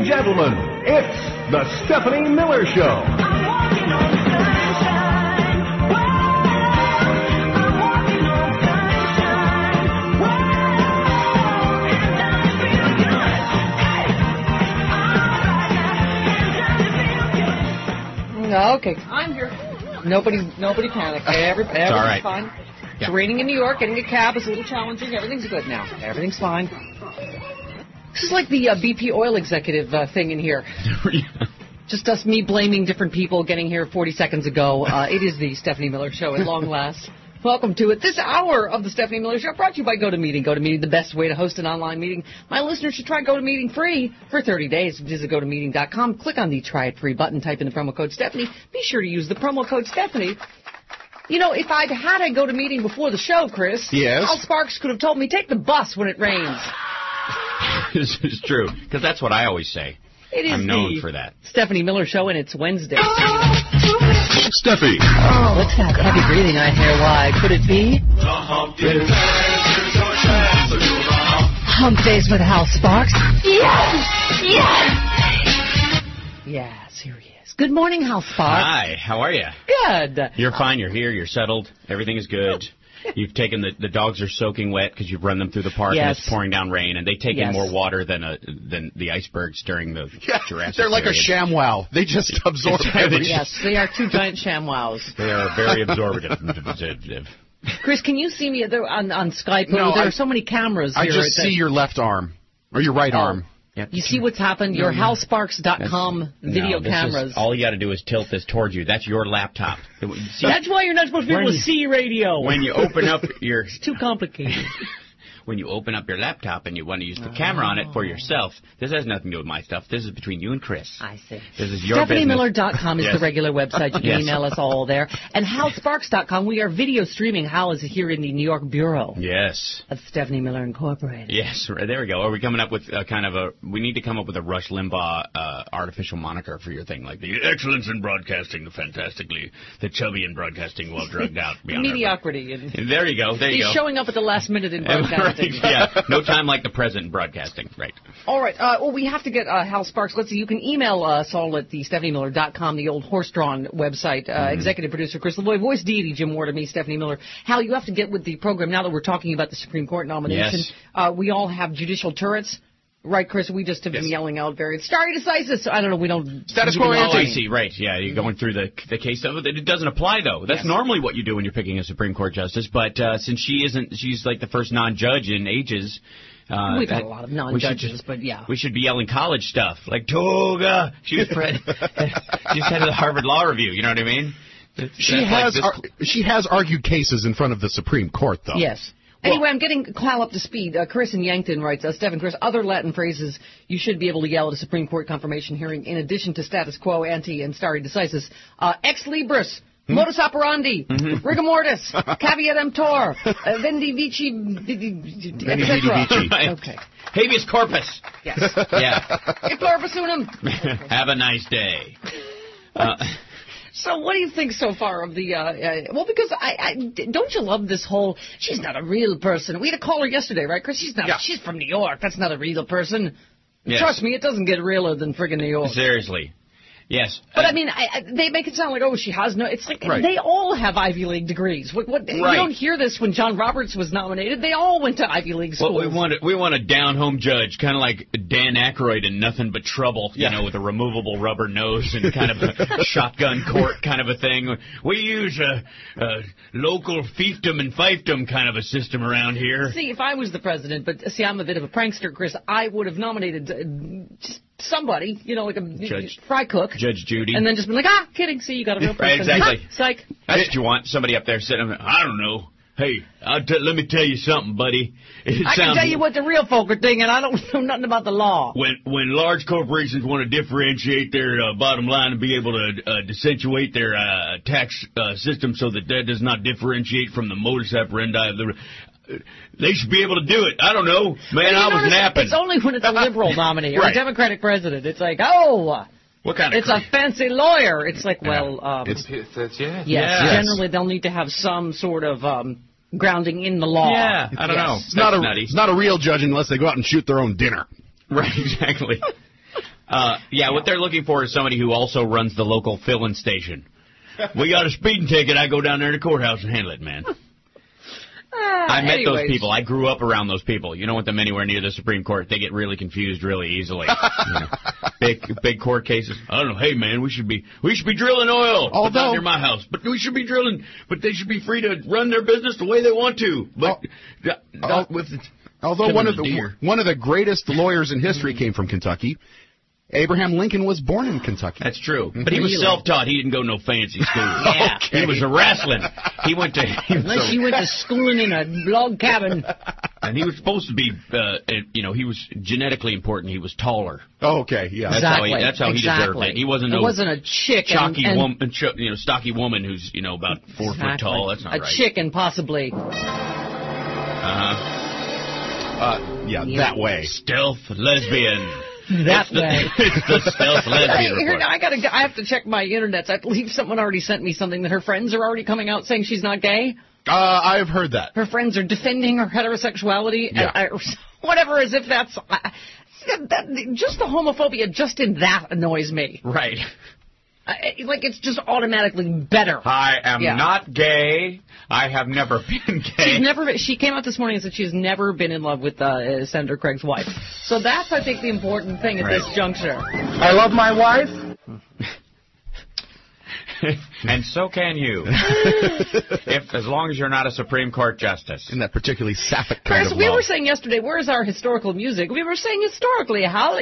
gentlemen, it's the Stephanie Miller Show. Okay, I'm here. Nobody panic. Everything's all right. fine. Yeah. It's raining in New York. Getting a cab is a little challenging. Everything's good now. Everything's fine. This is like the BP oil executive thing in here. Just me blaming different people getting here 40 seconds ago. It is the Stephanie Miller Show at long last. Welcome to it. This hour of the Stephanie Miller Show brought to you by GoToMeeting. GoToMeeting, the best way to host an online meeting. My listeners should try GoToMeeting free for 30 days. Visit GoToMeeting.com. Click on the Try It Free button. Type in the promo code Stephanie. Be sure to use the promo code Stephanie. You know, if I'd had a GoToMeeting before the show, Chris, yes, Al Sparks could have told me, take the bus when it rains. This is true, because that's what I always say. I'm known for that. Stephanie Miller Show, and it's Wednesday. Steffi. Oh, what's that heavy breathing I hear? Why? Could it be? Hump days with Al Sparks. Yes! Yes, here he is. Good morning, Al Sparks. Hi, how are you? Good. You're fine, you're here, you're settled, everything is good. You've taken the dogs are soaking wet because you've run them through the park and it's pouring down rain, and they take in more water than the icebergs during the Jurassic They're like period. a ShamWow. They just absorb everything. Yes, they are two giant ShamWows. They are very absorptive. Chris, can you see me on Skype? No, there are so many cameras here. I just see your left arm, or your right arm. Yep. You see what's happened? Your HalSparks.com video cameras. All you got to do is tilt this towards you. That's your laptop. See, that's why you're not supposed to be able to see radio. When you open up your... It's too complicated. When you open up your laptop and you want to use the camera on it for yourself, this has nothing to do with my stuff. This is between you and Chris. I see. This is your business. StephanieMiller.com is the regular website. You can email us all there. And HalSparks.com, we are video streaming. Hal is here in the New York Bureau. Yes. Of Stephanie Miller Incorporated. Yes, there we go. Are we coming up with we need to come up with a Rush Limbaugh artificial moniker for your thing, like the excellence in broadcasting, the chubby in broadcasting while drugged out. Mediocrity. And there you go. He's showing up at the last minute in broadcasting. Yeah, no time like the present in broadcasting. Right. All right. Well, we have to get Hal Sparks. Let's see. You can email us all at the StephanieMiller.com, the old horse-drawn website. Executive producer Chris LeVoy, voice deity Jim Ward, and me, Stephanie Miller. Hal, you have to get with the program now that we're talking about the Supreme Court nomination. Yes. We all have judicial turrets. Right, Chris, we just have been yelling out various stare decisis. I don't know, we don't... Status quo ante. Oh, I see, right, yeah, you're going through the case of it. It doesn't apply, though. That's normally what you do when you're picking a Supreme Court justice, but since she's like the first non-judge in ages... We've had a lot of non-judges, but yeah. We should be yelling college stuff, like Toga. She was she's head of the Harvard Law Review, you know what I mean? She has argued cases in front of the Supreme Court, though. Yes. Anyway, I'm getting Kyle up to speed. Chris in Yankton writes, Stephen, Chris, other Latin phrases you should be able to yell at a Supreme Court confirmation hearing in addition to status quo ante and stare decisis. Ex libris, modus operandi, rigor mortis, caveat emptor, vendi vici, etc. Okay. Habeas corpus. Yes. Yeah. E pluribus unum. Have a nice day. So what do you think so far of the, well, because don't you love this whole, she's not a real person. We had a caller yesterday, right, Chris? She's from New York. That's not a real person. Yes. Trust me, it doesn't get realer than friggin' New York. Seriously. Yes. But, I mean, they make it sound like, she has no... It's like they all have Ivy League degrees. You don't hear this when John Roberts was nominated. They all went to Ivy League schools. Well, we want a down-home judge, kind of like Dan Aykroyd in Nothing But Trouble, you know, with a removable rubber nose and kind of a shotgun court kind of a thing. We use a local fiefdom and fiefdom kind of a system around here. See, if I was the president, but see, I'm a bit of a prankster, Chris, I would have nominated... somebody, like a fry cook. Judge Judy. And then just been like, kidding, see, you got a real person. Right, exactly. Psych. That's what you want, somebody up there sitting, I don't know. Hey, let me tell you something, buddy. I can tell you what the real folk are thinking. I don't know nothing about the law. When large corporations want to differentiate their bottom line and be able to accentuate their tax system so that does not differentiate from the modus operandi of the... They should be able to do it. I don't know. Man, I was napping. It's only when it's a liberal nominee or a Democratic president. It's like, what kind of... It's a fancy lawyer. It's like, generally they'll need to have some sort of grounding in the law. Yeah, I don't know. It's not a real judge unless they go out and shoot their own dinner. Right, exactly. Yeah, what they're looking for is somebody who also runs the local fill-in station. We got a speeding ticket. I go down there to the courthouse and handle it, man. I met those people. I grew up around those people. You don't want them anywhere near the Supreme Court. They get really confused really easily. Big court cases. I don't know. Hey, man, we should be drilling oil. But not near my house. But we should be drilling. But they should be free to run their business the way they want to. But not with. Although one of the greatest lawyers in history came from Kentucky. Abraham Lincoln was born in Kentucky. That's true. But he was self-taught. He didn't go no fancy school. Yeah. Okay. He was a wrestling. Unless you went to schooling in a log cabin. And he was supposed to be, he was genetically important. He was taller. Oh, okay, yeah. That's how he deserved it. He wasn't a chick stocky woman who's, about 4 foot tall. That's not right. A chick and possibly. That way. Stealth lesbian. That way. It's the stealth lesbian report. I have to check my internets. I believe someone already sent me something that her friends are already coming out saying she's not gay. I've heard that. Her friends are defending her heterosexuality. Yeah. Whatever, as if that's... just the homophobia just in that annoys me. Right. It's just automatically better. I am not gay. I have never been gay. She came out this morning and said she's never been in love with Senator Craig's wife. So that's, I think, the important thing at this juncture. I love my wife. And so can you. As long as you're not a Supreme Court justice. In that particularly sapphic kind of love. We were saying yesterday, where's our historical music? We were saying historically how,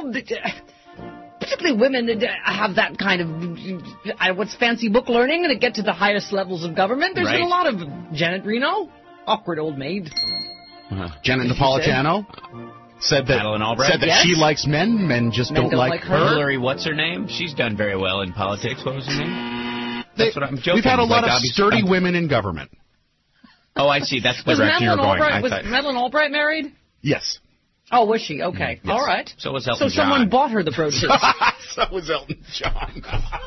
particularly women that have that kind of, what's fancy book learning, and that get to the highest levels of government. There's been a lot of Janet Reno, awkward old maid. Janet Napolitano said that she likes men. Men just don't like her. Hillary, what's her name? She's done very well in politics. What was her name? That's what I'm joking. We've had a lot of sturdy women in government. Oh, I see. That's the direction you're going. Was Madeleine Albright married? Yes. Oh, was she? Okay. Yes. All right. So was Elton John. So someone bought her the brooches. So was Elton John.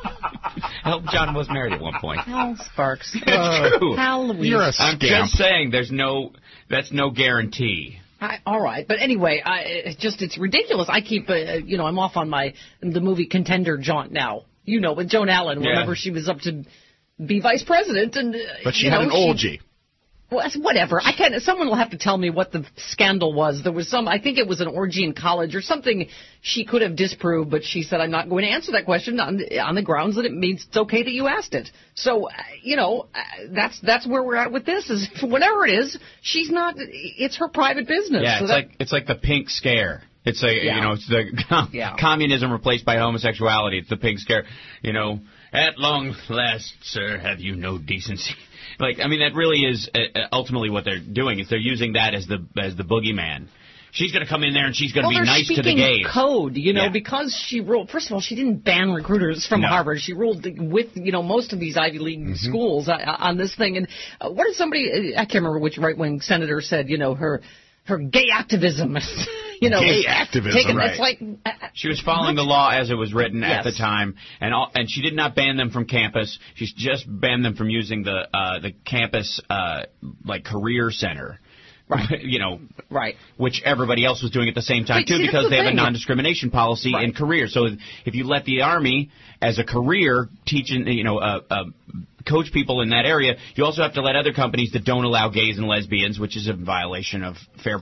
Elton John was married at one point. Oh, Sparks. It's true. Halloween. You're a scamp. I'm just saying that's no guarantee. All right. But anyway, it's ridiculous. I keep, I'm off on the movie Contender jaunt now. With Joan Allen. Yeah. Remember, she was up to be vice president. But she had an orgy. Well, whatever. Someone will have to tell me what the scandal was. There was I think it was an orgy in college or something she could have disproved, but she said, I'm not going to answer that question on the grounds that it means it's okay that you asked it. So, that's where we're at with this, is whatever it is, it's her private business. Yeah, so it's like the pink scare. It's it's the communism replaced by homosexuality. It's the pink scare. At long last, sir, have you no decency? That really is ultimately what they're doing. Is they're using that as the boogeyman. She's going to come in there and she's going to be nice to the gays. Code, because she ruled. First of all, she didn't ban recruiters from Harvard. She ruled with most of these Ivy League schools on this thing. And what did somebody? I can't remember which right-wing senator said. Her gay activism. Gay activism, right. It's like, she was following the law as it was written at the time, and she did not ban them from campus. She's just banned them from using the campus career center. Right. Right. Which everybody else was doing at the same time, too, because they have a non-discrimination policy in career. So if you let the Army, as a career, teach, coach people in that area, you also have to let other companies that don't allow gays and lesbians, which is a violation of fair,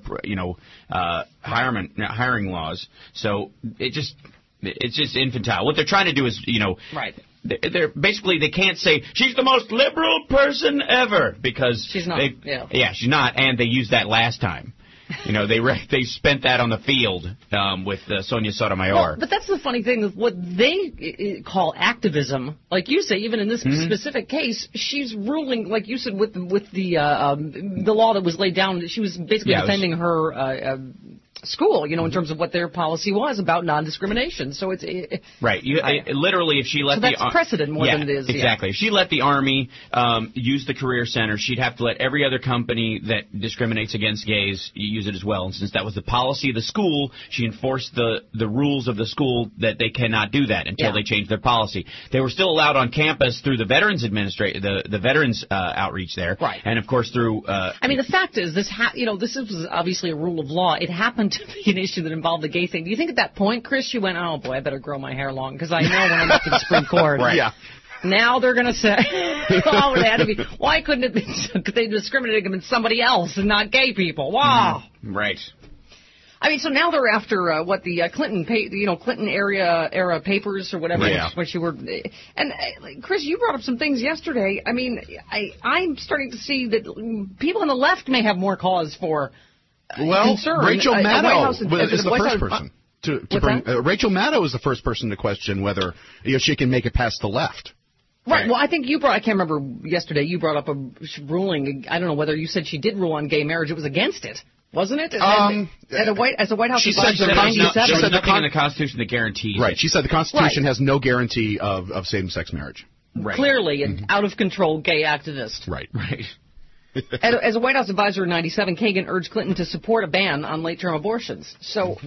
hiring laws. So it's just infantile. What they're trying to do is, Right. They're basically, they can't say she's the most liberal person ever because she's not. She's not, and they used that last time. They spent that on the field with Sonia Sotomayor. Well, but that's the funny thing is what they call activism. Like you say, even in this specific case, she's ruling, like you said, with the law that was laid down. She was basically defending her school, in terms of what their policy was about non-discrimination. So it's right. Literally, if she let that's precedent more than it is. Exactly. If she let the Army use the career center, she'd have to let every other company that discriminates against gays use it as well. And since that was the policy of the school, she enforced the rules of the school that they cannot do that until they change their policy. They were still allowed on campus through the Veterans the Veterans outreach there, right? And of course through. The fact is, this was obviously a rule of law. It happened to be an issue that involved the gay thing. Do you think at that point, Chris, you went, oh, boy, I better grow my hair long because I know when I'm up to the Supreme Court. Right. Yeah. Now they're going to say, oh, it had to be. Why couldn't it be? Could they discriminate against somebody else and not gay people? Wow. Right. I mean, so now they're after the Clinton era papers or whatever. Yeah. Which you were, and Chris, you brought up some things yesterday. I mean, I'm starting to see that people on the left may have more cause for concern. Rachel Maddow is the first person to bring. Rachel Maddow is the first person to question whether she can make it past the left. Right. Well, I think I can't remember yesterday. You brought up a ruling. I don't know whether you said she did rule on gay marriage. It was against it. Wasn't it? As a White House advisor in 97? There was nothing in the Constitution that guarantees. Right. She said the Constitution has no guarantee of same-sex marriage. Right. Clearly, an out-of-control gay activist. Right. As a White House advisor in 97, Kagan urged Clinton to support a ban on late-term abortions. So,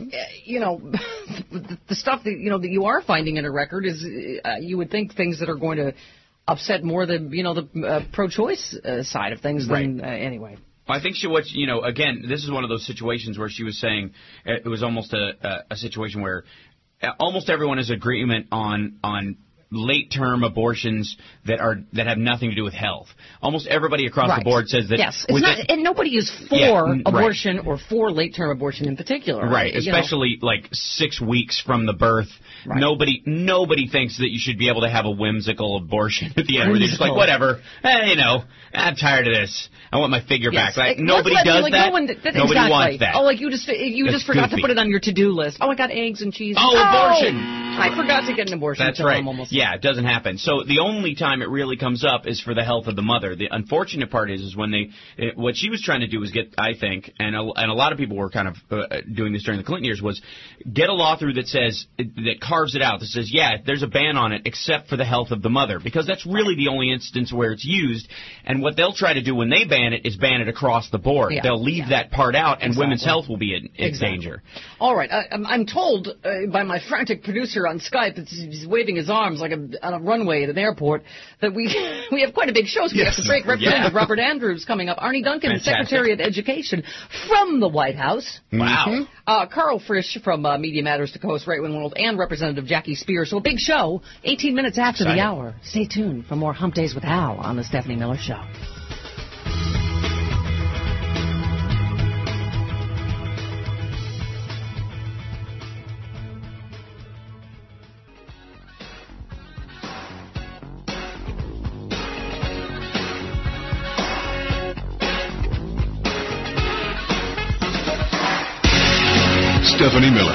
the stuff that you are finding in her record is, you would think, things that are going to upset more the pro-choice side of things than anyway. I think again, this is one of those situations where she was saying it was almost a situation where almost everyone is agreement on late-term abortions that have nothing to do with health. Almost everybody across the board says that. Yes, and nobody is for abortion or for late-term abortion in particular. Right, especially like 6 weeks from the birth. Right. Nobody thinks that you should be able to have a whimsical abortion at the end where they're just like, whatever, I'm tired of this. I want my figure back. Like, nobody does that. Nobody wants that. Oh, like you just forgot to put it on your to-do list. Oh, I got eggs and cheese. Oh, abortion! I forgot to get an abortion. That's right. Yeah, it doesn't happen. So the only time it really comes up is for the health of the mother. The unfortunate part is when what she was trying to do was get, I think, and a lot of people were kind of doing this during the Clinton years, was get a law through that carves it out, that says, there's a ban on it except for the health of the mother, because that's really the only instance where it's used. And what they'll try to do when they ban it is ban it across the board. Yeah. They'll leave that part out, and women's health will be in danger. All right. I'm told by my frantic producer on Skype, he's waving his arms like on a runway at an airport, that we have quite a big show, so we have to break. Representative Robert Andrews coming up. Arnie Duncan, Secretary of Education from the White House. Wow. Carl Frisch from Media Matters to Co-host Right Wing World, and Representative Jackie Spears. So a big show, 18 minutes after the hour. Stay tuned for more Hump Days with Hal on the Stephanie Miller Show. Stephanie Miller.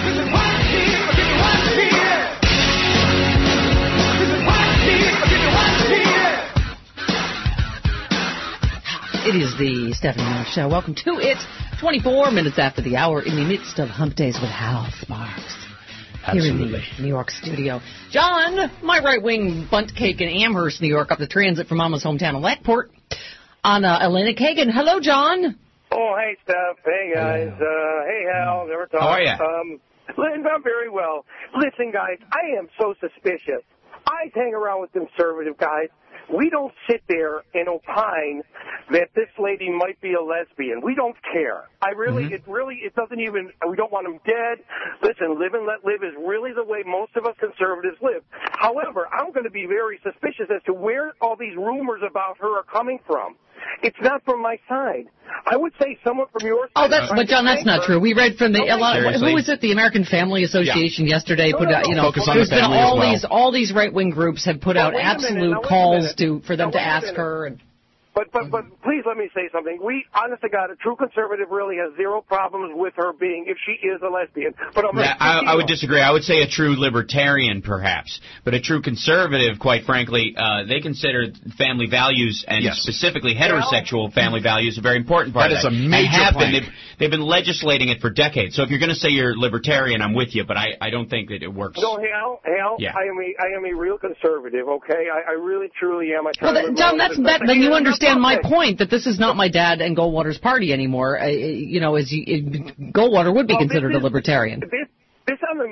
It is the Stephanie Miller Show. Welcome to it. 24 minutes after the hour, in the midst of Hump Days with Hal Sparks. Absolutely. Here in the New York studio. John, my right-wing bunt cake in Amherst, New York, up the transit from Mama's hometown of Lackport, on Elena Kagan. Hello, John. Oh, hey, Steph. Hey, guys. Hey, Hal. Never talked. How are you? I'm very well. Listen, guys, I am so suspicious. I hang around with conservative guys. We don't sit there and opine that this lady might be a lesbian. We don't care. It doesn't even, we don't want them dead. Listen, live and let live is really the way most of us conservatives live. However, I'm going to be very suspicious as to where all these rumors about her are coming from. It's not from my side. I would say someone from your side. But John, that's not true. We read from who was it? The American Family Association yesterday put out, Focus on the family as well. All these right-wing groups have put out absolute calls for them to ask her. But please let me say something. We, honest to God, a true conservative really has zero problems with her being, if she is a lesbian. But I would disagree. I would say a true libertarian, perhaps. But a true conservative, quite frankly, they consider family values, and specifically heterosexual family values, a very important part of that. That is a major point. They've been legislating it for decades. So if you're going to say you're libertarian, I'm with you, but I don't think that it works. No, Hal, yeah. I am a real conservative, okay? I really, truly am. John, then you understand my point that this is not my dad and Goldwater's party anymore. Goldwater would be considered a libertarian. This on the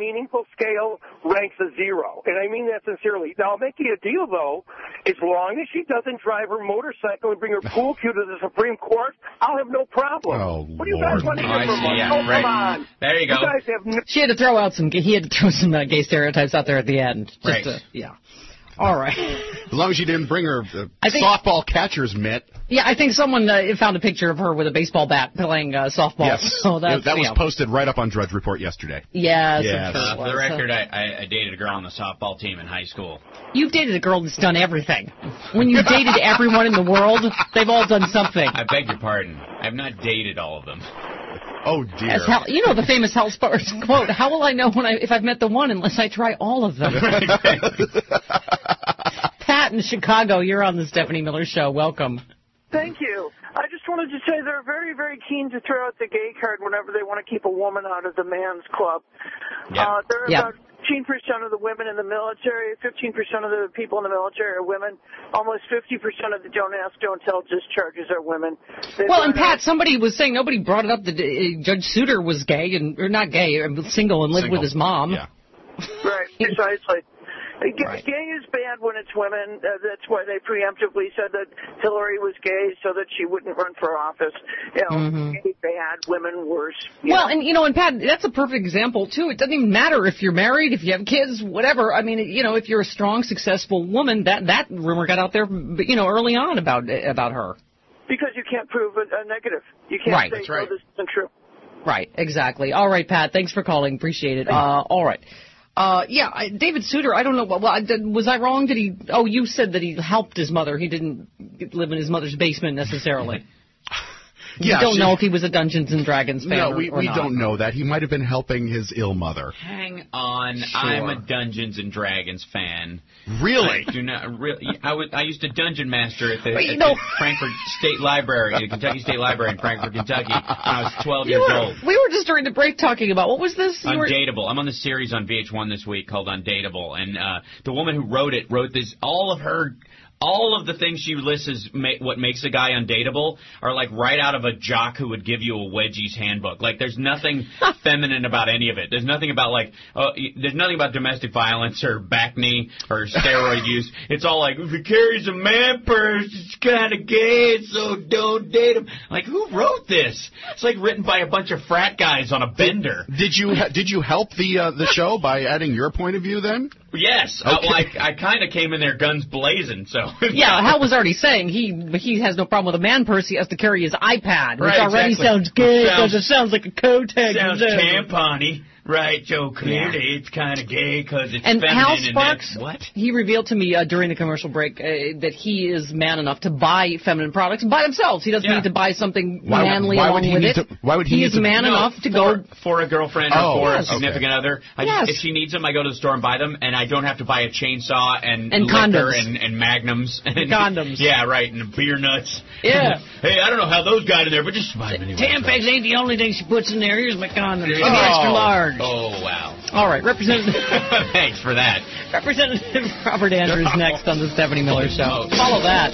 meaningful scale ranks a 0, and I mean that sincerely. Now, I'll make you a deal, though. As long as she doesn't drive her motorcycle and bring her pool cue to the Supreme Court, I'll have no problem. Oh, what do you guys want to hear from us? Yeah, come on. There you go. You guys have He had to throw some gay stereotypes out there at the end. Right. Yeah. All right. As long as you didn't bring her softball catcher's mitt. Yeah, I think someone found a picture of her with a baseball bat playing softball. Yes. So that was posted right up on Drudge Report yesterday. Yes. For the record, I dated a girl on the softball team in high school. You've dated a girl that's done everything. When you've dated everyone in the world, they've all done something. I beg your pardon. I've not dated all of them. Oh, dear. You know the famous Hal Sparks quote, how will I know if I've met the one unless I try all of them? Pat in Chicago, you're on the Stephanie Miller Show. Welcome. Thank you. I just wanted to say they're very, very keen to throw out the gay card whenever they want to keep a woman out of the man's club. Yep. There are about 15% of the women in the military, 15% of the people in the military are women. Almost 50% of the don't ask, don't tell discharges are women. And Pat, somebody was saying, nobody brought it up that Judge Souter was gay, or not gay, single and lived with his mom. Yeah. Right, precisely. Right. Gay is bad when it's women. That's why they preemptively said that Hillary was gay so that she wouldn't run for office. Gay bad, women worse. And Pat, that's a perfect example, too. It doesn't even matter if you're married, if you have kids, whatever. I mean, if you're a strong, successful woman, that rumor got out there, early on about her. Because you can't prove a negative. You can't say, this isn't true. Right, exactly. All right, Pat, thanks for calling. Appreciate it. All right. David Souter, I don't know. Was I wrong? You said that he helped his mother. He didn't live in his mother's basement necessarily. You don't know if he was a Dungeons and Dragons fan or we not. don't know that. He might have been helping his ill mother. Hang on. Sure. I'm a Dungeons and Dragons fan. Really? I do not really. I used to dungeon master at the Frankfurt State Library, the Kentucky State Library in Frankfort, Kentucky, when I was 12 years old. We were just during the break talking about, what was this? Undateable. I'm on the series on VH1 this week called Undateable, and the woman who wrote this, all of the things she lists as what makes a guy undateable are like right out of a jock who would give you a wedgie's handbook. Like, there's nothing feminine about any of it. There's nothing about there's nothing about domestic violence or back knee or steroid use. It's all like, if he carries a man purse, it's kind of gay, so don't date him. Like, who wrote this? It's like written by a bunch of frat guys on a bender. Did you help the show by adding your point of view then? Yes. Okay. I kind of came in there guns blazing, so. Yeah, Hal was already saying he has no problem with a man purse. He has to carry his iPad, which already exactly. sounds gay because it sounds like a Kotex. Sounds tampon-y. Right, Joe, clearly it's kind of gay because it's feminine. Hal Sparks, what? He revealed to me during the commercial break that he is man enough to buy feminine products by themselves. He doesn't need to buy something manly along with it. Why would he is man enough to go for a girlfriend or for a significant other. Yes. If she needs them, I go to the store and buy them, and I don't have to buy a chainsaw and condoms and magnums and condoms. Yeah, right, and beer nuts. Yeah. Hey, I don't know how those got in there, but just buy them anyway. Tampax ain't the only thing she puts in there. Here's my condoms. Extra large. Oh, wow. All right, Representative. Thanks for that. Representative Robert Andrews next on the Stephanie Miller Show. Follow that.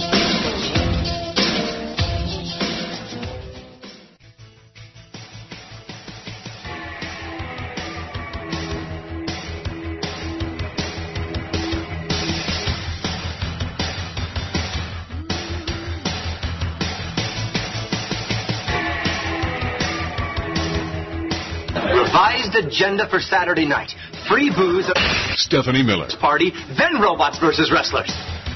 Revised agenda for Saturday night. Free booze, Stephanie Miller. Party, then robots versus wrestlers.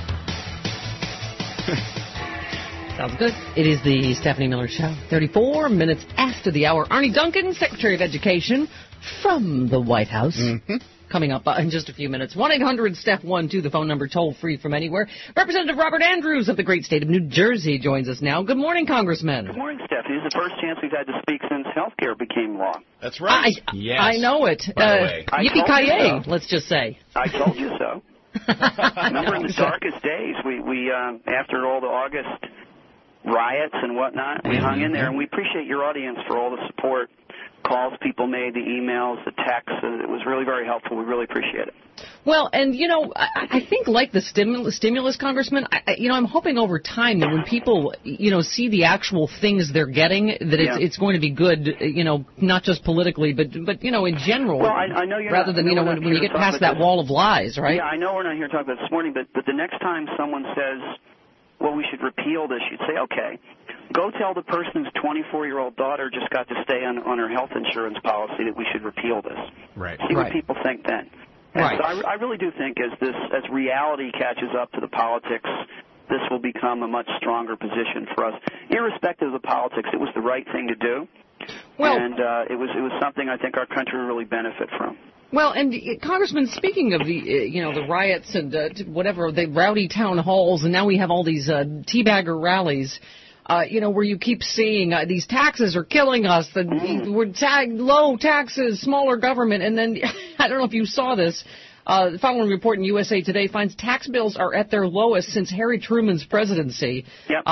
Sounds good. It is the Stephanie Miller Show. 34 minutes after the hour. Arnie Duncan, Secretary of Education from the White House. Mm-hmm. Coming up in just a few minutes. 1-800-STEPH-12, the phone number toll free from anywhere. Representative Robert Andrews of the great state of New Jersey joins us now. Good morning, Congressman. Good morning, Stephanie. This is the first chance we've had to speak since health care became law. That's right. Yes. I know it. Yippee-ki-yay, let's just say. I told you so. Remember in the darkest days, we after all the August riots and whatnot, we hung in there, and we appreciate your audience for all the support calls people made, the emails, the texts. It was really very helpful. We really appreciate it. Well, and, I think like the stimulus, Congressman, I'm hoping over time that when people, see the actual things they're getting, that it's going to be good, not just politically, but in general, well, I know you're rather not, than, when you get past that wall of lies, right? Yeah, I know we're not here to talk about this morning, but the next time someone says, well, we should repeal this, you'd say, okay, go tell the person whose 24-year-old daughter just got to stay on her health insurance policy that we should repeal this. Right. See what people think then. And right. So I really do think as reality catches up to the politics, this will become a much stronger position for us. Irrespective of the politics, it was the right thing to do. Well, and it was something I think our country will really benefit from. Well, and Congressman, speaking of the the riots and whatever, the rowdy town halls, and now we have all these teabagger rallies, where you keep seeing these taxes are killing us, we're low taxes, smaller government, and then I don't know if you saw this. The following report in USA Today finds tax bills are at their lowest since Harry Truman's presidency. Yep.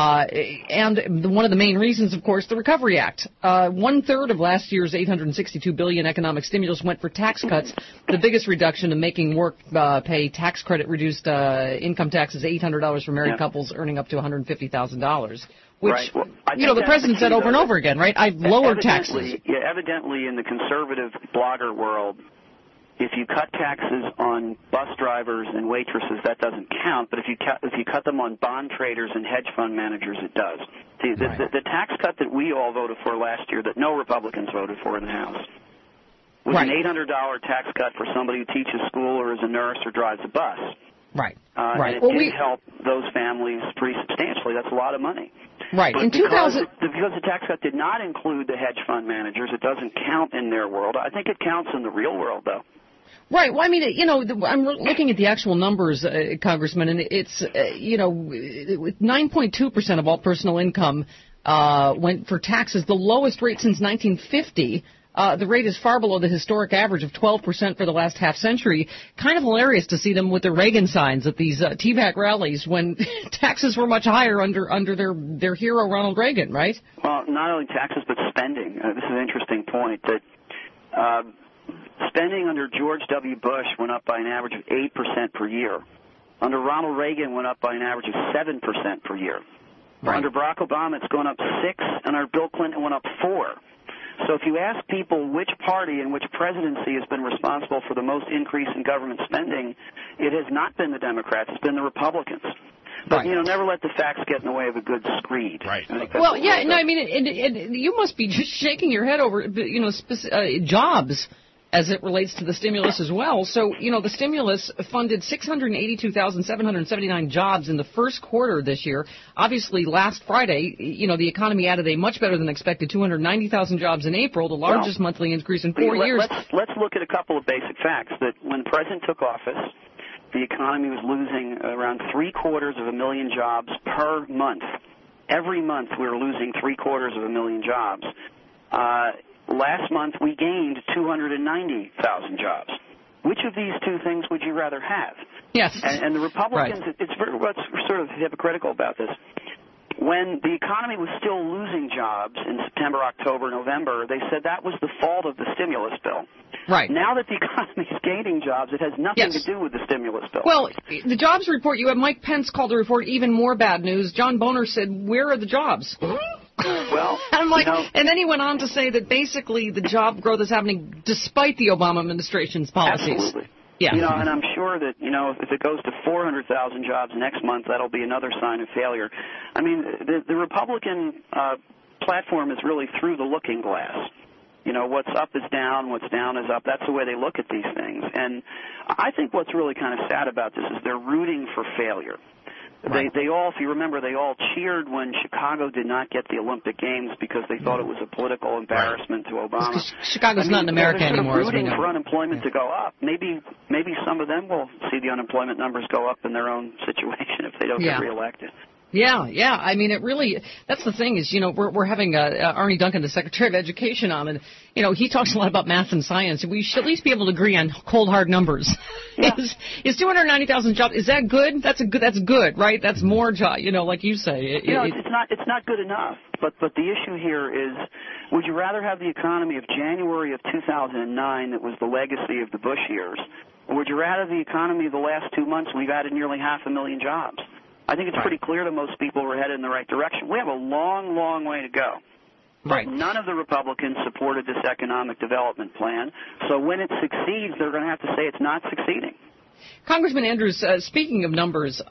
And one of the main reasons, of course, the Recovery Act. 1/3 of last year's $862 billion economic stimulus went for tax cuts. The biggest reduction in making work pay tax credit reduced income taxes $800 for married couples earning up to $150,000. Which, right. Well, the president said over and over again, right? I've lowered taxes. Yeah, evidently in the conservative blogger world, if you cut taxes on bus drivers and waitresses, that doesn't count. But if you cut them on bond traders and hedge fund managers, it does. See, the tax cut that we all voted for last year, that no Republicans voted for in the House, was an $800 tax cut for somebody who teaches school or is a nurse or drives a bus. Right. And it did help those families pretty substantially. That's a lot of money. Right. But in 2000, because the tax cut did not include the hedge fund managers, it doesn't count in their world. I think it counts in the real world, though. Right. Well, I mean, I'm looking at the actual numbers, Congressman, and it's, 9.2% of all personal income went for taxes, the lowest rate since 1950. The rate is far below the historic average of 12% for the last half century. Kind of hilarious to see them with the Reagan signs at these teabag rallies when taxes were much higher under their hero Ronald Reagan, right? Well, not only taxes but spending. This is an interesting point that spending under George W. Bush went up by an average of 8% per year. Under Ronald Reagan, went up by an average of 7% per year. Right. Under Barack Obama, it's gone up 6%, and under Bill Clinton, it went up 4%. So if you ask people which party and which presidency has been responsible for the most increase in government spending, it has not been the Democrats. It's been the Republicans. But, never let the facts get in the way of a good screed. Right. Well, yeah, no, I mean, and you must be just shaking your head over, jobs as it relates to the stimulus as well. So, the stimulus funded 682,779 jobs in the first quarter this year. Obviously, last Friday, the economy added a much better than expected 290,000 jobs in April, the largest monthly increase in 4 years. Let's look at a couple of basic facts. That when the president took office, the economy was losing around 750,000 jobs per month. Every month we were losing 750,000 jobs. Last month, we gained 290,000 jobs. Which of these two things would you rather have? Yes. And the Republicans, it's what's sort of hypocritical about this. When the economy was still losing jobs in September, October, November, they said that was the fault of the stimulus bill. Right. Now that the economy is gaining jobs, it has nothing to do with the stimulus bill. Well, the jobs report, you have Mike Pence called the report even more bad news. John Boehner said, where are the jobs? Well, I'm like, and then he went on to say that basically the job growth is happening despite the Obama administration's policies. Absolutely. Yeah. And I'm sure that, if it goes to 400,000 jobs next month, that'll be another sign of failure. I mean, the Republican platform is really through the looking glass. What's up is down, what's down is up. That's the way they look at these things. And I think what's really kind of sad about this is they're rooting for failure. Right. They all, if you remember, they all cheered when Chicago did not get the Olympic Games because they thought it was a political embarrassment to Obama. Chicago's not in America anymore. They're rooting for unemployment to go up. Maybe some of them will see the unemployment numbers go up in their own situation if they don't get reelected. Yeah. I mean, it really, that's the thing is, we're having Arnie Duncan, the Secretary of Education, on, and, he talks a lot about math and science. We should at least be able to agree on cold, hard numbers. Yeah. Is 290,000 jobs, is that good? That's good, right? That's more jobs, like you say. It's not good enough. but the issue here is, would you rather have the economy of January of 2009 that was the legacy of the Bush years, or would you rather the economy of the last 2 months we've added nearly 500,000 jobs? I think it's pretty clear to most people we're headed in the right direction. We have a long, long way to go. Right. None of the Republicans supported this economic development plan, so when it succeeds, they're going to have to say it's not succeeding. Congressman Andrews, speaking of numbers,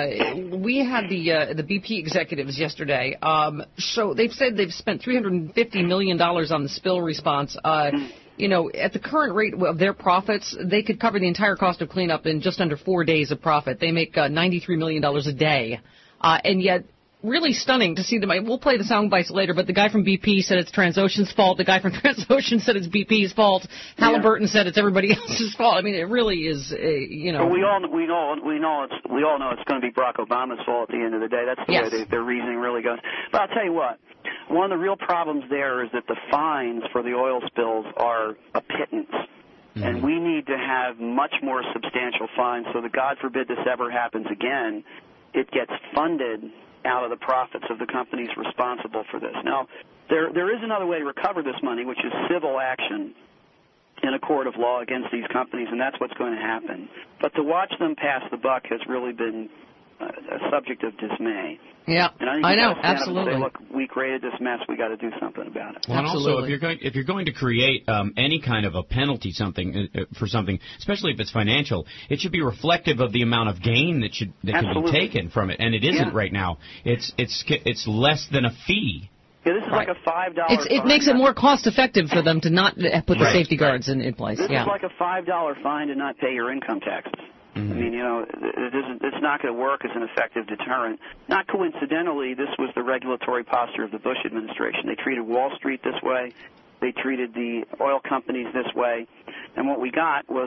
we had the BP executives yesterday. So they've said they've spent $350 million on the spill response. You know, at the current rate of their profits, they could cover the entire cost of cleanup in just under 4 days of profit. They make $93 million a day. And yet, really stunning to see them. We'll play the sound bites later, but the guy from BP said it's Transocean's fault. The guy from Transocean said it's BP's fault. Halliburton said it's everybody else's fault. I mean, it really is, you know. Well, we all know it's going to be Barack Obama's fault at the end of the day. That's the way their reasoning really goes. But I'll tell you what. One of the real problems there is that the fines for the oil spills are a pittance. Mm-hmm. And we need to have much more substantial fines so that, God forbid this ever happens again, it gets funded out of the profits of the companies responsible for this. Now, there is another way to recover this money, which is civil action in a court of law against these companies, and that's what's going to happen. But to watch them pass the buck has really been a subject of dismay. Yeah, and I know, absolutely. Say, look, we created this mess. We got to do something about it. Well, and absolutely. also, if you're going to create any kind of a penalty for something, especially if it's financial, it should be reflective of the amount of gain that can be taken from it, and it isn't right now. It's less than a fee. Yeah, this is like a $5. It makes it more cost effective for them to not put the safety guards in place. This is like a $5 fine to not pay your income taxes. Mm-hmm. I mean, you know, it's not going to work as an effective deterrent. Not coincidentally, this was the regulatory posture of the Bush administration. They treated Wall Street this way. They treated the oil companies this way. And what we got was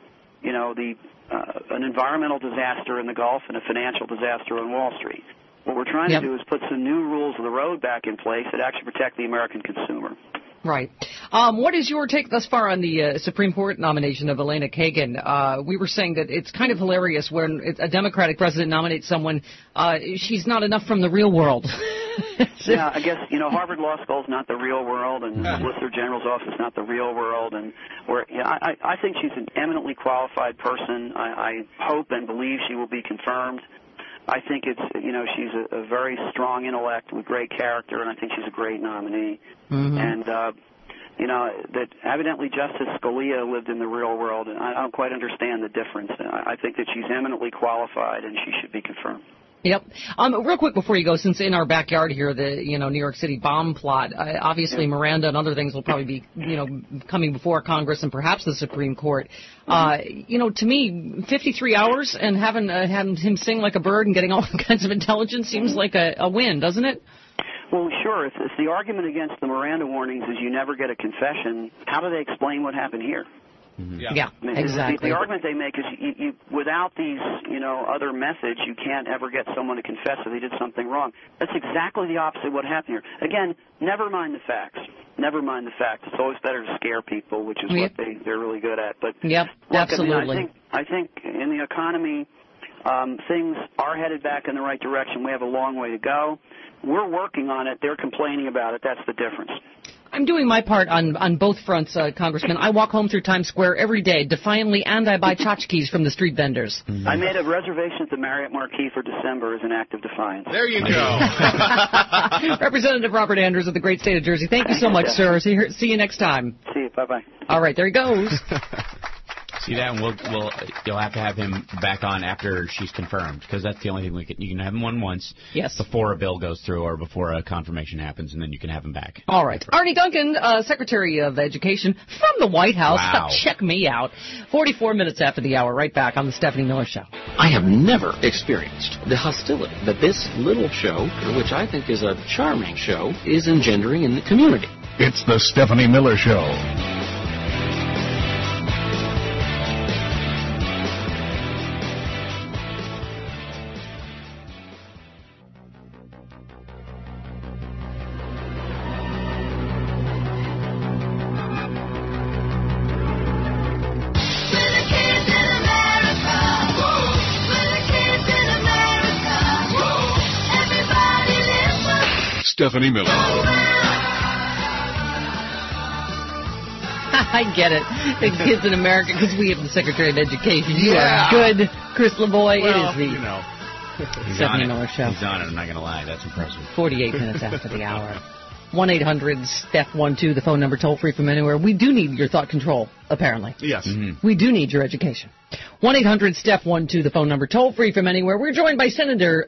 an environmental disaster in the Gulf and a financial disaster on Wall Street. What we're trying to do is put some new rules of the road back in place that actually protect the American consumer. Right. What is your take thus far on the Supreme Court nomination of Elena Kagan? We were saying that it's kind of hilarious when a Democratic president nominates someone, she's not enough from the real world. Yeah, I guess, Harvard Law School is not the real world, and the Solicitor General's office is not the real world. And I think she's an eminently qualified person. I hope and believe she will be confirmed. I think she's a very strong intellect with great character, and I think she's a great nominee. Mm-hmm. And, that evidently Justice Scalia lived in the real world, and I don't quite understand the difference. I think that she's eminently qualified, and she should be confirmed. Yep. Real quick before you go, since in our backyard here, the New York City bomb plot, obviously Miranda and other things will probably be coming before Congress and perhaps the Supreme Court. To me, 53 hours and having him sing like a bird and getting all kinds of intelligence seems like a win, doesn't it? Well, sure. If the argument against the Miranda warnings is you never get a confession, how do they explain what happened here? Mm-hmm. Yeah, I mean, exactly. The argument they make is you without these, other methods, you can't ever get someone to confess that they did something wrong. That's exactly the opposite of what happened here. Again, never mind the facts. Never mind the facts. It's always better to scare people, which is what they're really good at. But look, absolutely. I think in the economy, things are headed back in the right direction. We have a long way to go. We're working on it. They're complaining about it. That's the difference. I'm doing my part on both fronts, Congressman. I walk home through Times Square every day, defiantly, and I buy tchotchkes from the street vendors. Mm-hmm. I made a reservation at the Marriott Marquis for December as an act of defiance. There you go. Representative Robert Andrews of the great state of Jersey. Thank you so much, sir. See you next time. See you. Bye-bye. All right, there he goes. See that, and you'll have to have him back on after she's confirmed, because that's the only thing you can have him on once before a bill goes through or before a confirmation happens, and then you can have him back. All right. Arnie Duncan, Secretary of Education from the White House. Wow. Check me out. 44 minutes after the hour, right back on the Stephanie Miller Show. I have never experienced the hostility that this little show, which I think is a charming show, is engendering in the community. It's the Stephanie Miller Show. Stephanie Miller. I get it. The kids in America, because we have the Secretary of Education. You are good, Chris LaVoy. Well, it is the you know, Stephanie Miller Show. He's on it, I'm not going to lie. That's impressive. 48 minutes after the hour. 1-800-STEP-12, the phone number, toll free from anywhere. We do need your thought control, apparently. Yes. Mm-hmm. We do need your education. 1-800-STEP-12, the phone number, toll free from anywhere. We're joined by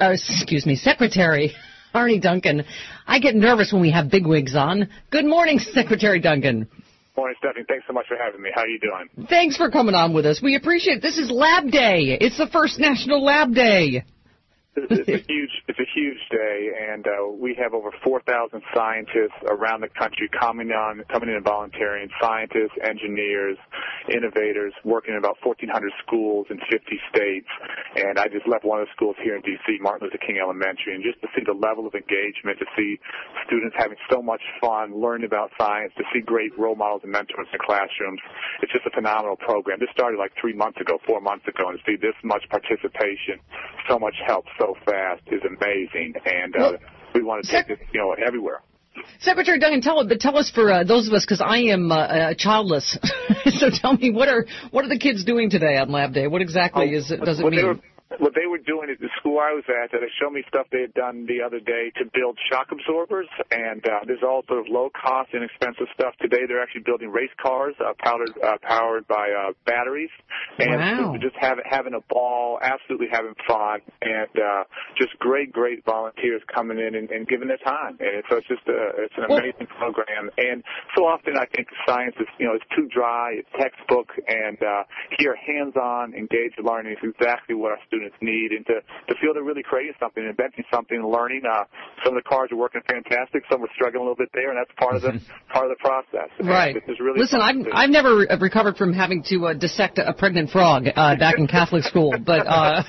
Secretary Arne Duncan. I get nervous when we have bigwigs on. Good morning, Secretary Duncan. Morning, Stephanie. Thanks so much for having me. How are you doing? Thanks for coming on with us. We appreciate it. This is Lab Day. It's the first National Lab Day. It's a huge day, and we have over 4,000 scientists around the country coming in and volunteering, scientists, engineers, innovators, working in about 1,400 schools in 50 states. And I just left one of the schools here in D.C., Martin Luther King Elementary, and just to see the level of engagement, to see students having so much fun, learning about science, to see great role models and mentors in classrooms, it's just a phenomenal program. This started like 4 months ago, and to see this much participation, so much help, so fast is amazing, and we want to take this, everywhere. Secretary Duncan, tell us for those of us, because I am childless. So tell me, what are the kids doing today on Lab Day? What exactly does it mean? What they were doing at the school I was at, they showed me stuff they had done the other day to build shock absorbers, and there's all sort of low-cost, inexpensive stuff. Today they're actually building race cars powered by batteries, and wow. Just having a ball, absolutely having fun, and just great volunteers coming in and giving their time. And so it's just it's an amazing program. And so often I think science is it's too dry, it's textbook, and here hands-on, engaged learning is exactly what our students need, and to feel they're really creating something, inventing something, learning. Some of the cars are working fantastic. Some are struggling a little bit there, and that's part of the process. Right. Really Listen, I've never recovered from having to dissect a pregnant frog back in Catholic school, but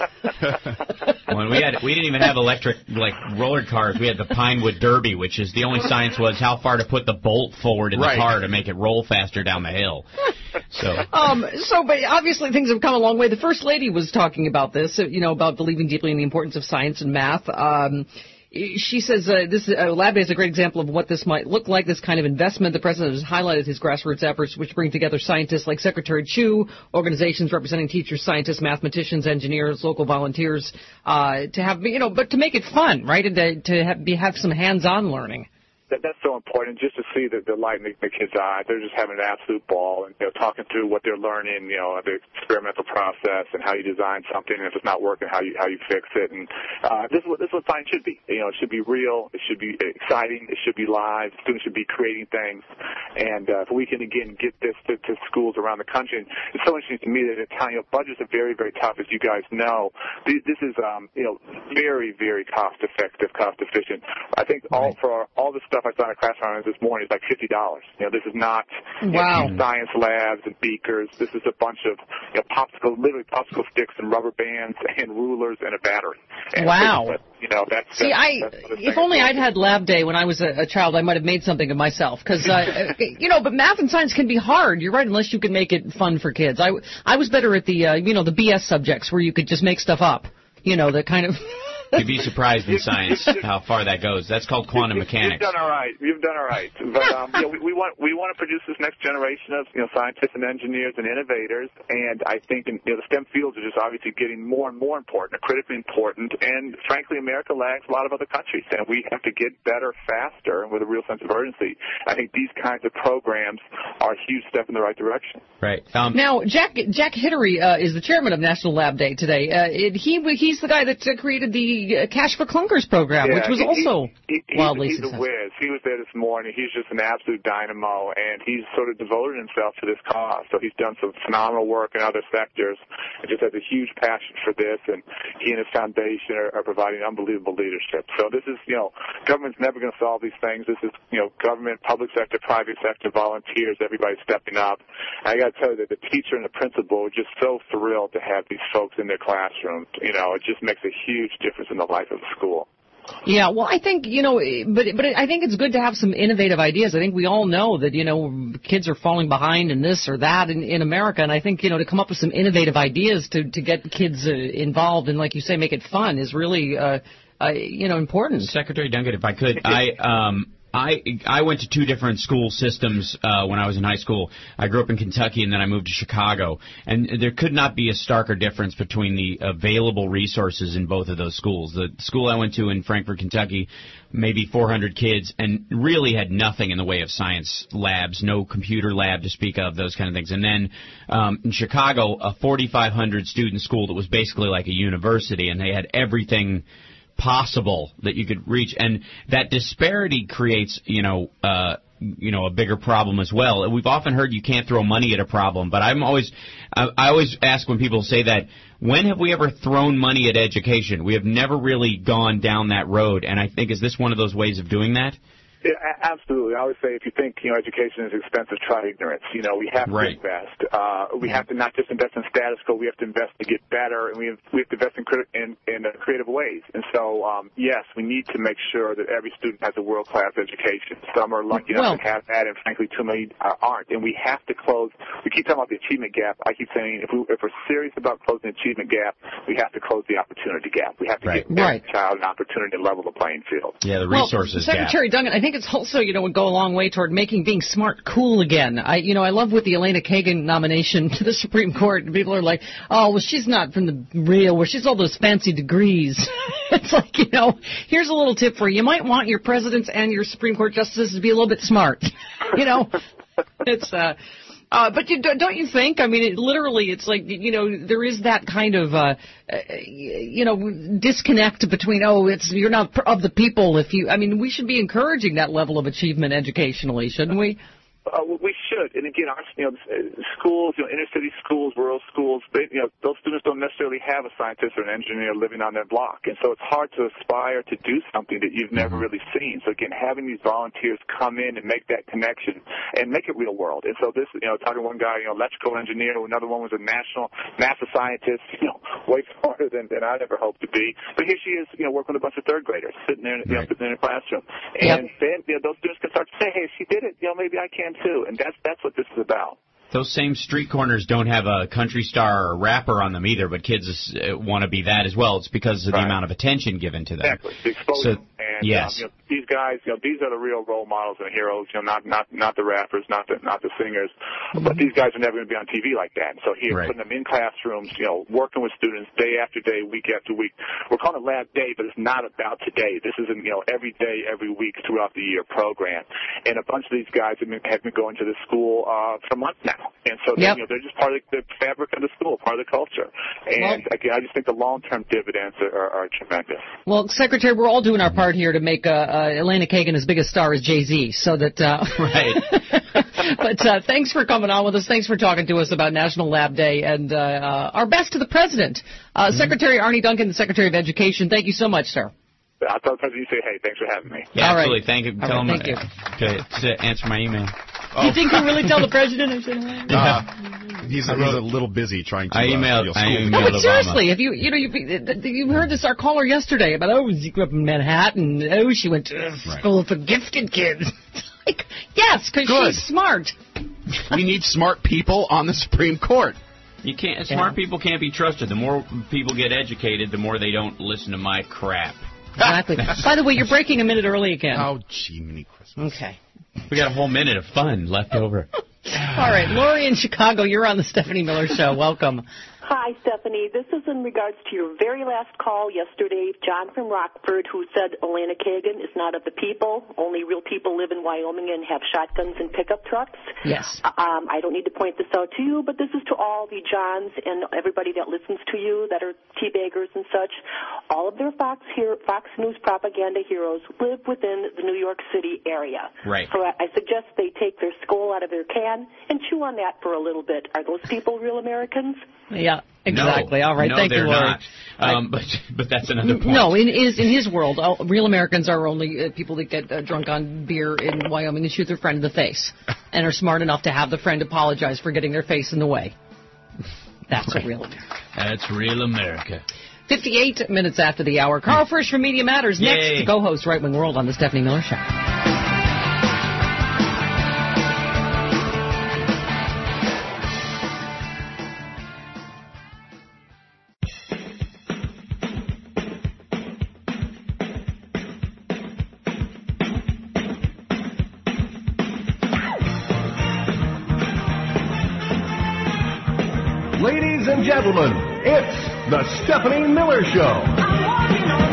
when we didn't even have electric roller cars. We had the Pinewood Derby, which is the only science was how far to put the bolt forward in the car to make it roll faster down the hill. But obviously things have come a long way. The First Lady was talking about this, about believing deeply in the importance of science and math. She says this Lab Day is a great example of what this might look like, this kind of investment. The president has highlighted his grassroots efforts, which bring together scientists like Secretary Chu, organizations representing teachers, scientists, mathematicians, engineers, local volunteers, to have, but to make it fun, right, and to have some hands-on learning. That's so important, just to see the light in the kids' eyes. They're just having an absolute ball, and talking through what they're learning, the experimental process and how you design something, and if it's not working, how you fix it. And this is what science should be. It should be real. It should be exciting. It should be live. Students should be creating things. And if we can again get this to schools around the country, and it's so interesting to me that budgets are very, very tough, as you guys know. This is very, very cost effective, cost efficient. I think all the stuff I saw in a class around this morning is like $50. This is not science labs and beakers. This is a bunch of literally popsicle sticks and rubber bands and rulers and a battery. And wow. If only I'd had Lab Day when I was a child, I might have made something of myself. Because but math and science can be hard. You're right, unless you can make it fun for kids. I was better at the the BS subjects where you could just make stuff up. The kind of. You'd be surprised in science how far that goes. That's called quantum mechanics. You've done all right. But we want to produce this next generation of scientists and engineers and innovators. And I think the STEM fields are just obviously getting more and more important, critically important. And frankly, America lags a lot of other countries, and we have to get better faster and with a real sense of urgency. I think these kinds of programs are a huge step in the right direction. Right. Now, Jack Hittery is the chairman of National Lab Day today. He's the guy that created the Cash for Clunkers program, which was also wildly successful. He's a whiz. He was there this morning. He's just an absolute dynamo, and he's sort of devoted himself to this cause. So he's done some phenomenal work in other sectors and just has a huge passion for this, and he and his foundation are providing unbelievable leadership. So this is, government's never going to solve these things. This is, government, public sector, private sector, volunteers, everybody stepping up. And I got to tell you that the teacher and the principal are just so thrilled to have these folks in their classroom. It just makes a huge difference in the life of the school. Yeah, well, I think, but I think it's good to have some innovative ideas. I think we all know that, kids are falling behind in this or that in America. And I think, to come up with some innovative ideas to get kids involved and, like you say, make it fun is really important. Secretary Duncan, if I could, I went to two different school systems when I was in high school. I grew up in Kentucky, and then I moved to Chicago. And there could not be a starker difference between the available resources in both of those schools. The school I went to in Frankfort, Kentucky, maybe 400 kids, and really had nothing in the way of science labs, no computer lab to speak of, those kind of things. And then in Chicago, a 4,500-student school that was basically like a university, and they had everything possible that you could reach, and that disparity creates, a bigger problem as well. We've often heard you can't throw money at a problem, but I always ask when people say that, when have we ever thrown money at education? We have never really gone down that road, and I think, is this one of those ways of doing that? Yeah, absolutely. I always say, if you think education is expensive, try ignorance. We have to invest. We have to not just invest in status quo. We have to invest to get better, and we have to invest in creative ways. And so, yes, we need to make sure that every student has a world-class education. Some are lucky enough to have that, and frankly, too many aren't. And we have to close. We keep talking about the achievement gap. I keep saying, if we're serious about closing the achievement gap, we have to close the opportunity gap. We have to get every child an opportunity to level the playing field. Yeah, the resources gap. Secretary Duncan, I think it's also, would go a long way toward making being smart cool again. I love with the Elena Kagan nomination to the Supreme Court, people are like, oh, well, she's not from the real, where she's all those fancy degrees. It's like, here's a little tip for you. You might want your presidents and your Supreme Court justices to be a little bit smart. It's, but don't you think? I mean, it's like, there is that kind of, disconnect between, you're not of the people we should be encouraging that level of achievement educationally, shouldn't we? We should, and again, our schools, inner city schools, rural schools, those students don't necessarily have a scientist or an engineer living on their block, and so it's hard to aspire to do something that you've never really seen. So again, having these volunteers come in and make that connection and make it real world. And so this, talking to one guy, electrical engineer, another one was a NASA scientist, way smarter than I ever hoped to be. But here she is, working with a bunch of third graders, sitting there, sitting in a classroom, and then those students can start to say, hey, she did it, maybe I can too, and that's what this is about. Those same street corners don't have a country star or a rapper on them either, but kids want to be that as well. It's because of the amount of attention given to them. Exactly. The exposure. And these guys, these are the real role models and heroes. Not the rappers, not the singers, but these guys are never going to be on TV like that. And so here, putting them in classrooms, working with students day after day, week after week. We're calling it Lab Day, but it's not about today. This is an every day, every week throughout the year program. And a bunch of these guys have been going to the school for months now. And so they're just part of the fabric of the school, part of the culture. And again, I just think the long-term dividends are tremendous. Well, Secretary, we're all doing our part here to make Elena Kagan as big a star as Jay-Z. So that But thanks for coming on with us. Thanks for talking to us about National Lab Day, and our best to the President. Secretary Arne Duncan, the Secretary of Education, thank you so much, sir. I'll tell the President, you say, hey, thanks for having me. Yeah, absolutely. Thank you. Tell him to answer my email. You think he'll really tell the President? He's a little busy trying to. I emailed No, but seriously, if you heard this, our caller yesterday about she grew up in Manhattan. She went to school for gifted kids. Like, yes, because she's smart. We need smart people on the Supreme Court. You can't. Smart people can't be trusted. The more people get educated, the more they don't listen to my crap. Exactly. By the way, you're breaking a minute early again. Oh, gee, mini Christmas. Okay. We got a whole minute of fun left over. All right, Lori in Chicago, you're on the Stephanie Miller Show. Welcome. Hi, Stephanie. This is in regards to your very last call yesterday, John from Rockford, who said Elena Kagan is not of the people. Only real people live in Wyoming and have shotguns and pickup trucks. Yes. I don't need to point this out to you, but this is to all the Johns and everybody that listens to you that are teabaggers and such. All of their Fox News propaganda heroes live within the New York City area. Right. So I suggest they take their skull out of their can and chew on that for a little bit. Are those people real Americans? Yeah, exactly. No, all right, thank you, Lori. Not. But that's another point. No, in his world, real Americans are only people that get drunk on beer in Wyoming and shoot their friend in the face, and are smart enough to have the friend apologize for getting their face in the way. That's a real America. That's real America. 58 minutes after the hour. Carl Frisch from Media Matters next to co-host Right Wing World on the Stephanie Miller Show. and gentlemen, it's the Stephanie Miller Show.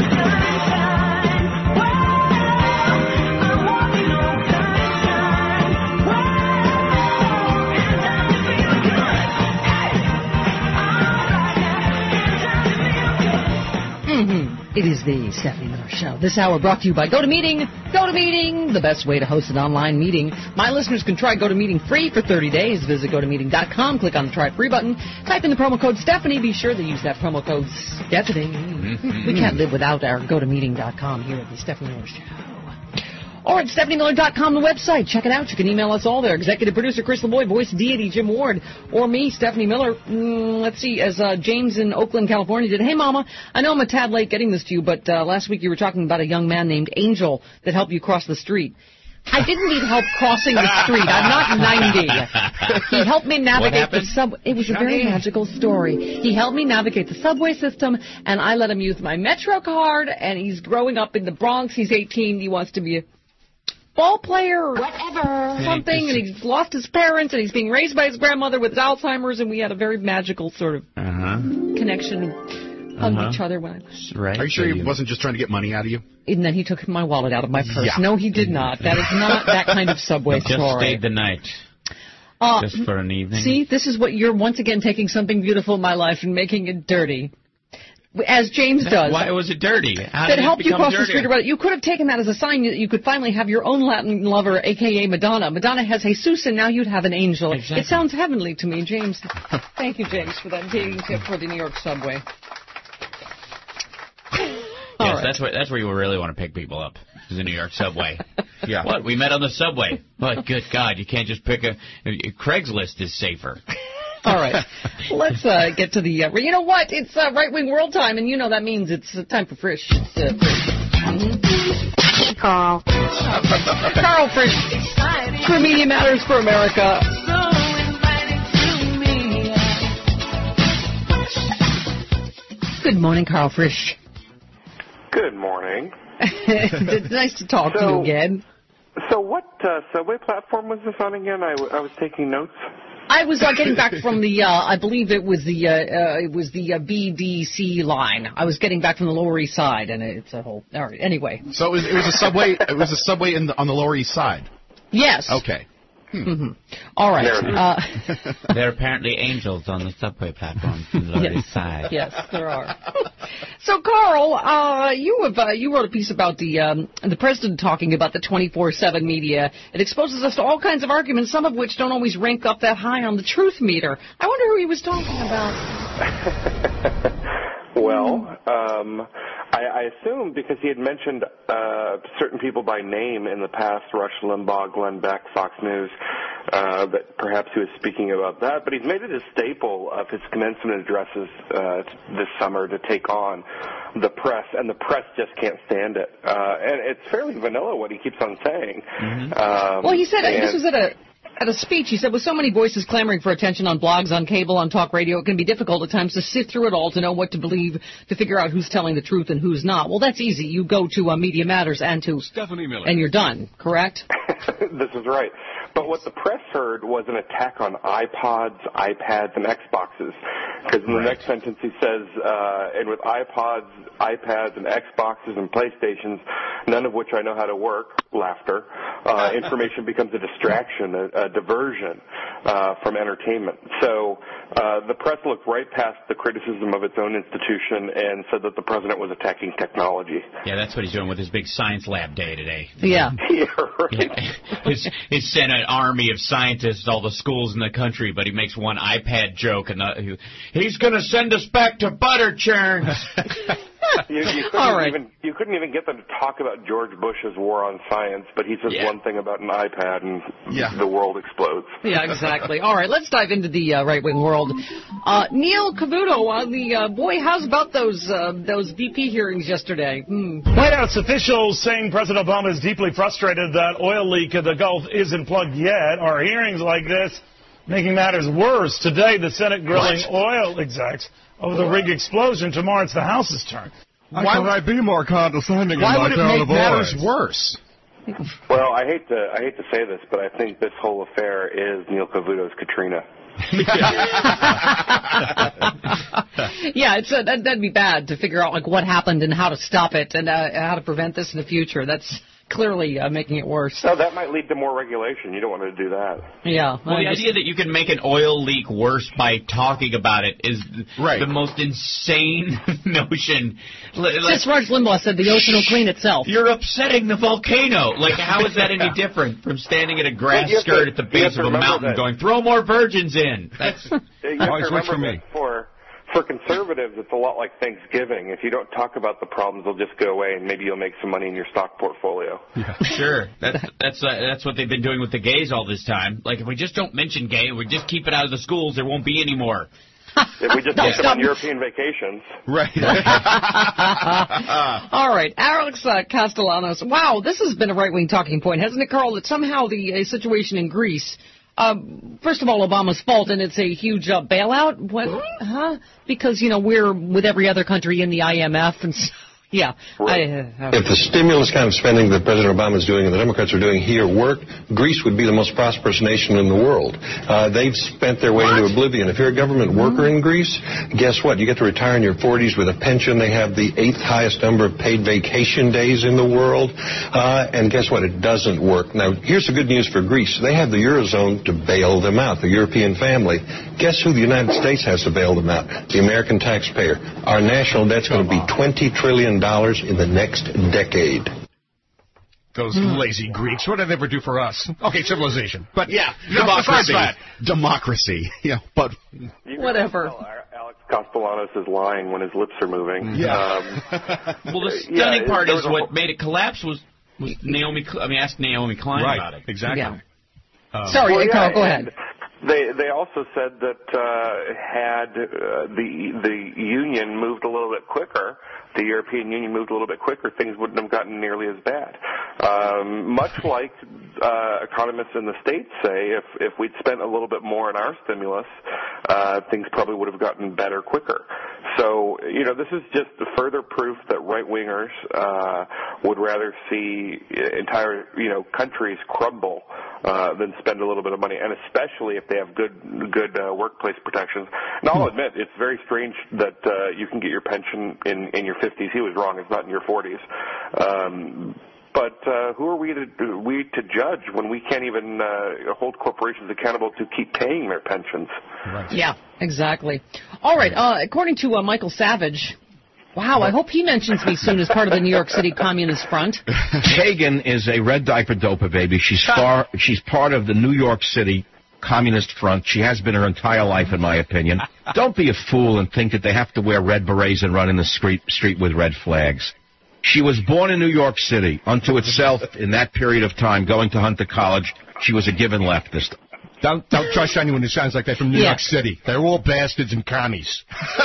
It is the Stephanie Miller Show. This hour brought to you by GoToMeeting. GoToMeeting, the best way to host an online meeting. My listeners can try GoToMeeting free for 30 days. Visit GoToMeeting.com, click on the Try It Free button, type in the promo code Stephanie. Be sure to use that promo code Stephanie. We can't live without our GoToMeeting.com here at the Stephanie Miller Show. Or at StephanieMiller.com, the website. Check it out. You can email us all there. Executive producer Chris LeBoy, voice deity Jim Ward, or me, Stephanie Miller. Let's see, as James in Oakland, California did. Hey, Mama, I know I'm a tad late getting this to you, but last week you were talking about a young man named Angel that helped you cross the street. I didn't need help crossing the street. I'm not 90. He helped me navigate the subway. It was a very magical story. He helped me navigate the subway system, and I let him use my Metro card, and he's growing up in the Bronx. He's 18. He wants to be a ball player or whatever, something, and he's lost his parents, and he's being raised by his grandmother with Alzheimer's, and we had a very magical sort of connection, hugged each other. When I was Are you sure he wasn't just trying to get money out of you? And then he took my wallet out of my purse. Yeah. No, he did not. That is not that kind of subway Just story. stayed the night. Just for an evening. See, this is what you're once again taking something beautiful in my life and making it dirty. As James does. Why was it dirty? How that did it helped you become cross the street. dirtier? You could have taken that as a sign that you could finally have your own Latin lover, a.k.a. Madonna. Madonna has Jesus, and now you'd have an angel. Exactly. It sounds heavenly to me, James. Thank you, James, for that dating tip for the New York subway. Yes, that's where you really want to pick people up, is the New York subway. Yeah. What? We met on the subway. What? Good God, you can't just pick Craigslist is safer. All right. Let's get to the... you know what? It's right-wing world time, and you know that means it's time for Frisch. It's Carl. Carl Frisch. For Media Matters for America. Good morning, Carl Frisch. Good morning. It's nice to talk to you again. So what subway platform was this on again? I was taking notes. I was getting back from the, I believe it was the BDC line. I was getting back from the Lower East Side, and it's a whole. All right. Anyway. So it was a subway. It was a subway on the Lower East Side. Yes. Okay. All right. There are apparently angels on the subway platform from the Lower East Side. Yes, there are. So, Carl, you wrote a piece about the president talking about the 24/7 media. It exposes us to all kinds of arguments, some of which don't always rank up that high on the truth meter. I wonder who he was talking about. Well, I assume because he had mentioned certain people by name in the past, Rush Limbaugh, Glenn Beck, Fox News, that perhaps he was speaking about that. But he's made it a staple of his commencement addresses this summer to take on the press, and the press just can't stand it. And it's fairly vanilla what he keeps on saying. Well, he said this was at a speech. He said, with so many voices clamoring for attention on blogs, on cable, on talk radio, it can be difficult at times to sift through it all, to know what to believe, to figure out who's telling the truth and who's not. Well, that's easy. You go to Media Matters and to Stephanie Miller, and you're done, correct? This is right. But what the press heard was an attack on iPods, iPads, and Xboxes. Because in the next sentence he says, and with iPods, iPads, and Xboxes and PlayStations, none of which I know how to work, laughter, information becomes a distraction, a diversion from entertainment. So the press looked right past the criticism of its own institution and said that the president was attacking technology. Yeah, that's what he's doing with his big science lab day today. Yeah. He's sent an army of scientists to all the schools in the country, but he makes one iPad joke, and he's going to send us back to butter churns. You couldn't even get them to talk about George Bush's war on science, but he says one thing about an iPad and the world explodes. Yeah, exactly. All right, let's dive into the right-wing world. Neil Cavuto, boy, how's about those VP hearings yesterday? White House officials saying President Obama is deeply frustrated that oil leak in the Gulf isn't plugged yet. Are hearings like this making matters worse? Today, the Senate grilling oil execs over the rig explosion. Tomorrow, it's the House's turn. Why would I be more condescending? Why would it make matters worse? Well, I hate to say this, but I think this whole affair is Neil Cavuto's Katrina. Yeah, that'd be bad to figure out like what happened and how to stop it and how to prevent this in the future. That's clearly making it worse. So that might lead to more regulation. You don't want to do that. Yeah. Well, the idea that you can make an oil leak worse by talking about it is the most insane notion. Since Rush Limbaugh said the ocean will clean itself. You're upsetting the volcano. Like, how is that any different from standing at a grass skirt at the base of a mountain going, throw more virgins in? That's always works for me. For conservatives, it's a lot like Thanksgiving. If you don't talk about the problems, they'll just go away, and maybe you'll make some money in your stock portfolio. Yeah. Sure. That's what they've been doing with the gays all this time. Like, if we just don't mention gay, we just keep it out of the schools, there won't be any more. If we just take them on European vacations. Right. All right. Alex Castellanos. Wow, this has been a right-wing talking point, hasn't it, Carl, that somehow the situation in Greece, first of all, Obama's fault, and it's a huge bailout? What? Huh? Because, we're with every other country in the IMF, and yeah. Right. If the stimulus kind of spending that President Obama is doing and the Democrats are doing here worked, Greece would be the most prosperous nation in the world. They've spent their way into oblivion. If you're a government worker in Greece, guess what? You get to retire in your 40s with a pension. They have the 8th highest number of paid vacation days in the world. And guess what? It doesn't work. Now, here's the good news for Greece. They have the Eurozone to bail them out, the European family. Guess who the United States has to bail them out? The American taxpayer. Our national debt's going to be $20 trillion in the next decade. Those lazy Greeks. What did they ever do for us? Okay, civilization. But yeah, democracy. Yeah, but whatever. Alex Castellanos is lying when his lips are moving. Yeah. Well, the stunning part is what made it collapse was Naomi. Ask Naomi Klein about it. Exactly. Yeah. Sorry, Carl, go ahead. They also said that had the Union moved a little bit quicker, the European Union moved a little bit quicker, things wouldn't have gotten nearly as bad. Much like economists in the States say, if we'd spent a little bit more on our stimulus, things probably would have gotten better quicker. So, this is just further proof that right-wingers would rather see entire, countries crumble than spend a little bit of money, and especially if they have good workplace protections. And I'll admit, it's very strange that you can get your pension in your 50s. He was wrong. It's not in your 40s. But who are we to judge when we can't even hold corporations accountable to keep paying their pensions? Right. Yeah, exactly. All right. According to Michael Savage, wow, I hope he mentions me soon as part of the New York City Communist Front. Kagan is a red diaper doper baby. She's part of the New York City Communist Front. She has been her entire life, in my opinion. Don't be a fool and think that they have to wear red berets and run in the street with red flags. She was born in New York City. Unto itself, in that period of time, going to Hunter College, she was a given leftist. Don't trust anyone who sounds like that from New York City. They're all bastards and commies.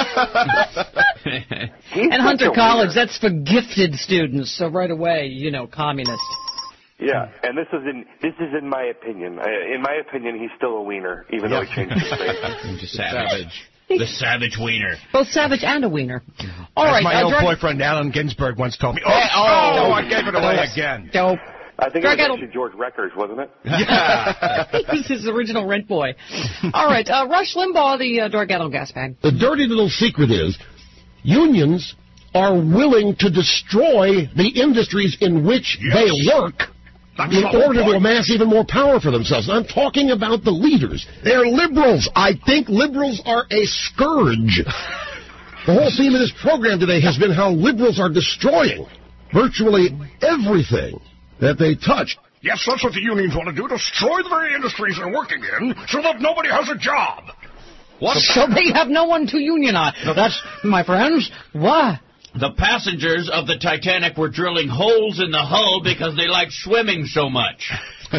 And Hunter College, that's for gifted students. So right away, communist. Yeah, and this is in my opinion. In my opinion, he's still a wiener, even though he changed his face. He's a savage. The savage wiener. Both savage and a wiener. All right. My old boyfriend, Allen Ginsberg, once told me, I gave it away again. Dope. I think it was actually George Reckers, wasn't it? Yeah. He was his original rent boy. All right. Rush Limbaugh, the Dargetto gas bag. The dirty little secret is unions are willing to destroy the industries in which they work in order to amass even more power for themselves. I'm talking about the leaders. They're liberals. I think liberals are a scourge. The whole theme of this program today has been how liberals are destroying virtually everything that they touch. Yes, that's what the unions want to do, destroy the very industries they're working in so that nobody has a job. What? So they have no one to unionize. So that's, my friends, what? The passengers of the Titanic were drilling holes in the hull because they liked swimming so much.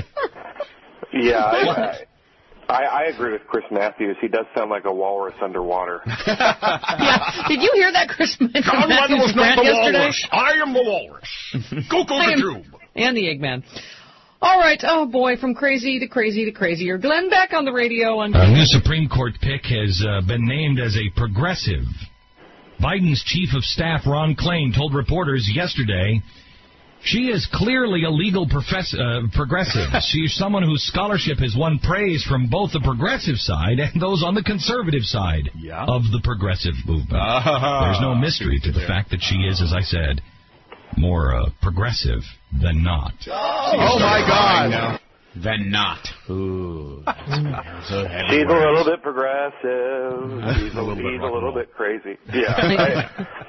Yeah, I agree with Chris Matthews. He does sound like a walrus underwater. Yeah. Did you hear that, Chris Matthews? John Lennon was not the walrus. I am the walrus. Go the tube. And the Eggman. All right. Oh, boy, from crazy to crazy to crazier. Glenn Beck on the radio. A new Supreme Court pick has been named as a progressive. Biden's chief of staff, Ron Klain, told reporters yesterday She is clearly a legal progressive. She's someone whose scholarship has won praise from both the progressive side and those on the conservative side of the progressive movement. There's no mystery to the fact that she is, as I said, more progressive than not. Oh, my God. Than not. Ooh. She's a little bit progressive. He's a little bit crazy. Yeah.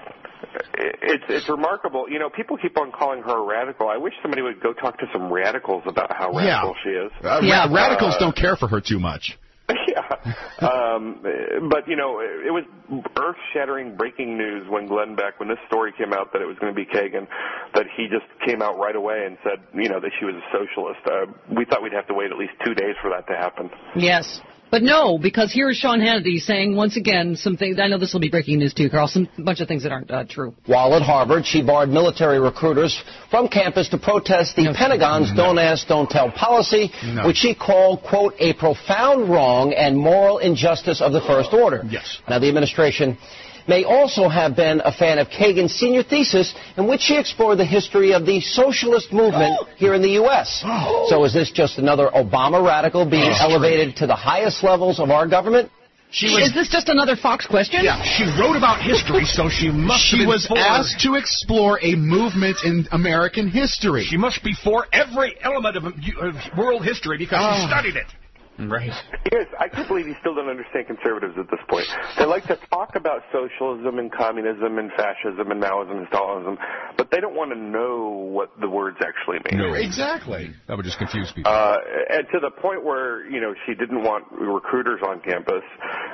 It's remarkable. You know, people keep on calling her a radical. I wish somebody would go talk to some radicals about how radical she is. Radicals don't care for her too much. Yeah. But, you know, it was earth-shattering breaking news when Glenn Beck, when this story came out that it was going to be Kagan, that he just came out right away and said, you know, that she was a socialist. We thought we'd have to wait at least 2 days for that to happen. Yes. But no, because here is Sean Hannity saying once again some things. I know this will be breaking news too, Carl. A bunch of things that aren't true. While at Harvard, she barred military recruiters from campus to protest the Pentagon's Don't Ask, Don't Tell policy, which she called, quote, a profound wrong and moral injustice of the First Order. Yes. Now, the administration may also have been a fan of Kagan's senior thesis in which she explored the history of the socialist movement here in the U.S. So is this just another Obama radical being elevated to the highest levels of our government? Is this just another Fox question? Yeah, she wrote about history, so she must She was asked to explore a movement in American history. She must be for every element of world history because she studied it. Right. Yes, I can't believe you still don't understand conservatives at this point. They like to talk about socialism and communism and fascism and Maoism and Stalinism, but they don't want to know what the words actually mean. No, exactly. That would just confuse people. And to the point where, you know, she didn't want recruiters on campus.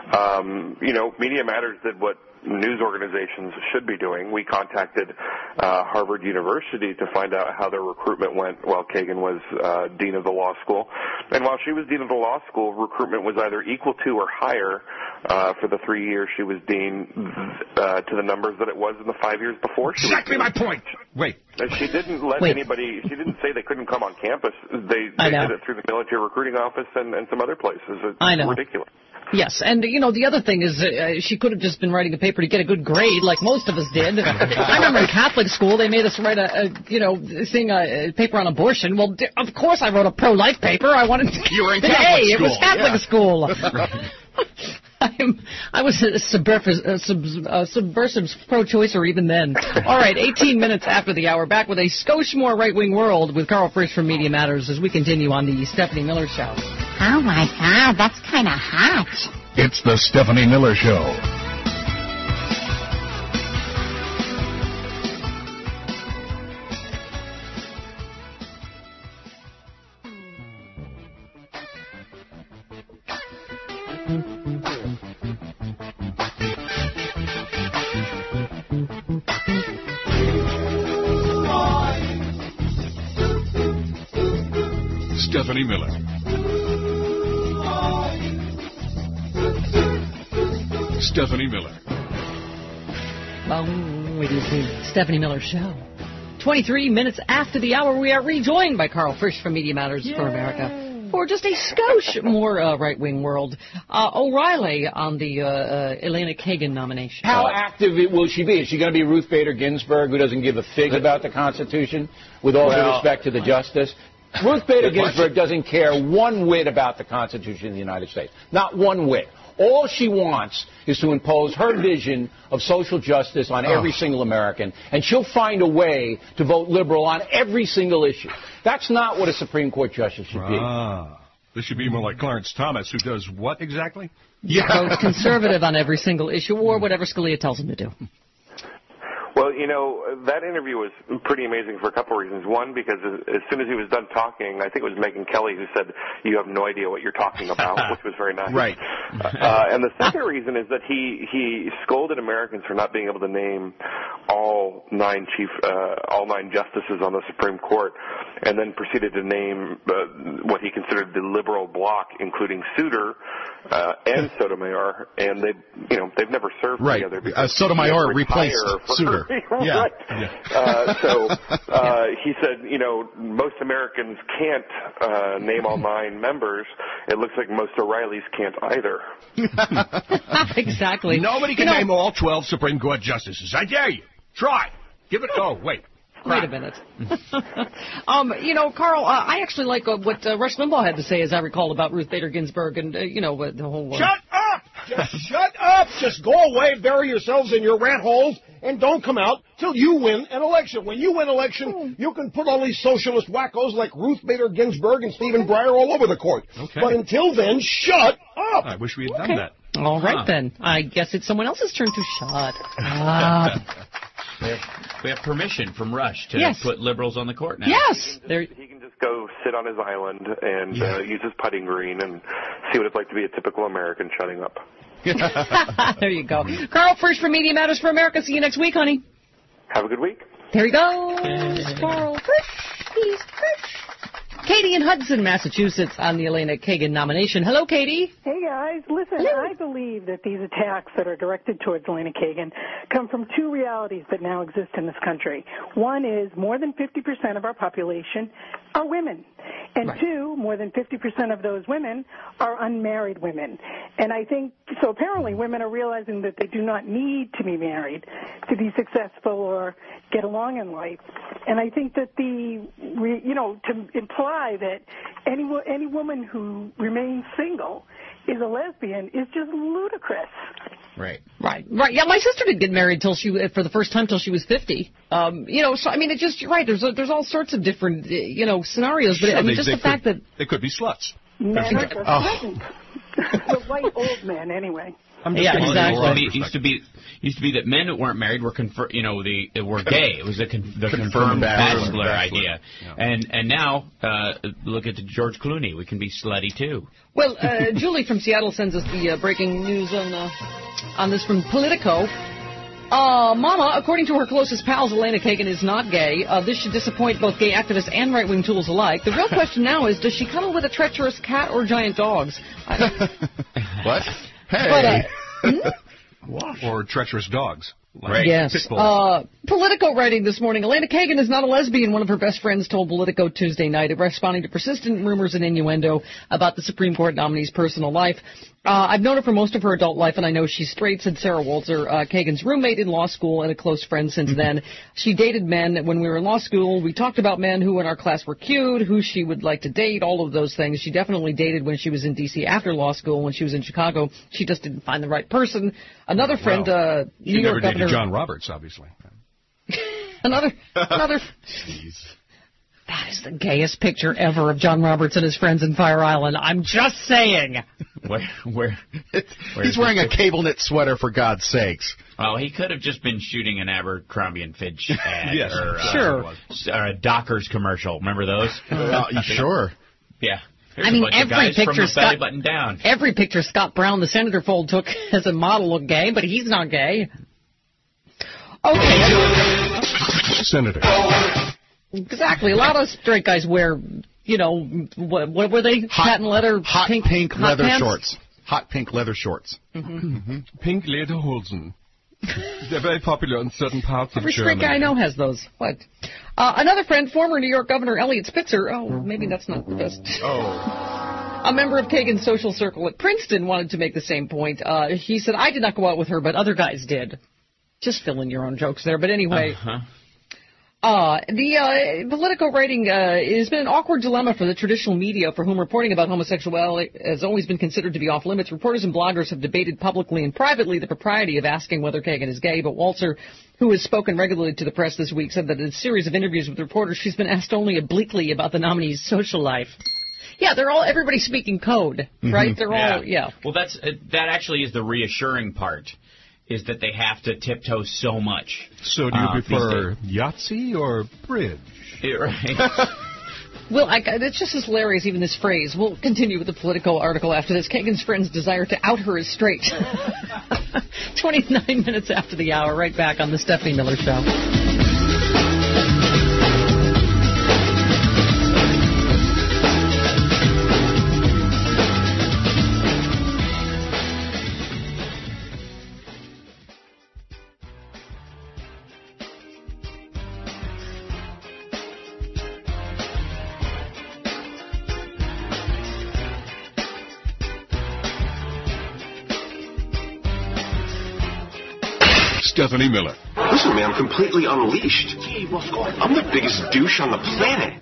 You know, Media Matters did what news organizations should be doing. We contacted Harvard University to find out how their recruitment went while Kagan was dean of the law school. And while she was dean of the law school, recruitment was either equal to or higher for the 3 years she was dean to the numbers that it was in the 5 years before she was dean. My point. Wait. She didn't let anybody, she didn't say they couldn't come on campus. They did it through the military recruiting office and some other places. It's ridiculous. Yes, and, you know, the other thing is she could have just been writing a paper to get a good grade like most of us did. I remember in Catholic school they made us write a paper on abortion. Well, of course I wrote a pro-life paper. I wanted to... You were in Catholic school. It was Catholic school. I was a subversive pro-choicer even then. All right, 18 minutes after the hour, back with a skosh more right-wing world with Carl Frisch from Media Matters as we continue on the Stephanie Miller Show. Oh, my God, that's kind of hot. It's the Stephanie Miller Show. Stephanie Miller. Stephanie Miller. It is the Stephanie Miller Show. 23 minutes after the hour, we are rejoined by Carl Frisch from Media Matters for America for just a skosh more right-wing world. O'Reilly on the Elena Kagan nomination. How active will she be? Is she going to be Ruth Bader Ginsburg, who doesn't give a fig about the Constitution, with all due respect to the justice? Ruth Bader Ginsburg doesn't care one whit about the Constitution of the United States. Not one whit. All she wants is to impose her vision of social justice on every single American, and she'll find a way to vote liberal on every single issue. That's not what a Supreme Court justice should be. This should be more like Clarence Thomas, who does what exactly? Votes conservative on every single issue, or whatever Scalia tells him to do. Well, you know, that interview was pretty amazing for a couple of reasons. One, because as soon as he was done talking, I think it was Megyn Kelly who said, "You have no idea what you're talking about," which was very nice. Right. And the second reason is that he scolded Americans for not being able to name all nine justices on the Supreme Court, and then proceeded to name what he considered the liberal bloc, including Souter and Sotomayor, and they've never served together. Sotomayor replaced Souter. Right. So he said, most Americans can't name all 9 members. It looks like most O'Reillys can't either. Exactly. Nobody can name all 12 Supreme Court justices. I dare you. Try. Give it. Oh, wait. Wait a minute. Carl, I actually like what Rush Limbaugh had to say, as I recall, about Ruth Bader Ginsburg and, the whole... Shut up! Just shut up! Just go away, bury yourselves in your rat holes, and don't come out till you win an election. When you win an election, you can put all these socialist wackos like Ruth Bader Ginsburg and Stephen Breyer all over the court. Okay. But until then, shut up! I wish we had done that. All right, then. I guess it's someone else's turn to shut up. We have permission from Rush to Yes. put liberals on the court now. Yes. He can just go sit on his island and use his putting green and see what it's like to be a typical American shutting up. There you go. Carl, first for Media Matters for America. See you next week, honey. Have a good week. There he goes. Carl Frisch. He's Frisch. Katie in Hudson, Massachusetts, on the Elena Kagan nomination. Hello, Katie. Hey, guys. Listen, I believe that these attacks that are directed towards Elena Kagan come from two realities that now exist in this country. One is more than 50% of our population are women. And two, more than 50% of those women are unmarried women. And I think, so apparently women are realizing that they do not need to be married to be successful or get along in life. And I think that to imply that any woman who remains single is a lesbian is just ludicrous. Right. Yeah, my sister didn't get married for the first time till she was 50. So I mean, it just, you're right. There's all sorts of different, scenarios. But I mean, just the fact that they could be sluts. Men are just present. The white old men, anyway. Exactly. It used to be that men that weren't married were were gay. It was the confirmed bachelor idea. Yeah. And now look at George Clooney. We can be slutty too. Well, Julie from Seattle sends us the breaking news on this from Politico. Mama, according to her closest pals, Elena Kagan is not gay. This should disappoint both gay activists and right-wing tools alike. The real question now is, does she cuddle with a treacherous cat or giant dogs? What? Hey. Or treacherous dogs. Right. Yes. Politico writing this morning, Elena Kagan is not a lesbian, one of her best friends told Politico Tuesday night, responding to persistent rumors and innuendo about the Supreme Court nominee's personal life. I've known her for most of her adult life, and I know she's straight, said Sarah Walter, Kagan's roommate in law school and a close friend since then. She dated men when we were in law school. We talked about men who in our class were cute, who she would like to date, all of those things. She definitely dated when she was in D.C. after law school. When she was in Chicago, she just didn't find the right person. Another friend, New York Governor John Roberts, obviously. another. Jeez. That is the gayest picture ever of John Roberts and his friends in Fire Island. I'm just saying. Where he's wearing a cable knit sweater, for God's sakes. Well, he could have just been shooting an Abercrombie and Fitch ad. Yes, or a Dockers commercial. Remember those? Sure. Yeah. I mean, every picture Scott Brown, the Senator Fold, took as a model looked gay, but he's not gay. Okay. Senator. Exactly. A lot of straight guys wear, what were they? Patent leather? Hot pink leather pants? shorts. Hot pink leather shorts. Mm-hmm. Pink lederhosen. They're very popular in certain parts of Every Germany. straight guy I know has those. What? Another friend, former New York Governor Eliot Spitzer. Oh, maybe that's not the best. A member of Kagan's social circle at Princeton wanted to make the same point. He said, I did not go out with her, but other guys did. Just fill in your own jokes there. But anyway, the Politico writing has been an awkward dilemma for the traditional media, for whom reporting about homosexuality has always been considered to be off limits. Reporters and bloggers have debated publicly and privately the propriety of asking whether Kagan is gay, but Walter, who has spoken regularly to the press this week, said that in a series of interviews with reporters, she's been asked only obliquely about the nominee's social life. Yeah, everybody's speaking code, right? They're all, Well, that actually is the reassuring part, is that they have to tiptoe so much. So do you prefer Yahtzee or bridge? Right. Well, it's just as hilarious, even this phrase. We'll continue with the Politico article after this. Kagan's friends desire to out her as straight. 29 minutes after the hour, right back on the Stephanie Miller Show. Stephanie Miller. Listen to me, I'm completely unleashed. Hey, what's going on? I'm the biggest douche on the planet.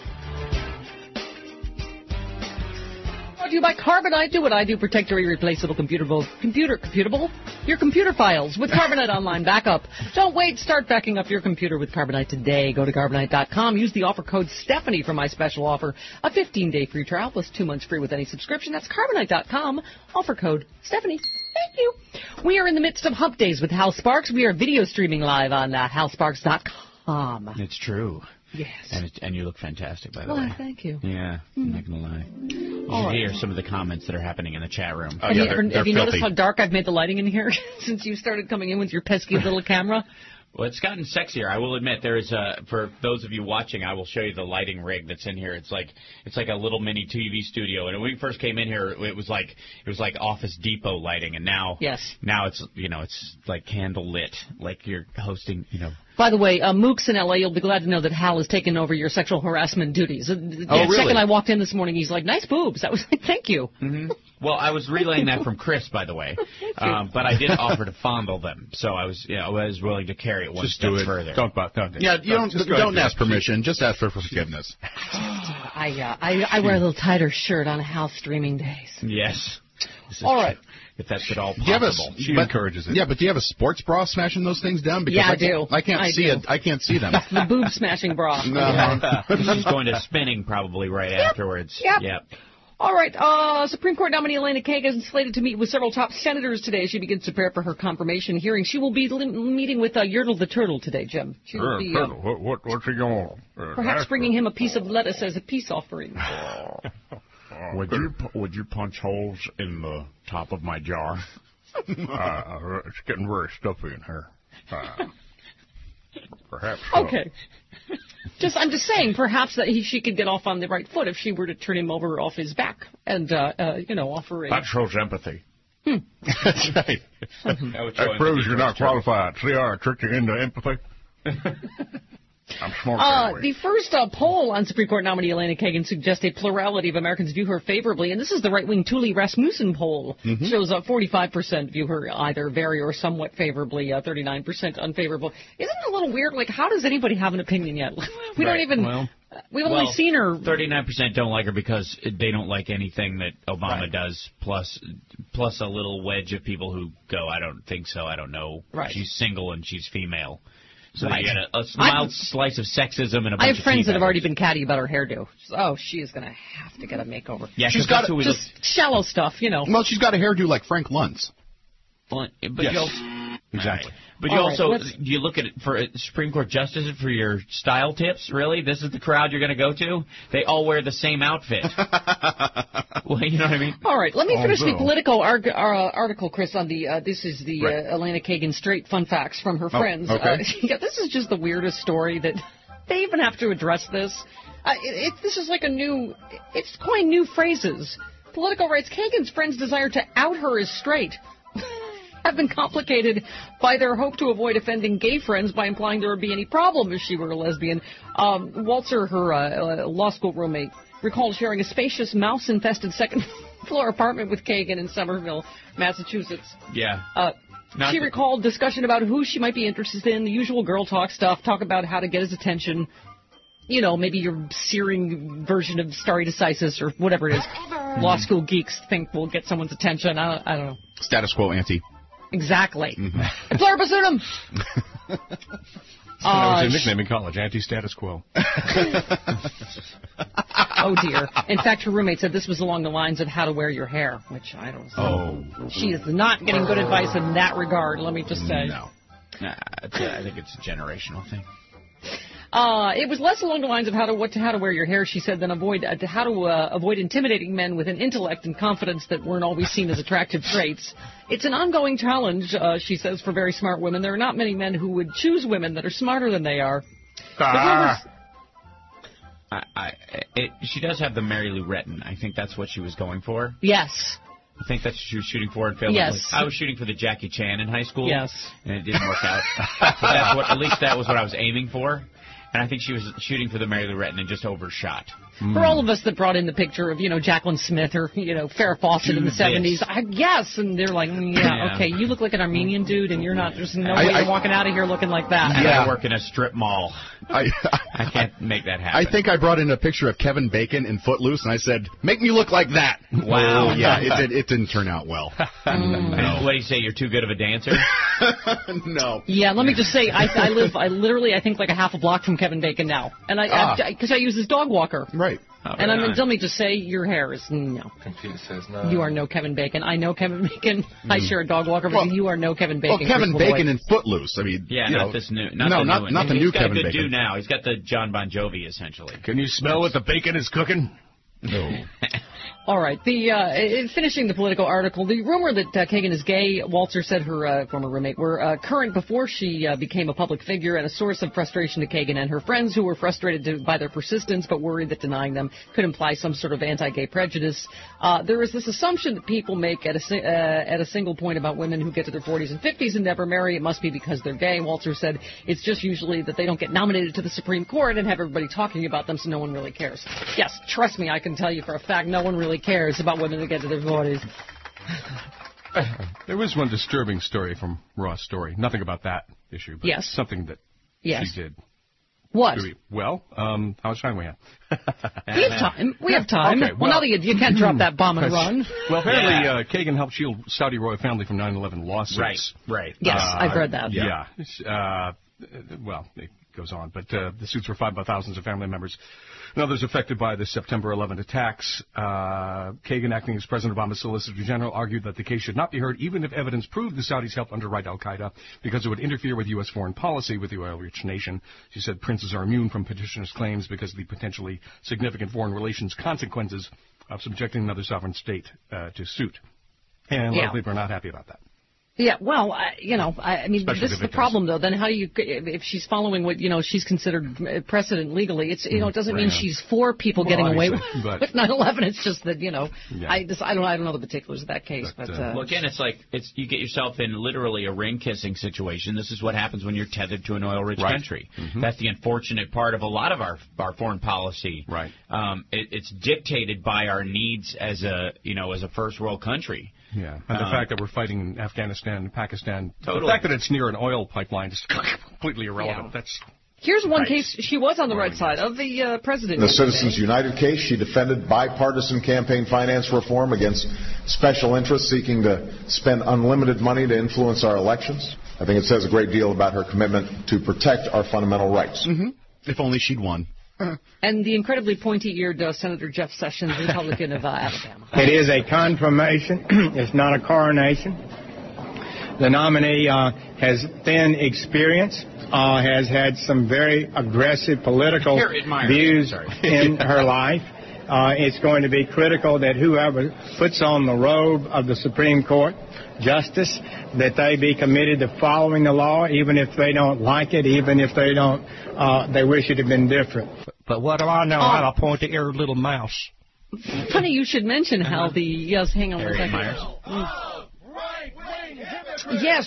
Brought to you by Carbonite. Do what I do. Protect your irreplaceable computable? Your computer files with Carbonite Online Backup. Don't wait. Start backing up your computer with Carbonite today. Go to Carbonite.com. Use the offer code Stephanie for my special offer. A 15-day free trial plus 2 months free with any subscription. That's Carbonite.com. Offer code Stephanie. Thank you. We are in the midst of Hump Days with Hal Sparks. We are video streaming live on HalSparks.com. It's true. Yes. And you look fantastic, by the Well, way. thank you. Yeah, I'm not going to lie. You should hear some of the comments that are happening in the chat room. Have you noticed how dark I've made the lighting in here since you started coming in with your pesky little camera? Well, it's gotten sexier. I will admit there is for those of you watching, I will show you the lighting rig that's in here. It's like a little mini TV studio. And when we first came in here, it was like Office Depot lighting, and now it's it's like candle lit, like you're hosting, By the way, Mooks in L.A., you'll be glad to know that Hal has taken over your sexual harassment duties. The second I walked in this morning, he's like, nice boobs. I was like, thank you. Mm-hmm. Well, I was relaying that from Chris, by the way. But I did offer to fondle them, so I was willing to carry it one step further. Don't. Yeah, don't ask permission. Just ask for forgiveness. I wear a little tighter shirt on Hal streaming days. Yes. All right. If that's at all possible. She encourages it. Yeah, but do you have a sports bra smashing those things down? Because I do. I can't see it. I can't see them. The boob smashing bra. No. She's going to spinning probably right afterwards. Yep. All right. Supreme Court nominee Elena Kagan is slated to meet with several top senators today. She begins to prepare for her confirmation hearing. She will be meeting with Yertle the Turtle today, Jim. She will be, what's he going on? Perhaps bringing him a piece of lettuce as a peace offering. Would you punch holes in the top of my jar? It's getting very stuffy in here. Perhaps. Okay. I'm just saying, perhaps that she could get off on the right foot if she were to turn him over off his back and, offer a... That shows empathy. That's right. That proves you're not qualified. See how I tricked you into empathy? I'm smart. The first poll on Supreme Court nominee Elena Kagan suggests a plurality of Americans view her favorably, and this is the right-wing Thule Rasmussen poll. Mm-hmm. Shows 45% view her either very or somewhat favorably, 39% unfavorable. Isn't it a little weird? Like, how does anybody have an opinion yet? We've only seen her. 39% don't like her because they don't like anything that Obama does, plus a little wedge of people who go, I don't think so, I don't know. Right. She's single and she's female. So you get a mild slice of sexism and a bunch of I have friends that have already been catty about her hairdo. She is going to have to get a makeover. Yeah, she's got just shallow stuff, Well, she's got a hairdo like Frank Luntz. But exactly. But you you look at it for Supreme Court justices for your style tips. Really, this is the crowd you're going to go to. They all wear the same outfit. Well, you know what I mean. All right, let me finish the Politico article, Chris. On the this is the Elena Kagan straight fun facts from her friends. Okay. This is just the weirdest story that they even have to address this. This is like it's coined new phrases. Politico writes, Kagan's friends' desire to out her as straight have been complicated by their hope to avoid offending gay friends by implying there would be any problem if she were a lesbian. Walter, her law school roommate, recalled sharing a spacious, mouse-infested second-floor apartment with Kagan in Somerville, Massachusetts. Yeah. She recalled discussion about who she might be interested in, the usual girl talk stuff, talk about how to get his attention. Maybe your searing version of stare decisis or whatever it is. Law school geeks think will get someone's attention. I don't know. Status quo ante. Exactly. Pluribus unum. That was your nickname in college, anti-status quo. Oh, dear. In fact, her roommate said this was along the lines of how to wear your hair, which I don't know. Oh. She is not getting good advice in that regard, let me just say. No. I think it's a generational thing. It was less along the lines of how to wear your hair, she said, than how to avoid intimidating men with an intellect and confidence that weren't always seen as attractive traits. It's an ongoing challenge, she says, for very smart women. There are not many men who would choose women that are smarter than they are. She does have the Mary Lou Retton. I think that's what she was going for. Yes. I think that's what she was shooting for and failed. Yes. I was shooting for the Jackie Chan in high school. Yes. And it didn't work out. But at least that was what I was aiming for. And I think she was shooting for the Mary Lou Retton and just overshot. For all of us that brought in the picture of, Jacqueline Smith or, Farrah Fawcett in the 70s, yes, and they're like, okay, you look like an Armenian dude, and you're not, there's no way you're walking out of here looking like that. And I work in a strip mall. I can't make that happen. I think I brought in a picture of Kevin Bacon in Footloose, and I said, make me look like that. Wow. Yeah, it didn't turn out well. No. What do you say, you're too good of a dancer? No. Yeah, let me just say, I live literally, I think, like a half a block from Kevin Bacon now. And because I use his dog walker. Right. And let me just say, your hair is no. Computer says no. You are no Kevin Bacon. I know Kevin Bacon. I share a dog walker, but you are no Kevin Bacon. Well, Kevin Bacon in Footloose. I mean, not this new. Not the new Kevin Bacon. He's got a good do now. He's got the John Bon Jovi essentially. Can you smell what the bacon is cooking? No. All right. Finishing the Politico article, the rumor that Kagan is gay, Walzer said her former roommate, were current before she became a public figure and a source of frustration to Kagan and her friends, who were frustrated by their persistence but worried that denying them could imply some sort of anti-gay prejudice. There is this assumption that people make at a single point about women who get to their 40s and 50s and never marry. It must be because they're gay. Walzer said it's just usually that they don't get nominated to the Supreme Court and have everybody talking about them, so no one really cares. Yes, trust me, I can tell you for a fact no one really cares about women that get to their 40s. There was one disturbing story from Ross Story. Nothing about that issue, but something that she did. What? How much time we have? We have time. We have time. Okay, now that you can't drop that bomb and run. Well, apparently Kagan helped shield Saudi royal family from 9/11 lawsuits. Right. Yes, I've read that. Yeah. Well, it goes on, but the suits were filed by thousands of family members and others affected by the September 11 attacks. Kagan, acting as President Obama's Solicitor General, argued that the case should not be heard even if evidence proved the Saudis helped underwrite al-Qaeda because it would interfere with U.S. foreign policy with the oil-rich nation. She said princes are immune from petitioners' claims because of the potentially significant foreign relations consequences of subjecting another sovereign state to suit. And a lot of people are not happy about that. Yeah, well, I mean, Especially this is the problem, though. Then how do you, if she's following what, she's considered precedent legally, it's, it doesn't mean she's for people getting away with 9/11. It's just that, I don't know the particulars of that case. But well, again, you get yourself in literally a ring-kissing situation. This is what happens when you're tethered to an oil-rich country. Mm-hmm. That's the unfortunate part of a lot of our foreign policy. Right. It's dictated by our needs as a first world country. Yeah, and the fact that we're fighting in Afghanistan and Pakistan, the fact that it's near an oil pipeline is completely irrelevant. Yeah. Here's one case she was on the right side of the president. In the Citizens United case, she defended bipartisan campaign finance reform against special interests seeking to spend unlimited money to influence our elections. I think it says a great deal about her commitment to protect our fundamental rights. Mm-hmm. If only she'd won. And the incredibly pointy-eared Senator Jeff Sessions, Republican of Alabama. It is a confirmation. It's not a coronation. The nominee has thin experience, has had some very aggressive political views in her life. It's going to be critical that whoever puts on the robe of the Supreme Court justice, that they be committed to following the law, even if they don't like it, even if they don't, they wish it had been different. But what do I know? I'm a pointy-eared little mouse. Funny you should mention how hang on one second. Yes,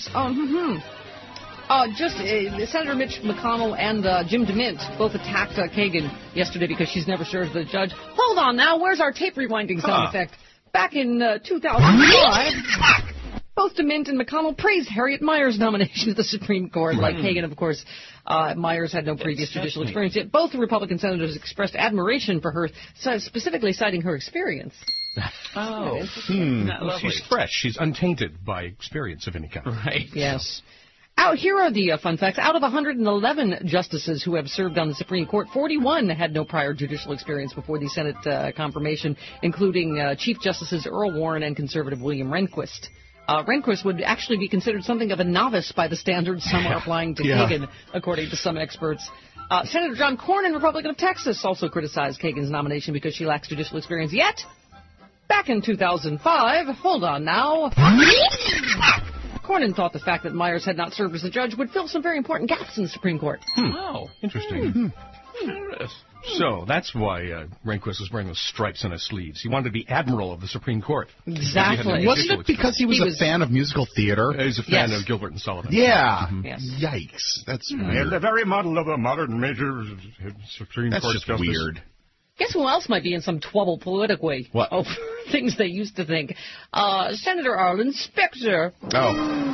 Senator Mitch McConnell and Jim DeMint both attacked Kagan yesterday because she's never served as a judge. Hold on now, where's our tape rewinding sound effect? Back in 2005, both DeMint and McConnell praised Harriet Meyer's nomination to the Supreme Court. Like Kagan, of course, Myers had no previous judicial experience. Yet both the Republican senators expressed admiration for her, specifically citing her experience. Oh, she's fresh. She's untainted by experience of any kind. Right. Yes. Here are the fun facts. Out of 111 justices who have served on the Supreme Court, 41 had no prior judicial experience before the Senate confirmation, including Chief Justices Earl Warren and conservative William Rehnquist. Rehnquist would actually be considered something of a novice by the standards some are applying to Kagan, according to some experts. Senator John Cornyn, Republican of Texas, also criticized Kagan's nomination because she lacks judicial experience. Yet, back in 2005, hold on now, Cornyn thought the fact that Myers had not served as a judge would fill some very important gaps in the Supreme Court. Oh, interesting. So that's why Rehnquist was wearing those stripes on his sleeves. He wanted to be admiral of the Supreme Court. Exactly. Wasn't it because he was a fan of musical theater? He was a fan of Gilbert and Sullivan. Yeah. Yes. Yikes. That's And weird. the very model of a modern major Supreme That's Court just justice. weird. Guess who else might be in some trouble politically? What? Oh, things they used to think. Senator Arlen Specter. Oh.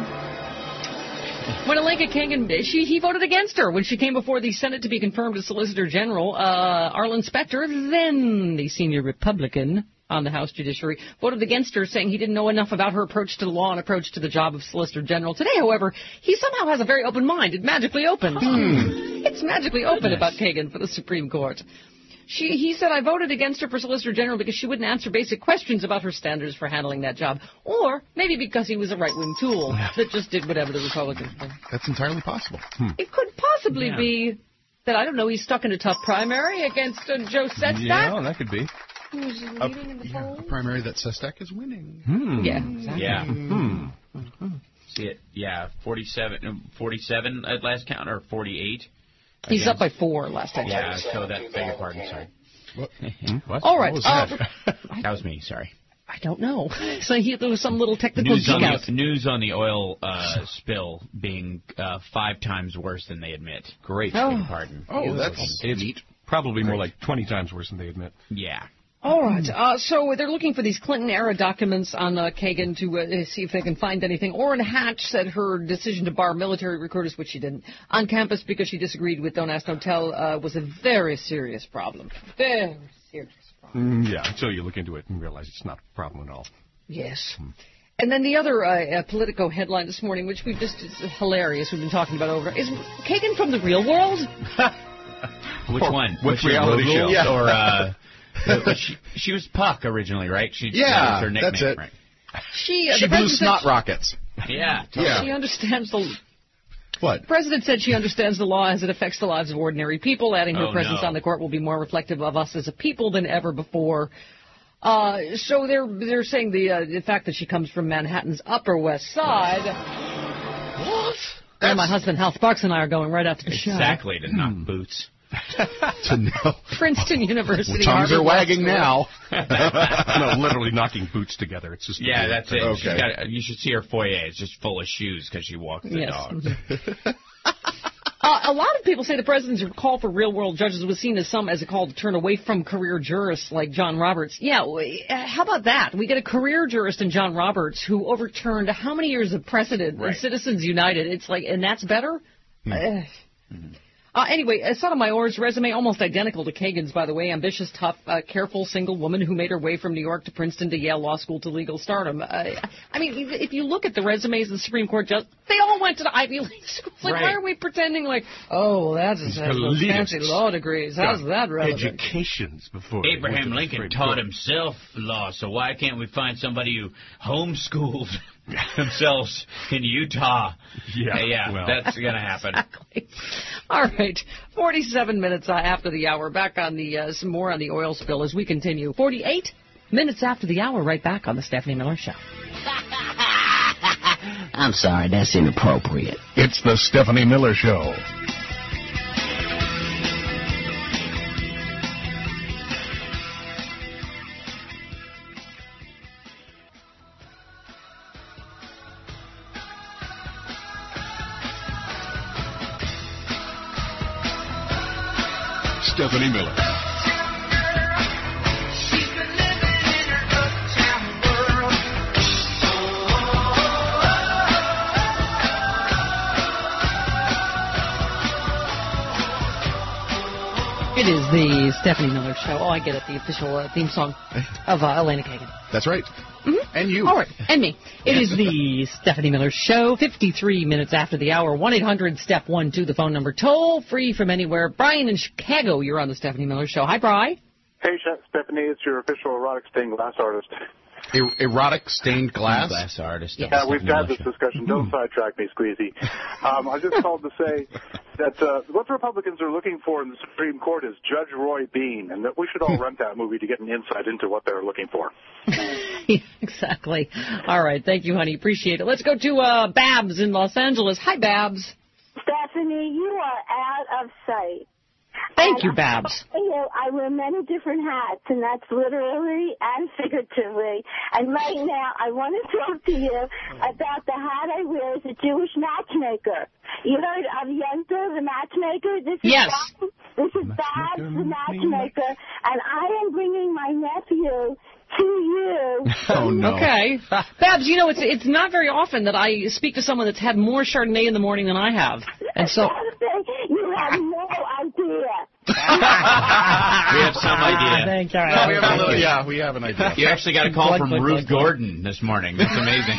When Elena Kagan, he voted against her when she came before the Senate to be confirmed as Solicitor General. Arlen Specter, then the senior Republican on the House Judiciary, voted against her, saying he didn't know enough about her approach to the law and approach to the job of Solicitor General. Today, however, he somehow has a very open mind. It magically opened. It's magically open about Kagan for the Supreme Court. He said, I voted against her for Solicitor General because she wouldn't answer basic questions about her standards for handling that job. Or maybe because he was a right-wing tool that just did whatever the Republicans did. That's entirely possible. It could possibly be that, I don't know, he's stuck in a tough primary against Joe Sestak. Yeah, that could be. Who's leading in the polls. A primary that Sestak is winning. Yeah, exactly. Yeah. See it? Yeah, 47 at last count, or 48. He's up by 4 last time. Yeah, so that, beg your pardon, sorry. What? All right. What was that? That was me, sorry. I don't know. So there was some little technical News out. on the oil spill being 5 times worse than they admit. Great. Oh. Beg your pardon. Oh, that's neat. Probably more like 20 times worse than they admit. Yeah. All right. So they're looking for these Clinton-era documents on Kagan to see if they can find anything. Orrin Hatch said her decision to bar military recruiters, which she didn't, on campus because she disagreed with Don't Ask, Don't Tell, was a very serious problem. Very serious problem. Yeah, until you look into it and realize it's not a problem at all. Yes. And then the other Politico headline this morning, which it's hilarious, we've been talking about over, is Kagan from the real world? Which one? Which reality show? Yeah. Or, she was Puck originally, right? That was her nickname, that's it. Right? She blew snot rockets. Yeah. She understands the... What? The president said she understands the law as it affects the lives of ordinary people, adding her presence on the court will be more reflective of us as a people than ever before. So they're saying the fact that she comes from Manhattan's Upper West Side... What? And my husband Hal Sparks and I are going right after the show. Exactly, to knock boots. To know. Princeton University. Tongues are wagging now. No, literally knocking boots together. It's just that's it. Okay. You should see her foyer. It's just full of shoes because she walks the dog. A lot of people say the president's call for real-world judges was seen as a call to turn away from career jurists like John Roberts. Yeah, how about that? We get a career jurist in John Roberts who overturned how many years of precedent in Citizens United? It's like, and that's better? Anyway, Sotomayor's resume almost identical to Kagan's, by the way. Ambitious, tough, careful, single woman who made her way from New York to Princeton to Yale Law School to legal stardom. I mean, if you look at the resumes of the Supreme Court judges, they all went to the Ivy League schools. Like, why are we pretending like, that's those fancy law degrees? How's that relevant? Educations before. Abraham Lincoln taught himself law, so why can't we find somebody who homeschooled themselves in Utah? Well. That's going to happen. Exactly. All right, 47 minutes after the hour. Back on some more on the oil spill as we continue. 48 minutes after the hour, right back on the Stephanie Miller Show. I'm sorry, that's inappropriate. It's the Stephanie Miller Show. Stephanie Miller. It is the Stephanie Miller Show. Oh, I get it, the official theme song of Elena Kagan. That's right. Mm-hmm. And you. All right, and me. It is the Stephanie Miller Show, 53 minutes after the hour, 1-800-STEP-1-2, the phone number, toll free from anywhere. Brian in Chicago, you're on the Stephanie Miller Show. Hi, Brian. Hey, Stephanie, it's your official erotic stained glass artist. Erotic stained glass? Glass artist. Yeah, we've had this discussion. Don't sidetrack me, Squeezy. I just called to say that what the Republicans are looking for in the Supreme Court is Judge Roy Bean, and that we should all rent that movie to get an insight into what they're looking for. Exactly. All right. Thank you, honey. Appreciate it. Let's go to Babs in Los Angeles. Hi, Babs. Stephanie, you are out of sight. Thank you, Babs. I wear many different hats, and that's literally and figuratively. And right now, I want to talk to you about the hat I wear as a Jewish matchmaker. You heard of Yenta, the matchmaker? This is Babs, the matchmaker, and I am bringing my nephew to you. Oh, no. Okay. Babs, you know, it's not very often that I speak to someone that's had more Chardonnay in the morning than I have. And so... You have no idea. We have some idea. Thank you. No, we have a little, we have an idea. You actually got a call from Ruth Gordon this morning. That's amazing.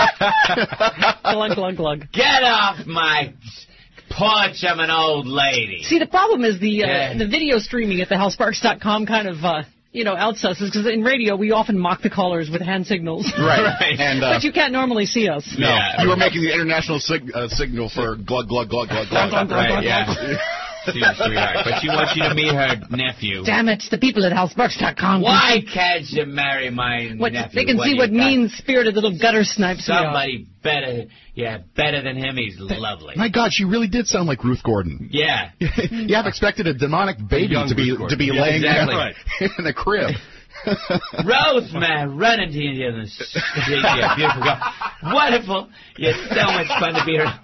Glug, glug, glug. Get off my porch, I'm an old lady. See, the problem is the video streaming at thehellsparks.com kind of... outs us, because in radio we often mock the callers with hand signals. Right. And, but you can't normally see us. No, you were making the international signal for glug, glug, glug, glug, glug. Right, yeah. Sweetheart. But she wants you to meet her nephew. Damn it, the people at hellsparks.com. Why can't you marry my nephew? They can see what mean-spirited little gutter snipes we are. Somebody better than him. He's lovely. My God, she really did sound like Ruth Gordon. Yeah. You have expected a demonic baby to be laying in a crib. Rose, man, running to you in the street, you beautiful girl. Wonderful. You're so much fun to be here.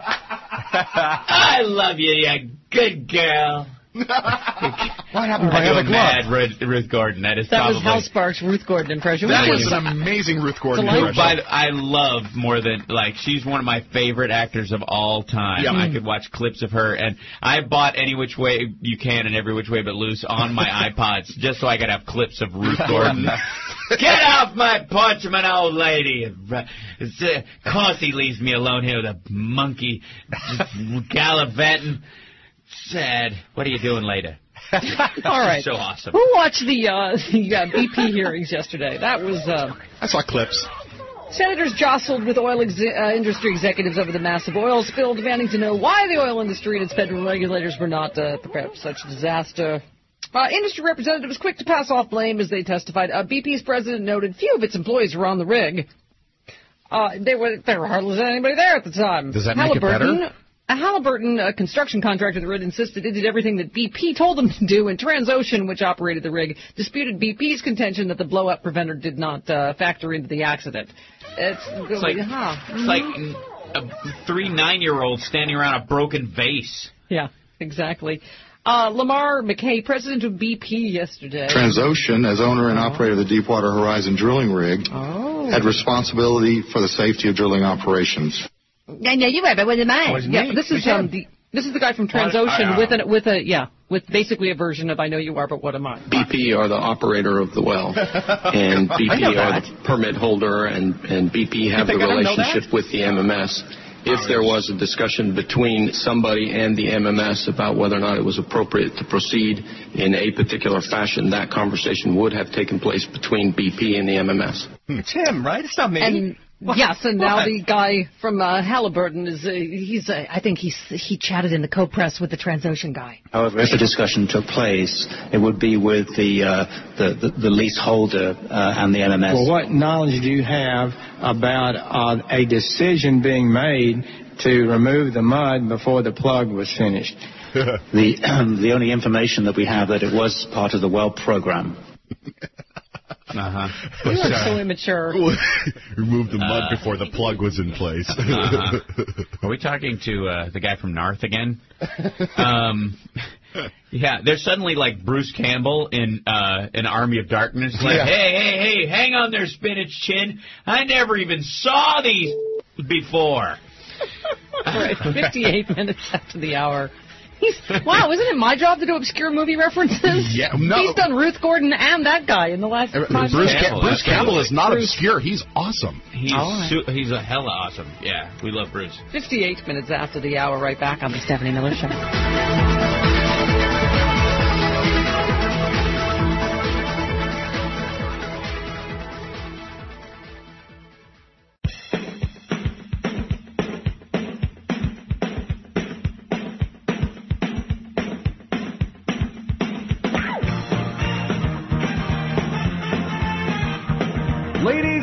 I love you, you good girl. What happened to I my other go glove? mad, Ruth Gordon. That was Hal Sparks' Ruth Gordon impression. That was an amazing Ruth Gordon impression. I love more than, she's one of my favorite actors of all time. Yeah. I could watch clips of her, and I bought Any Which Way You Can and Every Which Way But Loose on my iPods just so I could have clips of Ruth Gordon. Get off my porch, I'm an old lady. Of course he leaves me alone here with a monkey gallivanting. Sad. What are you doing later? All right. So awesome. Who watched the BP hearings yesterday? That was... I saw clips. Senators jostled with oil industry executives over the massive oil spill, demanding to know why the oil industry and its federal regulators were not prepared for such a disaster. Industry representatives quick to pass off blame as they testified. BP's president noted few of its employees were on the rig. There were hardly anybody there at the time. Does that make it better? Halliburton, a construction contractor that rig insisted it did everything that BP told them to do, and Transocean, which operated the rig, disputed BP's contention that the blow-up preventer did not factor into the accident. It's like 3 9-year-olds standing around a broken vase. Yeah, exactly. Lamar McKay, president of BP yesterday. Transocean, as owner and operator of the Deepwater Horizon drilling rig, had responsibility for the safety of drilling operations. Yeah, you have it with mine. Yeah, this is the guy from Transocean with basically a version of I Know You Are, but what am I? BP are the operator of the well, and BP are the permit holder, and BP have the relationship with the MMS. If there was a discussion between somebody and the MMS about whether or not it was appropriate to proceed in a particular fashion, that conversation would have taken place between BP and the MMS. It's him, right? It's not me. Yes, and now the guy from Halliburton is I think he chatted in the co-press with the Transocean guy. However, if a discussion took place, it would be with the leaseholder and the MMS. Well, what knowledge do you have about a decision being made to remove the mud before the plug was finished? The only information that we have that it was part of the well program. You are so immature. Remove the mud before the plug was in place. Are we talking to the guy from Narth again? Yeah, there's suddenly like Bruce Campbell in an Army of Darkness. Like, hey, hang on there, Spinach Chin. I never even saw these before. All right, 58 minutes after the hour. Wow, isn't it my job to do obscure movie references? Yeah, no. He's done Ruth Gordon and that guy in the last 5 minutes. Bruce Campbell is not obscure. He's awesome. He's a hella awesome. Yeah, we love Bruce. 58 minutes after the hour, right back on the Stephanie Miller Show.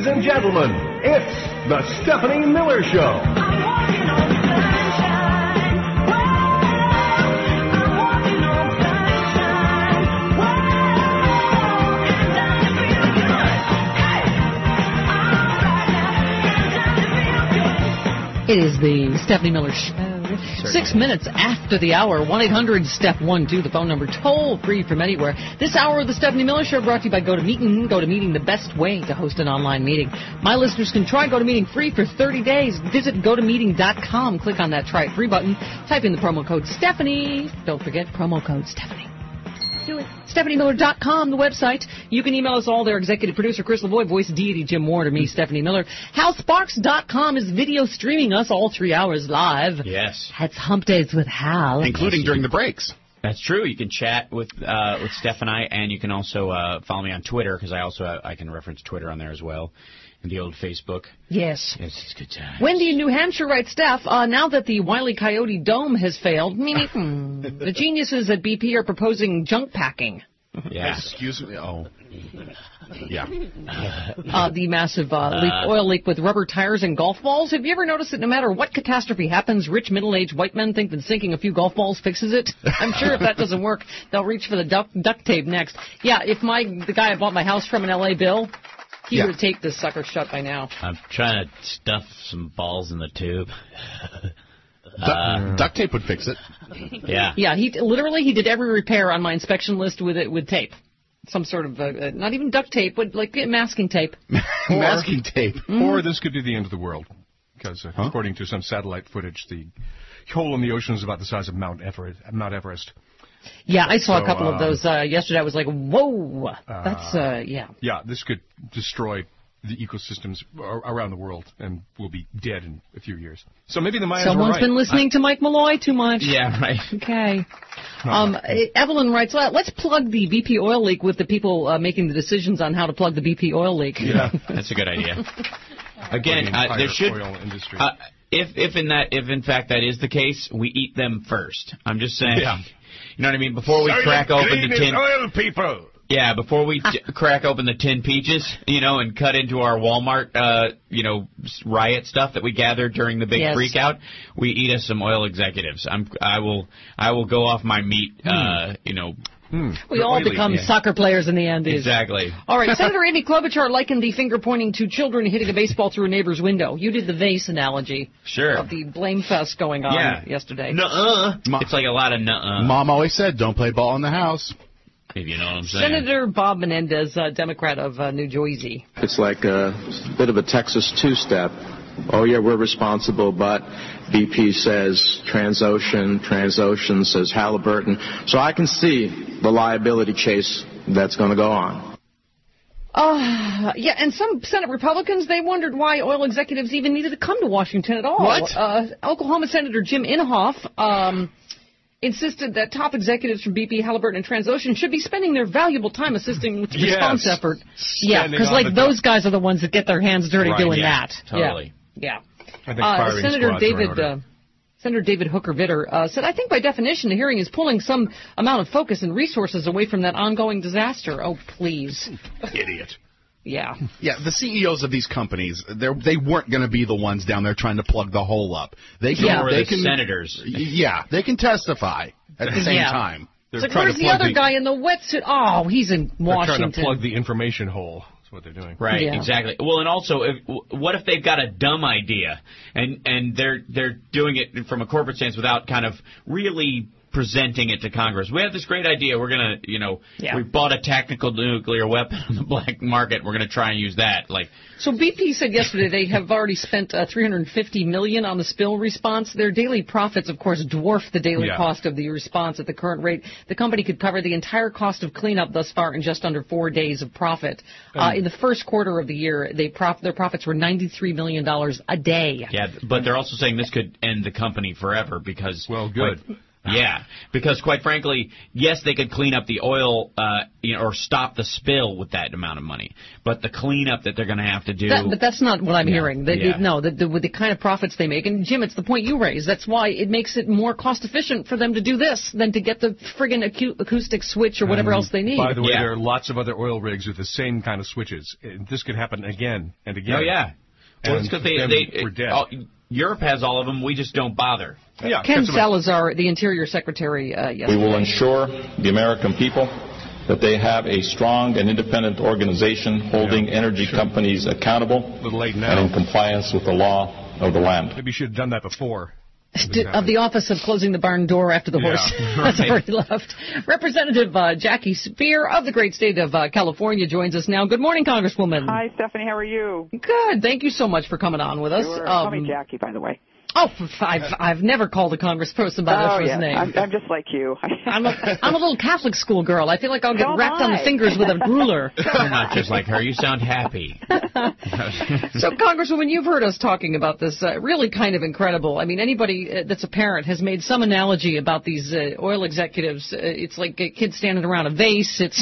Ladies and gentlemen, it's the Stephanie Miller Show. It is the Stephanie Miller Show. 6 minutes after the hour. 1-800-STEP-1-2, the phone number, toll free from anywhere. This hour of the Stephanie Miller Show brought to you by GoToMeeting. GoToMeeting, the best way to host an online meeting. My listeners can try GoToMeeting free for 30 days. Visit GoToMeeting.com. Click on that Try It Free button. Type in the promo code Stephanie. Don't forget promo code Stephanie. Do it. StephanieMiller.com, the website. You can email us all there. Executive producer Chris Lavoie, voice deity Jim Ward, or me, Stephanie Miller. HalSparks.com is video streaming us all 3 hours live. Yes. That's Hump Days with Hal. Including during the breaks. That's true. You can chat with Steph and I, and you can also follow me on Twitter, because I can reference Twitter on there as well. And the old Facebook. Yes. It's good time. Wendy in New Hampshire writes, Steph, now that the Wile E. Coyote Dome has failed, the geniuses at BP are proposing junk packing. Yeah. Excuse me. Oh. Yeah. The massive oil leak with rubber tires and golf balls. Have you ever noticed that no matter what catastrophe happens, rich middle-aged white men think that sinking a few golf balls fixes it? I'm sure if that doesn't work, they'll reach for the duct tape next. Yeah, if the guy I bought my house from in L.A., Bill, he would have taped this sucker shut by now. I'm trying to stuff some balls in the tube. Duct tape would fix it. Yeah. Yeah, he did every repair on my inspection list with tape. Some sort of, not even duct tape, but like masking tape. Masking tape. Or this could be the end of the world. Because according to some satellite footage, the hole in the ocean is about the size of Mount Everest. Yeah, I saw a couple of those yesterday. I was like, whoa, that's, yeah. Yeah, this could destroy the ecosystems around the world, and we'll be dead in a few years. So maybe the Mayans Someone's were right. been listening to Mike Malloy too much. Yeah, right. Okay. Evelyn writes, let's plug the BP oil leak with the people making the decisions on how to plug the BP oil leak. Yeah. That's a good idea. Again, there should... Oil industry. If in fact that is the case, we eat them first. I'm just saying. Yeah. You know what I mean? Before we crack open the tin... oil people! Yeah, before we crack open the tin peaches, and cut into our Walmart, riot stuff that we gathered during the big freak out, we eat us some oil executives. I will go off my meat, We all become soccer players in the end. Exactly. All right, Senator Amy Klobuchar likened the finger-pointing to children hitting a baseball through a neighbor's window. You did the vase analogy. Sure. Of the blame fest going on yesterday. Nuh-uh. It's like a lot of nuh-uh. Mom always said, don't play ball in the house. If you know what I'm saying. Senator Bob Menendez, Democrat of New Jersey. It's like a bit of a Texas two-step. Oh, yeah, we're responsible, but BP says Transocean says Halliburton. So I can see the liability chase that's going to go on. Yeah, and some Senate Republicans, they wondered why oil executives even needed to come to Washington at all. What? Oklahoma Senator Jim Inhofe insisted that top executives from BP, Halliburton, and Transocean should be spending their valuable time assisting with the response effort. Yeah, because those guys are the ones that get their hands dirty doing that. Totally. Yeah. I think Senator David Hooker-Vitter said, I think by definition the hearing is pulling some amount of focus and resources away from that ongoing disaster. Oh, please. Idiot. Yeah. Yeah, the CEOs of these companies, they weren't going to be the ones down there trying to plug the hole up. They can, senators. Yeah, they can testify at the same time. It's like, where's the other guy in the wetsuit? Oh, he's in Washington. They're trying to plug the information hole. That's what they're doing. Right, exactly. Well, and also, what if they've got a dumb idea and they're doing it from a corporate stance without kind of really presenting it to Congress? We have this great idea. We're going to, we bought a tactical nuclear weapon on the black market. We're going to try and use that. So BP said yesterday they have already spent $350 million on the spill response. Their daily profits, of course, dwarf the daily cost of the response at the current rate. The company could cover the entire cost of cleanup thus far in just under 4 days of profit. In the first quarter of the year, their profits were $93 million a day. Yeah, but they're also saying this could end the company forever because... Well, good. Yeah, because quite frankly, yes, they could clean up the oil, or stop the spill with that amount of money. But the cleanup that they're going to have to do. But that's not what I'm hearing. No, with the kind of profits they make. And Jim, it's the point you raised. That's why it makes it more cost efficient for them to do this than to get the friggin' acoustic switch or whatever else they need. By the way, there are lots of other oil rigs with the same kind of switches. This could happen again and again. Oh yeah. Well, it's because we're dead. Europe has all of them. We just don't bother. Yeah, Ken Salazar, the Interior Secretary, yesterday. We will ensure the American people that they have a strong and independent organization holding energy companies accountable and in compliance with the law of the land. Maybe you should have done that before. Of the office of closing the barn door after the horse has already left. Representative Jackie Speier of the great state of California joins us now. Good morning, Congresswoman. Hi, Stephanie. How are you? Good. Thank you so much for coming on with us. Call me Jackie, by the way. Oh, I've never called a congressperson by their first name. I'm just like you. I'm a little Catholic school girl. I feel like I'll get wrapped on the fingers with a ruler. You're not just like her. You sound happy. So, Congresswoman, you've heard us talking about this. Really kind of incredible. I mean, anybody that's a parent has made some analogy about these oil executives. It's like kids standing around a vase. It's...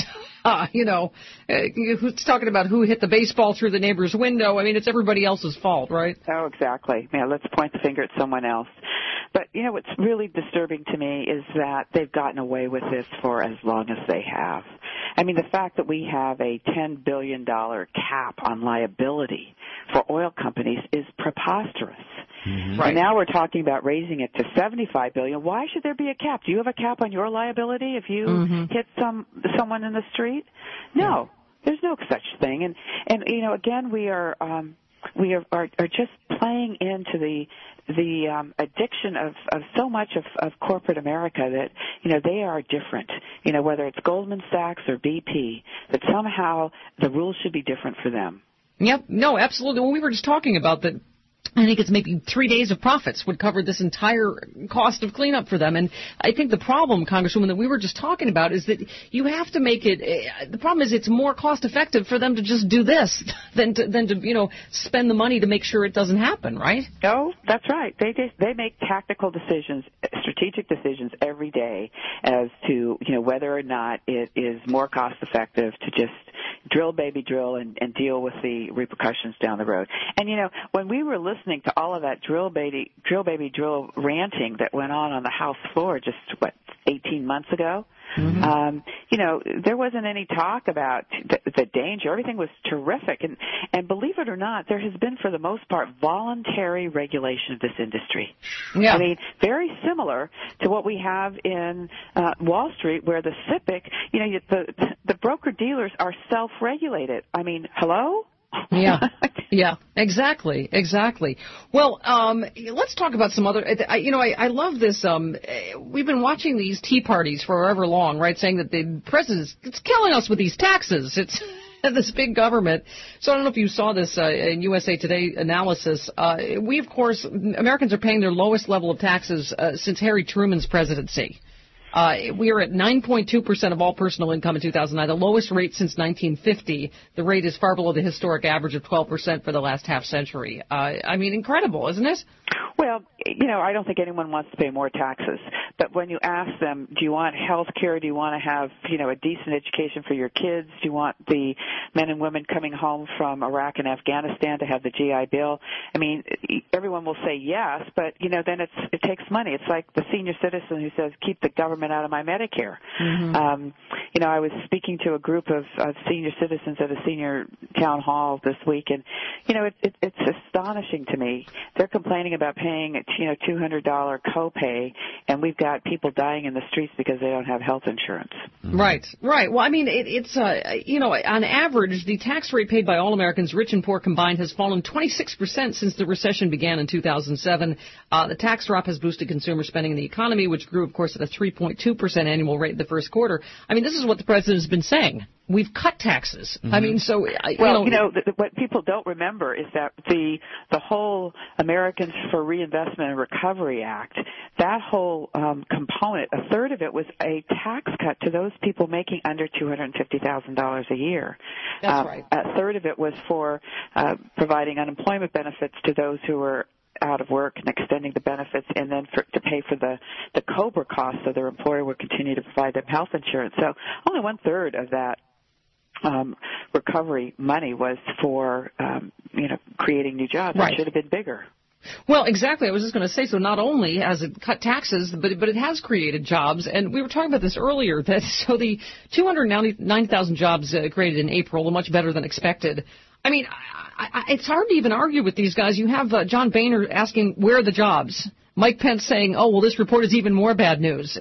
who's talking about who hit the baseball through the neighbor's window? I mean, it's everybody else's fault, right? Oh, exactly. Yeah, let's point the finger at someone else. But, what's really disturbing to me is that they've gotten away with this for as long as they have. I mean, the fact that we have a $10 billion cap on liability for oil companies is preposterous. Mm-hmm. Right. And now we're talking about raising it to $75 billion. Why should there be a cap? Do you have a cap on your liability if you hit someone in the street? No, there's no such thing. And again, we are just playing into the addiction of so much of corporate America that they are different. Whether it's Goldman Sachs or BP, that somehow the rules should be different for them. Yep. No, absolutely. Well, we were just talking about that. I think it's maybe 3 days of profits would cover this entire cost of cleanup for them. And I think the problem, Congresswoman, that we were just talking about is that you have to make it, the problem is it's more cost effective for them to just do this than to spend the money to make sure it doesn't happen, right? No, that's right. They make tactical decisions, strategic decisions every day as to, whether or not it is more cost effective to just drill, baby, drill and deal with the repercussions down the road. And, when we were listening to all of that drill, baby, drill ranting that went on the House floor just, 18 months ago, there wasn't any talk about the danger. Everything was terrific. And believe it or not, there has been, for the most part, voluntary regulation of this industry. Yeah. I mean, very similar to what we have in Wall Street, where the SIPC, the broker-dealers are self-regulated. I mean, hello? Yeah, exactly. Well, let's talk about some other, I love this, we've been watching these tea parties for however long, right, saying that the president's, it's killing us with these taxes. It's this big government. So I don't know if you saw this in USA Today analysis. We, of course, Americans are paying their lowest level of taxes since Harry Truman's presidency. We are at 9.2% of all personal income in 2009, the lowest rate since 1950. The rate is far below the historic average of 12% for the last half century. I mean, incredible, isn't it? Well, I don't think anyone wants to pay more taxes. But when you ask them, do you want health care? Do you want to have, a decent education for your kids? Do you want the men and women coming home from Iraq and Afghanistan to have the GI Bill? I mean, everyone will say yes, but, then it takes money. It's like the senior citizen who says, keep the government out of my Medicare. Mm-hmm. I was speaking to a group of senior citizens at a senior town hall this week, and, it's astonishing to me. They're complaining about paying, $200 copay, and we've got people dying in the streets because they don't have health insurance. Right. Well, I mean, it's on average, the tax rate paid by all Americans, rich and poor combined, has fallen 26% since the recession began in 2007. The tax drop has boosted consumer spending in the economy, which grew, of course, at a 3.2% annual rate in the first quarter. I mean, this is what the president has been saying. We've cut taxes. Mm-hmm. I mean, so... what people don't remember is that the whole Americans for Reinvestment and Recovery Act, that whole component, a third of it was a tax cut to those people making under $250,000 a year. That's right. A third of it was for providing unemployment benefits to those who were out of work and extending the benefits, and then to pay for the COBRA costs, so their employer would continue to provide them health insurance. So only 1/3 of that recovery money was for creating new jobs. Right. It should have been bigger. Well, exactly. I was just going to say, so not only has it cut taxes, but it has created jobs. And we were talking about this earlier, that so the 290,000 jobs created in April were much better than expected. I mean, it's hard to even argue with these guys. You have John Boehner asking, where are the jobs? Mike Pence saying, oh, well, this report is even more bad news.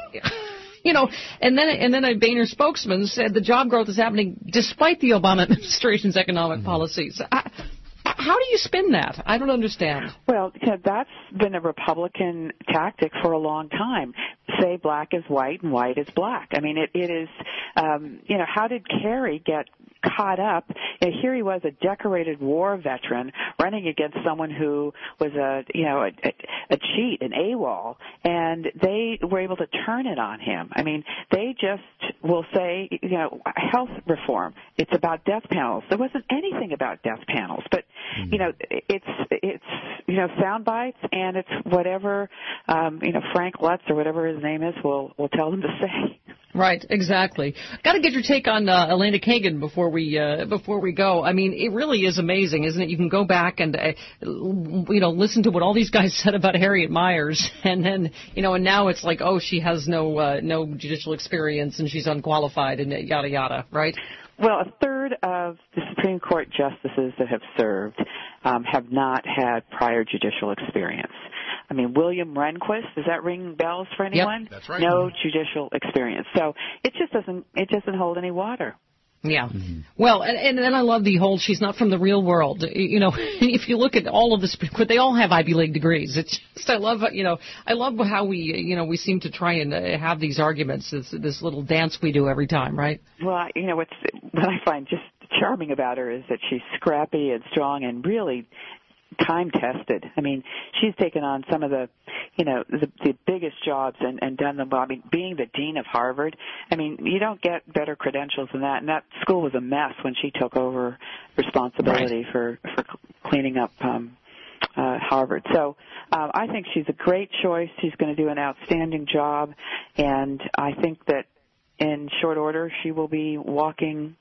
And then a Boehner spokesman said the job growth is happening despite the Obama administration's economic policies. How do you spin that? I don't understand. Well, that's been a Republican tactic for a long time. Say black is white and white is black. I mean, it is, how did Kerry get caught up? Here he was, a decorated war veteran, running against someone who was a cheat, an AWOL, and they were able to turn it on him. I mean, they just will say, health reform. It's about death panels. There wasn't anything about death panels, but it's sound bites, and it's whatever Frank Lutz or whatever his name is will tell them to say. Right, exactly. Got to get your take on Elena Kagan before we go. I mean, it really is amazing, isn't it? You can go back and listen to what all these guys said about Harriet Miers, and then and now it's like, oh, she has no judicial experience and she's unqualified and yada yada, right? Well, 1/3 of the Supreme Court justices that have served have not had prior judicial experience. I mean, William Rehnquist, does that ring bells for anyone? Yep, that's right. No judicial experience. So it doesn't hold any water. Yeah. Mm-hmm. Well, and then I love the whole she's not from the real world. If you look at all of this, they all have Ivy League degrees. It's just, I love how we seem to try and have these arguments, this little dance we do every time, right? Well, what I find just charming about her is that she's scrappy and strong and really time-tested. I mean, she's taken on some of the biggest jobs and done them well. I mean, being the dean of Harvard, I mean, you don't get better credentials than that. And that school was a mess when she took over responsibility for cleaning up Harvard. So I think she's a great choice. She's going to do an outstanding job, and I think that in short order she will be walking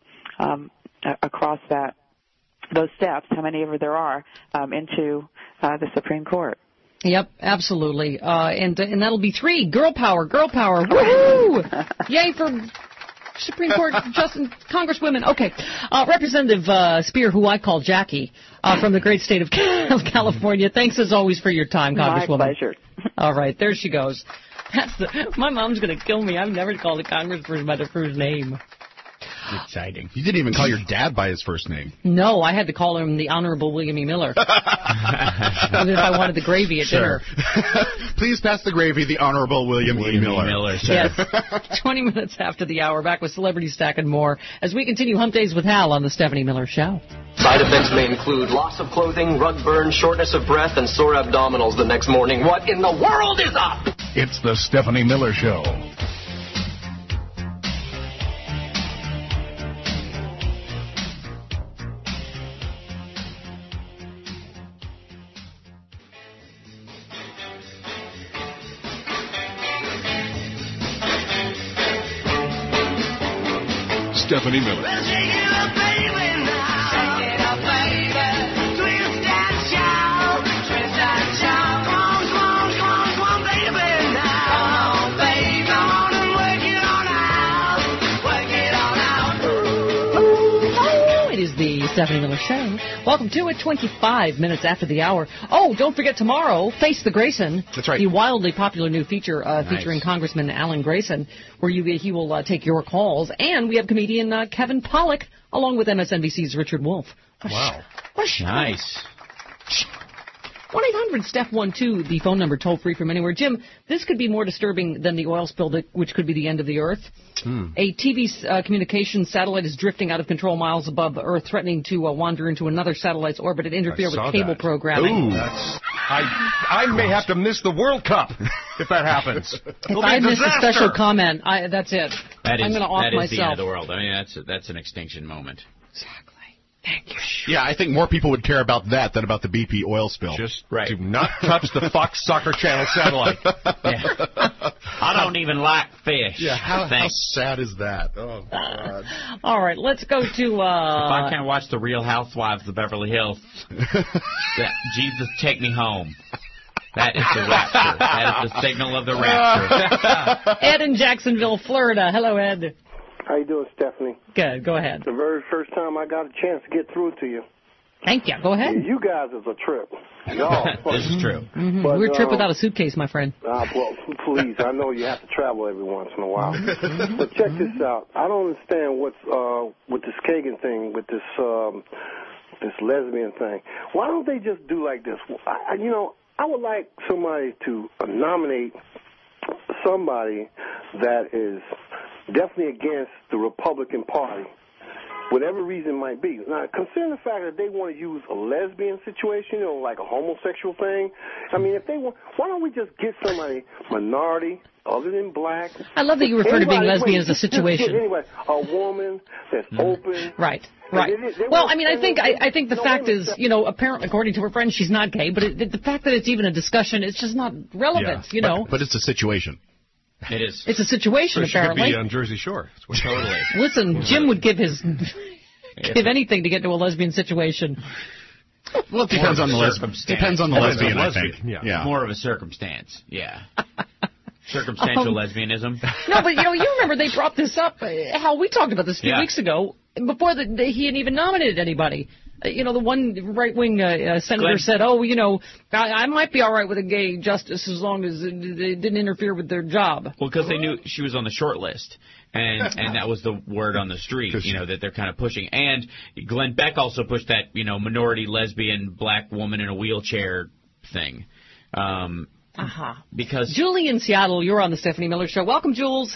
across those steps, how many ever there are, into the Supreme Court. Yep, absolutely. And that'll be 3. Girl power, girl power. Woohoo! Yay for Supreme Court Congresswomen. Okay. Representative Spear, who I call Jackie, from the great state of California, thanks as always for your time, Congresswoman. My pleasure. All right, there she goes. My mom's going to kill me. I've never called a congressperson by their first name. Exciting. You didn't even call your dad by his first name. No, I had to call him the Honorable William E. Miller. Even if I wanted the gravy at dinner. Please pass the gravy, the Honorable William E. Miller. Yes. 20 minutes after the hour, back with Celebrity Stack and more as we continue Hump Days with Hal on the Stephanie Miller Show. Side effects may include loss of clothing, rug burn, shortness of breath, and sore abdominals the next morning. What in the world is up? It's the Stephanie Miller Show. Stephanie Miller. It is the Stephanie Miller Show. Welcome to it, 25 minutes after the hour. Oh, don't forget tomorrow, Face the Grayson. That's right. The wildly popular new feature featuring Congressman Alan Grayson, where he will take your calls. And we have comedian Kevin Pollak, along with MSNBC's Richard Wolff. Wow. Nice. 1-800-STEPH12, the phone number, toll free from anywhere. Jim, this could be more disturbing than the oil spill, which could be the end of the Earth. A TV communications satellite is drifting out of control miles above the Earth, threatening to wander into another satellite's orbit and interfere with cable programming. I may have to miss the World Cup if that happens. If I miss a special comment, that's it. I'm going to off myself. That is the end of the world. I mean, that's an extinction moment. Exactly. Thank you. Yeah, I think more people would care about that than about the BP oil spill. Just do not touch the Fox Soccer Channel satellite. I don't even like fish. Yeah, how sad is that? Oh, God. All right, let's go to... If I can't watch The Real Housewives of Beverly Hills, Jesus, take me home. That is the rapture. That is the signal of the rapture. Ed in Jacksonville, Florida. Hello, Ed. How you doing, Stephanie? Good. Go ahead. The very first time I got a chance to get through to you. Thank you. Go ahead. You guys is a trip. Y'all, this is true. Mm-hmm. We're a trip without a suitcase, my friend. Well, please. I know you have to travel every once in a while. But check this out. I don't understand what's with this Kagan thing, with this this lesbian thing. Why don't they just do like this? I would like somebody to nominate somebody that is definitely against the Republican Party, whatever reason might be. Now, considering the fact that they want to use a lesbian situation, like a homosexual thing, I mean, if they want, why don't we just get somebody minority, other than black? I love that you refer to being lesbian as a situation. Anyway, a woman that's open. Right. Well, I mean, I think the fact is, apparently, according to her friend, she's not gay, but the fact that it's even a discussion, it's just not relevant, But it's a situation. It is. It's a situation, so apparently. She could be on Jersey Shore. Totally. Listen, Jim would give anything to get to a lesbian situation. Well, it depends on the lesbian. Depends on the lesbian, I think. Yeah. More of a circumstance. Yeah. Circumstantial lesbianism. No, but you remember they brought this up. Hal, we talked about this a few weeks ago before he had even nominated anybody. The one right-wing senator said, I might be all right with a gay justice as long as it didn't interfere with their job. Well, because they knew she was on the short list, and that was the word on the street, that they're kind of pushing. And Glenn Beck also pushed that, minority lesbian black woman in a wheelchair thing. Because Julie in Seattle, you're on the Stephanie Miller Show. Welcome, Jules.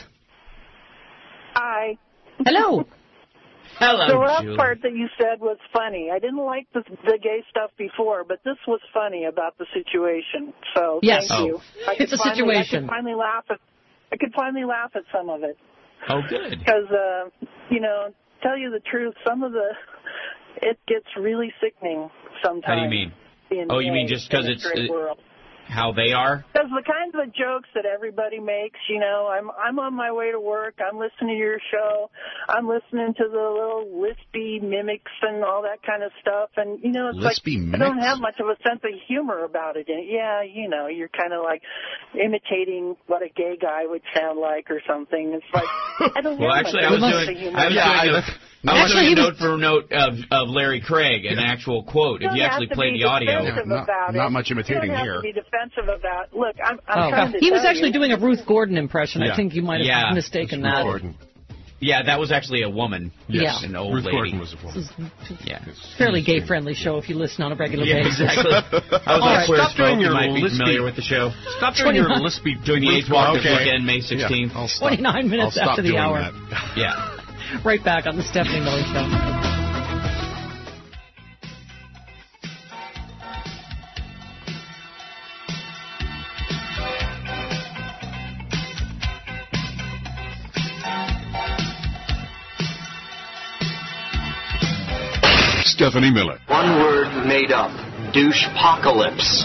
Hi. Hello. Hello, the last Julie. part that you said was funny. I didn't like the gay stuff before, but this was funny about the situation. So yes. Thank you. It's a situation. I could finally laugh at some of it. Oh, good. Because tell you the truth, it gets really sickening sometimes. How do you mean? You mean just because it's how they are? Because the kinds of jokes that everybody makes, I'm on my way to work, I'm listening to your show, I'm listening to the little lispy mimics and all that kind of stuff, and, it's lispy mimics? I don't have much of a sense of humor about it. And, you're kind of like imitating what a gay guy would sound like or something. It's like, I don't know. Well, actually, I was doing a note for note of Larry Craig, an actual quote. If you actually play the audio. Not much imitating here. You don't have to be defensive about. Look, I'm trying to. He was actually doing a Ruth Gordon impression. I think you might have mistaken that. Gordon. Yeah, that was actually a woman. Yes. An old Ruth lady. Gordon was a woman. Fairly gay-friendly show if you listen on a regular basis. Exactly. I was on Queer Smoke. You might be familiar with the show. Stop doing your lispy. Doing the AIDS Walk this weekend, May 16th. Yeah, 29 minutes after the hour. That. Yeah. Right back on the Stephanie Miller Show. Stephanie Miller. One word made up. Douche-pocalypse.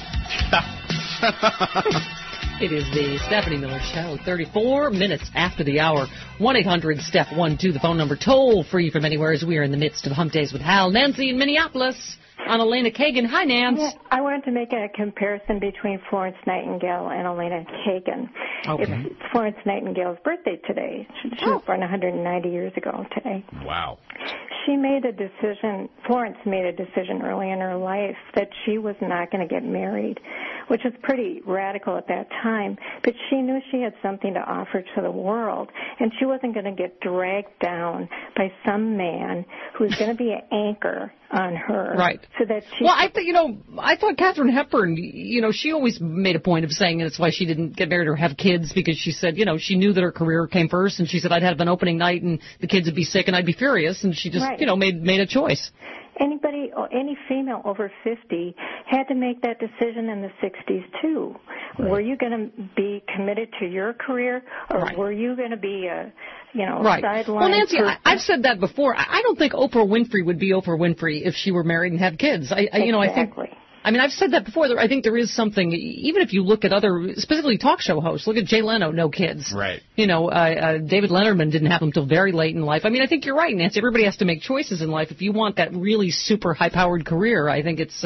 It is the Stephanie Miller Show, 34 minutes after the hour. 1-800-STEPH-12, the phone number, toll free from anywhere as we are in the midst of Hump Days with Hal. Nancy in Minneapolis on Elena Kagan. Hi, Nance. Yeah, I wanted to make a comparison between Florence Nightingale and Elena Kagan. Okay. It's Florence Nightingale's birthday today. She was born 190 years ago today. Wow. Florence made a decision early in her life that she was not going to get married, which was pretty radical at that time, but she knew she had something to offer to the world, and she wasn't going to get dragged down by some man who's going to be an anchor on her. Right. So that she I thought Katharine Hepburn, she always made a point of saying that's why she didn't get married or have kids, because she said, she knew that her career came first, and she said, I'd have an opening night and the kids would be sick and I'd be furious, and she just, made a choice. any female over 50 had to make that decision in the 60s too. Right. Were you going to be committed to your career, or were you going to be a sideline? Well, Nancy, I've said that before. I don't think Oprah Winfrey would be Oprah Winfrey if she were married and had kids. Exactly. I mean, I've said that before. I think there is something, even if you look at other, specifically talk show hosts, look at Jay Leno, no kids. Right. David Letterman didn't have them until very late in life. I mean, I think you're right, Nancy. Everybody has to make choices in life. If you want that really super high-powered career, I think it's,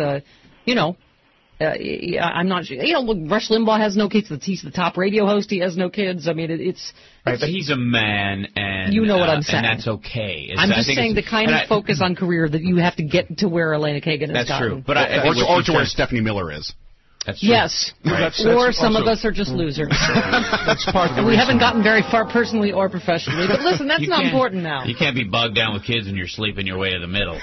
I'm not sure. Look, Rush Limbaugh has no kids. He's the top radio host. He has no kids. I mean, it's right, but he's a man, and you know what I'm saying. And that's okay. I'm just saying the kind of focus on career that you have to get to where Elena Kagan has gotten. That's true. But or to where Stephanie Miller is. That's true. Yes. Right. Or some of us are just losers. That's part of the and we haven't gotten very far personally or professionally. But listen, that's not important now. You can't be bogged down with kids and you're sleeping your way to the middle.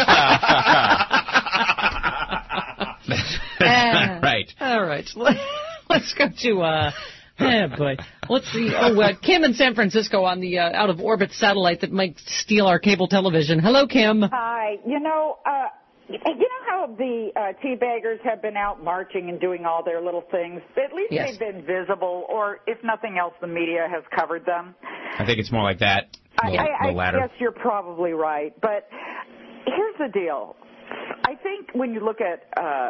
Right. All right. Let's go to, boy. Let's see. Kim in San Francisco on the out-of-orbit satellite that might steal our cable television. Hello, Kim. Hi. You know how the teabaggers have been out marching and doing all their little things? At least they've been visible, or if nothing else, the media has covered them. I think it's more like that. The latter. I guess you're probably right. But here's the deal. I think when you look at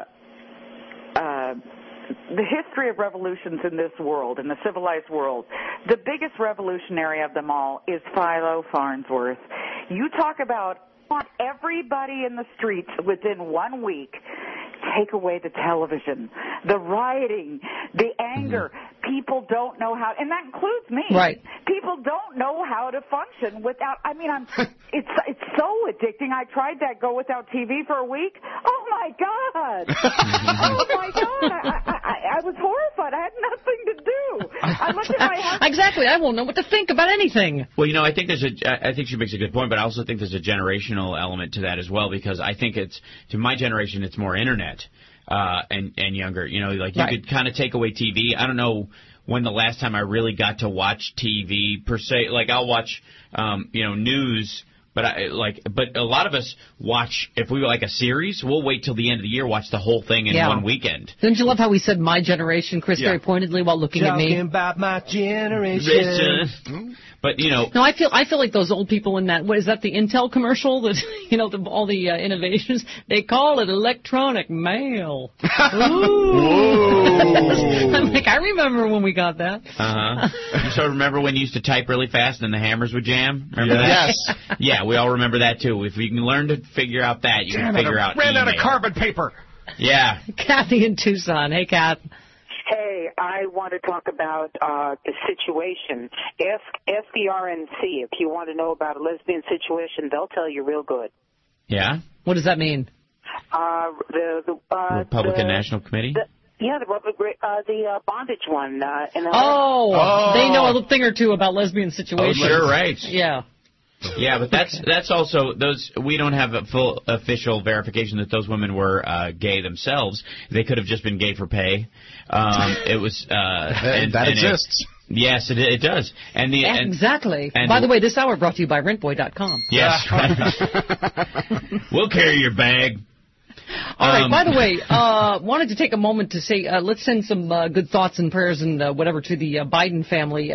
the history of revolutions in this world, in the civilized world, the biggest revolutionary of them all is Philo Farnsworth. You talk about everybody in the streets within 1 week. Take away the television, the rioting, the anger. People don't know how, and that includes me. Right. People don't know how to function without. I mean, it's so addicting. I tried that go without TV for a week. Oh my God! Oh my God! I was horrified. I had nothing to do. I looked at my husband. Exactly. I won't know what to think about anything. Well, I think I think she makes a good point, but I also think there's a generational element to that as well, because I think to my generation, it's more internet. And younger, you could kind of take away TV. I don't know when the last time I really got to watch TV per se. Like I'll watch, news, but but a lot of us watch, if we like a series, we'll wait till the end of the year, watch the whole thing in one weekend. Didn't you love how we said my generation, Chris, very pointedly while looking at me? Talking about my generation. But no, I feel like those old people in that. What is that? The Intel commercial? That all the innovations. They call it electronic mail. Ooh. I'm like, I remember when we got that. You sort of remember when you used to type really fast and the hammers would jam? Remember that? Yes. Yeah, we all remember that too. If we can learn to figure out that, you can figure out. Ran email. out of carbon paper. Yeah. Kathy in Tucson. Hey, Kath. Hey, I want to talk about the situation. Ask the RNC if you want to know about a lesbian situation. They'll tell you real good. Yeah? What does that mean? The Republican National Committee? The bondage one. They know a thing or two about lesbian situations. Oh, you're right. Yeah. Yeah, but that's also those. We don't have a full official verification that those women were gay themselves. They could have just been gay for pay. It was that exists. Yes, it does. Exactly. By the way, this hour brought to you by RentBoy.com. Yes, right. We'll carry your bag. All right. By the way, wanted to take a moment to say let's send some good thoughts and prayers and whatever to the Biden family.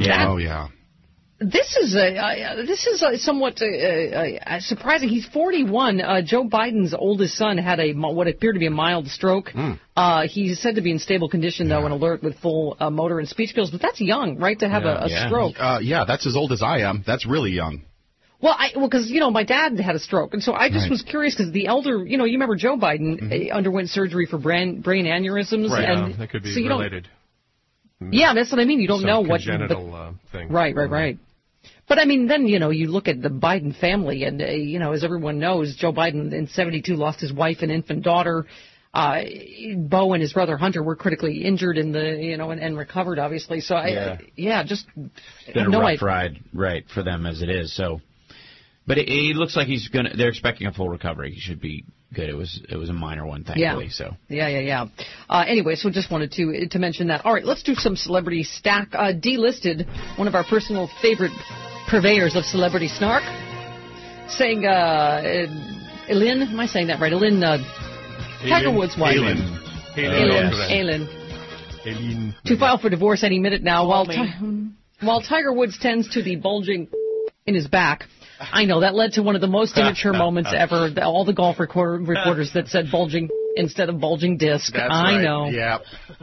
This is somewhat surprising. He's 41. Joe Biden's oldest son had what appeared to be a mild stroke. He's said to be in stable condition, though, and alert with full motor and speech skills. But that's young, right, to have a stroke? That's as old as I am. That's really young. Well, because, my dad had a stroke, and so I just was curious because the elder, you remember Joe Biden underwent surgery for brain aneurysms. Right, and that could be so related. Yeah, that's what I mean. You don't know what congenital thing. Right. But, I mean, then, you look at the Biden family, and, as everyone knows, Joe Biden in 1972 lost his wife and infant daughter. Beau and his brother Hunter were critically injured in the, and recovered, obviously. So, just it's been a rough ride, right, for them as it is. So, but it looks like they're expecting a full recovery. He should be good. It was a minor one, thankfully. Yeah. Anyway, so just wanted to mention that. All right, let's do some celebrity stack. Delisted, one of our personal favorite purveyors of celebrity snark, saying Eileen, am I saying that right? Eileen, Tiger Woods' wife. Eileen. To file for divorce any minute now, while Tiger Woods tends to the bulging in his back. I know, that led to one of the most immature moments ever. All the golf reporters that said bulging instead of bulging disc. That's I right. know. Yeah.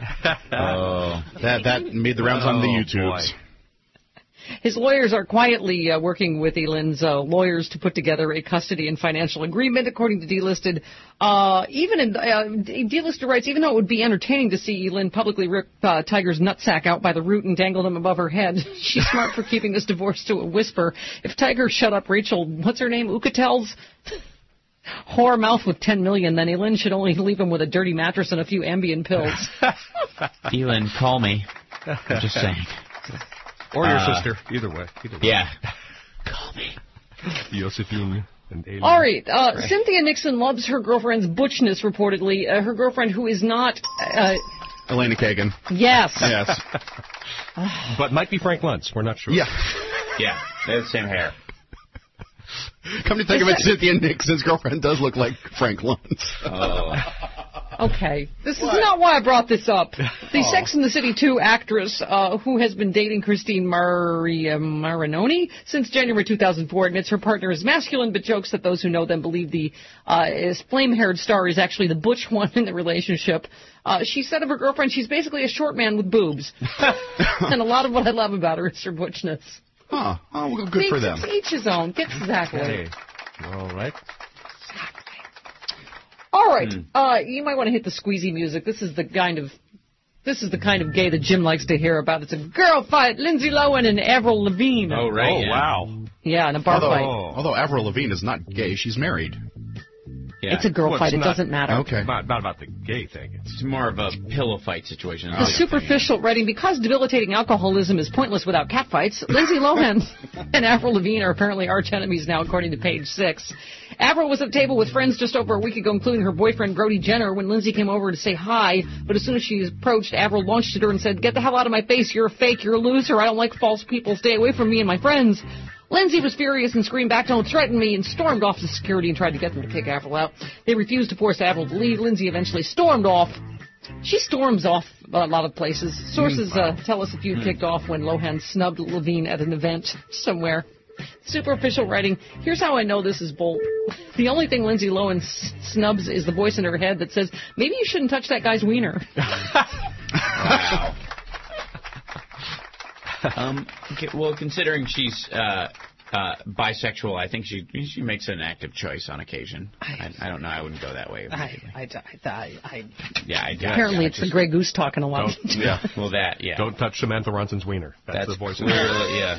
That made the rounds on the YouTubes. Boy. His lawyers are quietly working with Eileen's lawyers to put together a custody and financial agreement, according to Delisted. Delisted writes, even though it would be entertaining to see Eileen publicly rip Tiger's nutsack out by the root and dangle them above her head, she's smart for keeping this divorce to a whisper. If Tiger shut up Rachel, what's her name, Ukatel's whore mouth with $10 million, then Eileen should only leave him with a dirty mattress and a few Ambien pills. Eileen, call me. I'm just saying. Or your sister. Either way. Yeah. Call me. Josephine and Aileen. All right. Cynthia Nixon loves her girlfriend's butchness, reportedly. Her girlfriend, who is not... Elena Kagan. Yes. Yes. But might be Frank Luntz. We're not sure. Yeah. Yeah. They have the same hair. Come to think of it, Cynthia Nixon's girlfriend does look like Frank Luntz. Oh. Okay. This is not why I brought this up. The Sex and the City 2 actress who has been dating Christine Marinoni since January 2004 admits her partner is masculine, but jokes that those who know them believe the flame-haired star is actually the butch one in the relationship. She said of her girlfriend, she's basically a short man with boobs. And a lot of what I love about her is her butchness. Huh. Oh, well, good for them. Each his own. Exactly. Hey. All right. All right. You might want to hit the squeezy music. This is the kind of gay that Jim likes to hear about. It's a girl fight. Lindsay Lohan and Avril Lavigne. Oh, right. Oh, wow. Yeah, in a bar fight. Although Avril Lavigne is not gay, she's married. Yeah. It's a girl fight. It doesn't matter. Okay. Not about the gay thing. It's more of a pillow fight situation. The superficial writing, because debilitating alcoholism is pointless without catfights, Lindsay Lohan and Avril Lavigne are apparently arch enemies now, according to Page 6. Avril was at the table with friends just over a week ago, including her boyfriend, Brody Jenner, when Lindsay came over to say hi. But as soon as she approached, Avril launched at her and said, "Get the hell out of my face. You're a fake. You're a loser. I don't like false people. Stay away from me and my friends." Lindsay was furious and screamed back, "Don't threaten me," and stormed off to security and tried to get them to kick Avril out. They refused to force Avril to leave. Lindsay eventually stormed off. She storms off a lot of places. Sources tell us a few kicked off when Lohan snubbed Lavigne at an event somewhere. Superficial writing. Here's how I know this is bull. The only thing Lindsay Lohan snubs is the voice in her head that says, "Maybe you shouldn't touch that guy's wiener." Wow. Well, considering she's bisexual, I think she makes an active choice on occasion. I don't know. I wouldn't go that way. Apparently, it's the Grey Goose talking a lot. Well, that. Yeah. Don't touch Samantha Ronson's wiener. That's the voice. Yeah.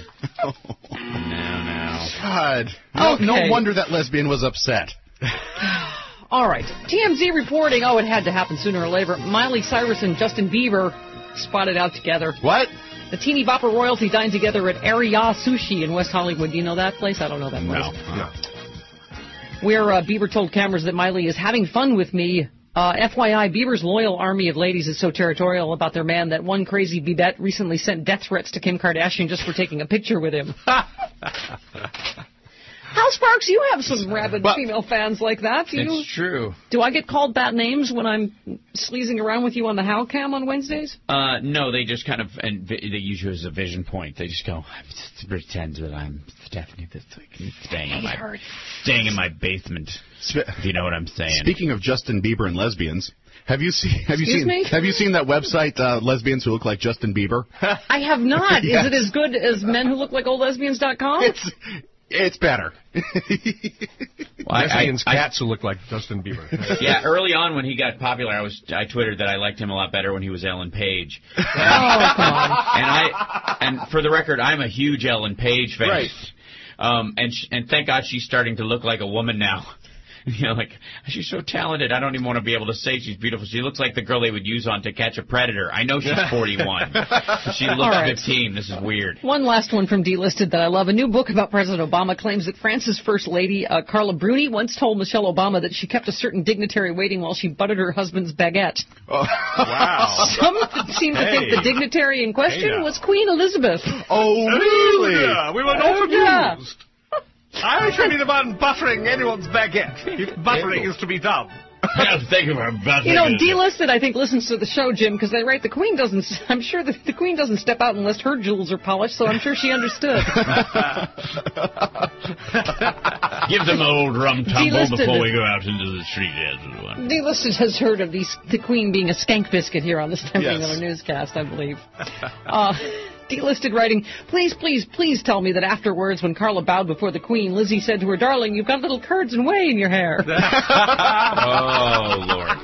No. God. No wonder that lesbian was upset. All right. TMZ reporting. Oh, it had to happen sooner or later. Miley Cyrus and Justin Bieber spotted out together. What? The teeny bopper royalty dined together at Ariya Sushi in West Hollywood. Do you know that place? I don't know that place. No. Where Bieber told cameras that Miley is having fun with me. FYI, Bieber's loyal army of ladies is so territorial about their man that one crazy Bibette recently sent death threats to Kim Kardashian just for taking a picture with him. Hal Sparks, you have some rabid female fans like that. It's true. Do I get called bad names when I'm sleazing around with you on the Hal Cam on Wednesdays? No, they just kind of, and they use you as a vision point. They just go, to pretend that I'm Stephanie that's like staying in my basement. If you know what I'm saying. Speaking of Justin Bieber and lesbians, have you seen that website, Lesbians Who Look Like Justin Bieber? I have not. Yes. Is it as good as menwholooklikeoldlesbians.com? It's better. Lesbians cats who look like Justin Bieber. Yeah, early on when he got popular, I twittered that I liked him a lot better when he was Ellen Page. And for the record, I'm a huge Ellen Page fan. Right. And thank God she's starting to look like a woman now. You know, like, she's so talented, I don't even want to be able to say she's beautiful. She looks like the girl they would use on To Catch a Predator. I know she's 41. She looks 15. This is weird. One last one from Delisted that I love. A new book about President Obama claims that France's First Lady, Carla Bruni, once told Michelle Obama that she kept a certain dignitary waiting while she buttered her husband's baguette. Oh, wow. Some seem to think the dignitary in question was Queen Elizabeth. Oh, really? Yeah, we were not amused. I should be the one buttering anyone's baguette, if buttering is to be done. Thank you for buttering. You know, Delisted, I think, listens to the show, Jim, because they write the Queen doesn't. I'm sure the Queen doesn't step out unless her jewels are polished, so I'm sure she understood. Give them an old rum tumble before we go out into the street. Delisted has heard of the Queen being a skank biscuit here on the Stephanie Miller newscast, I believe. Delisted writing, please tell me that afterwards when Carla bowed before the Queen, Lizzie said to her, darling, you've got little curds and whey in your hair. Oh, Lord.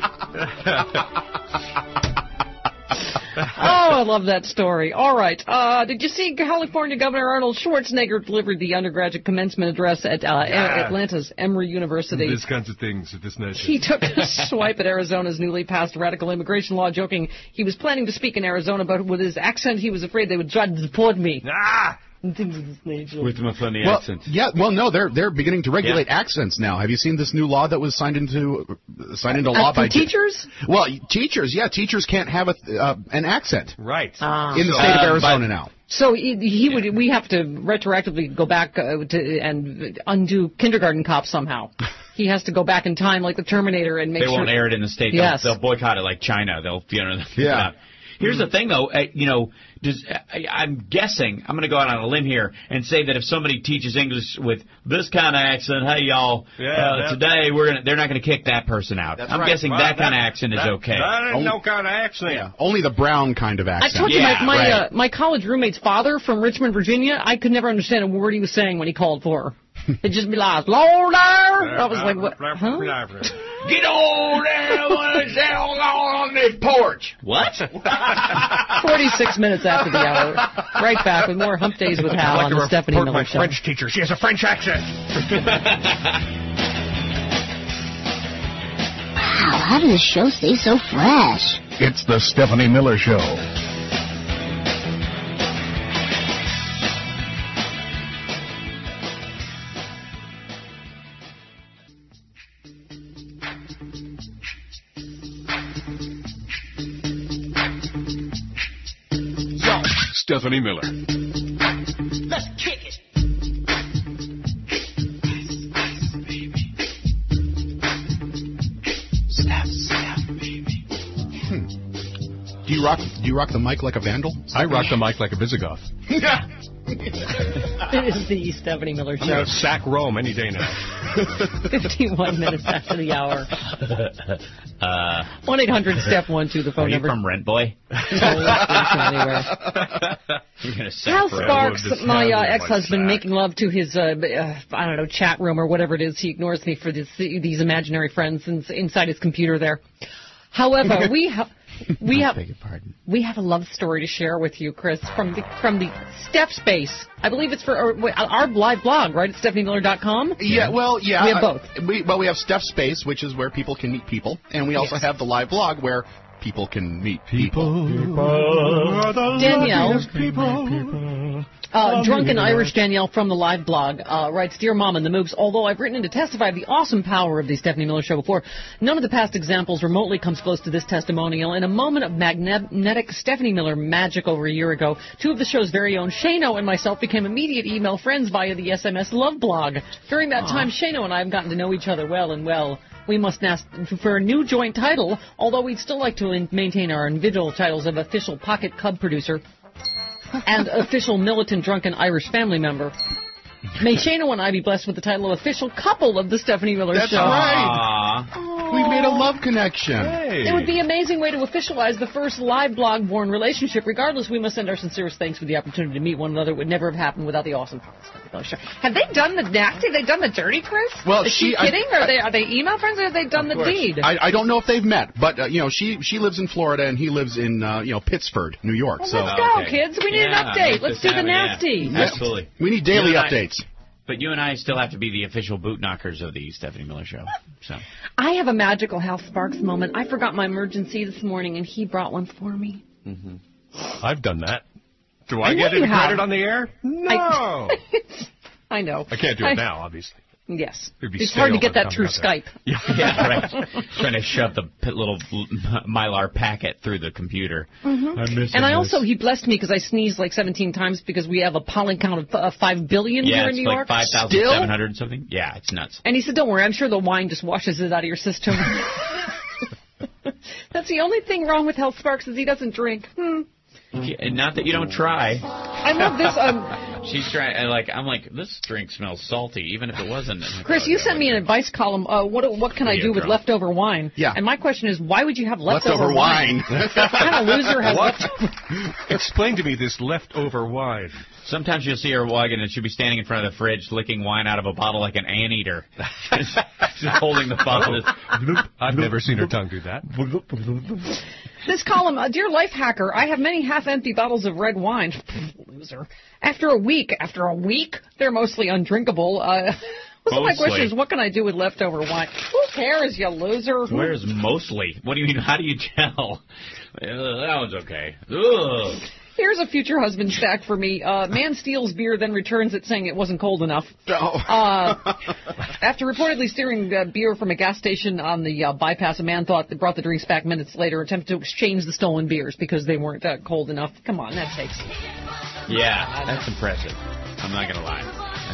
Oh, I love that story. All right. Did you see California Governor Arnold Schwarzenegger delivered the undergraduate commencement address at Atlanta's Emory University? These kinds of things at this nation. He took a swipe at Arizona's newly passed radical immigration law, joking he was planning to speak in Arizona, but with his accent, he was afraid they would try to deport me. And things of this nature. With my funny accent. Yeah, well, no, they're beginning to regulate accents now. Have you seen this new law that was signed into law by teachers? Well, teachers, teachers can't have an accent. Right. In the state of Arizona now. So we have to retroactively go back and undo Kindergarten Cop somehow. He has to go back in time like the Terminator and make sure. They won't air it in the state. Yes. They'll boycott it like China. They'll Here's the thing, though. I'm guessing, I'm going to go out on a limb here and say that if somebody teaches English with this kind of accent, hey, y'all, today they're not going to kick that person out. I'm guessing that kind of accent is okay. That ain't no kind of accent. Yeah, only the brown kind of accent. I told you, my college roommate's father from Richmond, Virginia, I could never understand a word he was saying when he called for her. It'd just be like, Lord, I was like, what? Huh? Get on there on this porch. What? 46 minutes after the hour. Right back with more Hump Days with Hal on the Stephanie Miller Show. My French teacher. She has a French accent. Wow, how did the show stay so fresh? It's the Stephanie Miller Show. Stephanie Miller. Let's kick it. Snap, baby. Do you rock the mic like a vandal? I rock the mic like a Visigoth. It is the Stephanie Miller Show. I'm going to sack Rome any day now. 51 minutes after the hour. 1-800-STEP-1-2, the phone number. Are you from Rent Boy? Hal Sparks, my ex-husband, making love to his, chat room or whatever it is. He ignores me for these imaginary friends inside his computer there. However, we have a love story to share with you, Chris, from the Steph Space. I believe it's for our live blog, right? At StephanieMiller.com? Yeah, well, yeah. We have both. We have Steph Space, which is where people can meet people, and we also have the live blog where people can meet people. Danielle. Drunken Irish Danielle from the live blog writes, Dear Mom and the Moogs, although I've written in to testify of the awesome power of the Stephanie Miller Show before, none of the past examples remotely comes close to this testimonial. In a moment of magnetic Stephanie Miller magic over a year ago, two of the show's very own Shano and myself became immediate email friends via the SMS Love blog. During that time, Shano and I have gotten to know each other well. We must ask for a new joint title, although we'd still like to maintain our individual titles of official Pocket Cub producer and official militant drunken Irish family member. May Shano and I be blessed with the title of official couple of the Stephanie Miller Show. That's right. We made a love connection. Hey. It would be an amazing way to officialize the first live blog-born relationship. Regardless, we must send our sincerest thanks for the opportunity to meet one another. It would never have happened without the awesome Stephanie Miller Show. Have they done the nasty? Have they done the dirty, Chris? Well, is she kidding? Are they email friends, or have they done the deed? I don't know if they've met, but she lives in Florida and he lives in Pittsford, New York. Well, let's go, kids. We need an update. Let's do the nasty. Yeah, absolutely. We need daily updates. But you and I still have to be the official boot knockers of the Stephanie Miller Show. So I have a magical Hal Sparks moment. I forgot my emergency this morning, and he brought one for me. Mm-hmm. I've done that. Do I get any credit on the air? No. I know. I can't do it now, obviously. Yes. It's hard to get that through Skype. Yeah, right. Trying to shove the little Mylar packet through the computer. Mm-hmm. He blessed me because I sneezed like 17 times because we have a pollen count of 5 billion here in New York. Yeah, it's like 5,700 something. Yeah, it's nuts. And he said, don't worry, I'm sure the wine just washes it out of your system. That's the only thing wrong with Health Sparks is he doesn't drink. Not that you don't try. I love this. She's trying. I'm like, this drink smells salty, even if it wasn't. Chris, you sent me an advice column. What can I do with leftover wine? Yeah. And my question is, why would you have leftover wine? What kind of loser has leftover? Explain to me this leftover wine. Sometimes you'll see her walking and she'll be standing in front of the fridge licking wine out of a bottle like an anteater. Just holding the bottle. I've never seen her tongue do that. This column, Dear Life Hacker, I have many half-empty bottles of red wine. Loser. After a week, they're mostly undrinkable. My question is, what can I do with leftover wine? Who cares, you loser? Where's mostly? What do you mean? How do you tell? That one's okay. Ugh. Here's a future husband stack for me. Man steals beer, then returns it saying it wasn't cold enough. After reportedly stealing beer from a gas station on the bypass, a man brought the drinks back minutes later, attempted to exchange the stolen beers because they weren't cold enough. Come on, that takes... Yeah, that's impressive. I'm not going to lie.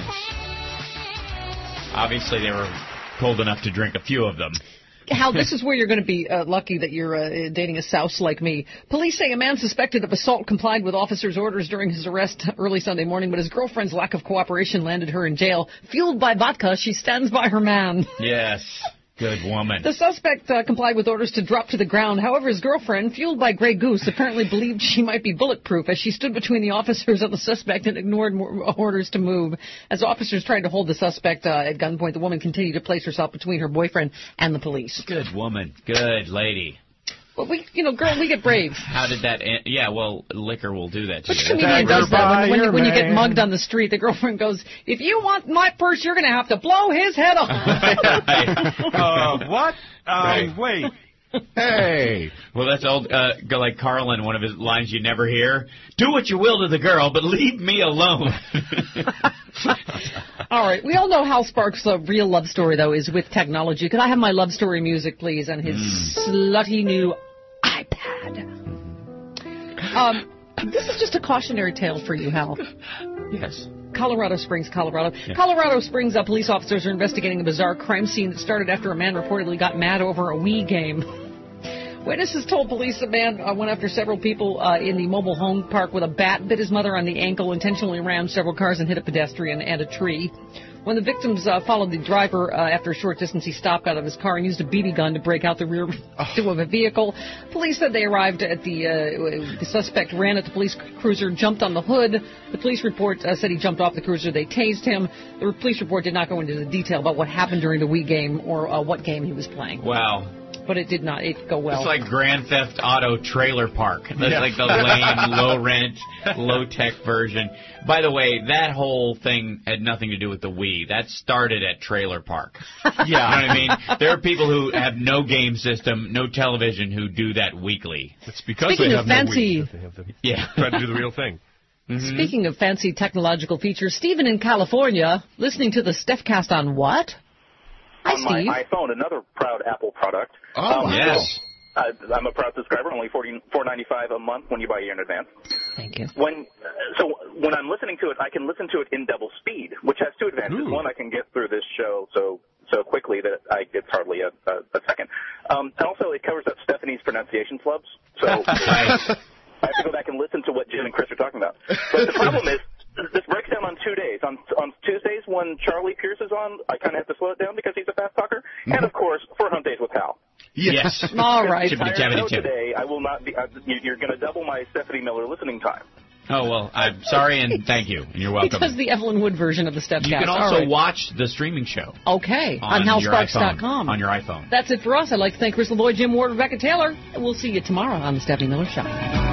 Obviously, they were cold enough to drink a few of them. Hal, this is where you're going to be lucky that you're dating a souse like me. Police say a man suspected of assault complied with officers' orders during his arrest early Sunday morning, but his girlfriend's lack of cooperation landed her in jail. Fueled by vodka, she stands by her man. Yes. Good woman. The suspect complied with orders to drop to the ground. However, his girlfriend, fueled by Grey Goose, apparently believed she might be bulletproof as she stood between the officers and the suspect and ignored orders to move. As officers tried to hold the suspect at gunpoint, the woman continued to place herself between her boyfriend and the police. Good woman. Good lady. Well, we get brave. How did that end? Yeah, well, liquor will do that to you. Which comedian does that when you get mugged on the street? The girlfriend goes, if you want my purse, you're going to have to blow his head off. What? Wait. Hey. Well, that's old, like Carlin, one of his lines you never hear. Do what you will to the girl, but leave me alone. All right. We all know Hal Sparks' real love story, though, is with technology. Could I have my love story music, please, and his slutty new iPad? This is just a cautionary tale for you, Hal. Yes. Colorado Springs, Colorado. Yeah. Colorado Springs police officers are investigating a bizarre crime scene that started after a man reportedly got mad over a Wii game. Witnesses told police a man went after several people in the mobile home park with a bat, bit his mother on the ankle, intentionally rammed several cars and hit a pedestrian and a tree. When the victims followed the driver after a short distance, he stopped out of his car and used a BB gun to break out the rear window of a vehicle. Police said they arrived at the suspect ran at the police cruiser, jumped on the hood. The police report said he jumped off the cruiser. They tased him. The police report did not go into the detail about what happened during the Wii game or what game he was playing. Wow. But it did not go well. It's like Grand Theft Auto Trailer Park. That's like the lame, low-rent, low-tech version. By the way, that whole thing had nothing to do with the Wii. That started at Trailer Park. Yeah. You know what I mean? There are people who have no game system, no television, who do that weekly. It's because they have no Wii. They have try to do the real thing. Mm-hmm. Speaking of fancy technological features, Stephen in California, listening to the Stephcast on what? Hi, on Steve. My iPhone, another proud Apple product. Oh, yes. I'm a proud subscriber, only $4.95 a month when you buy a year in advance. Thank you. When I'm listening to it, I can listen to it in double speed, which has two advantages. One, I can get through this show so quickly that it's hardly a second. And also, it covers up Stephanie's pronunciation flubs. So I have to go back and listen to what Jim and Chris are talking about. But the problem is, this breaks down on 2 days. On Tuesdays, when Charlie Pierce is on, I kind of have to slow it down because he's a fast talker. And, of course, for Hump Days with Hal. Yes. All right. Today, I will not be. You're going to double my Stephanie Miller listening time. Oh, well, I'm sorry and thank you. And you're welcome. He does the Evelyn Wood version of the Stephcast. You can also watch the streaming show. Okay. On HalSparks.com. On your iPhone. That's it for us. I'd like to thank Chris LeBoy, Jim Ward, Rebecca Taylor. And we'll see you tomorrow on the Stephanie Miller Show.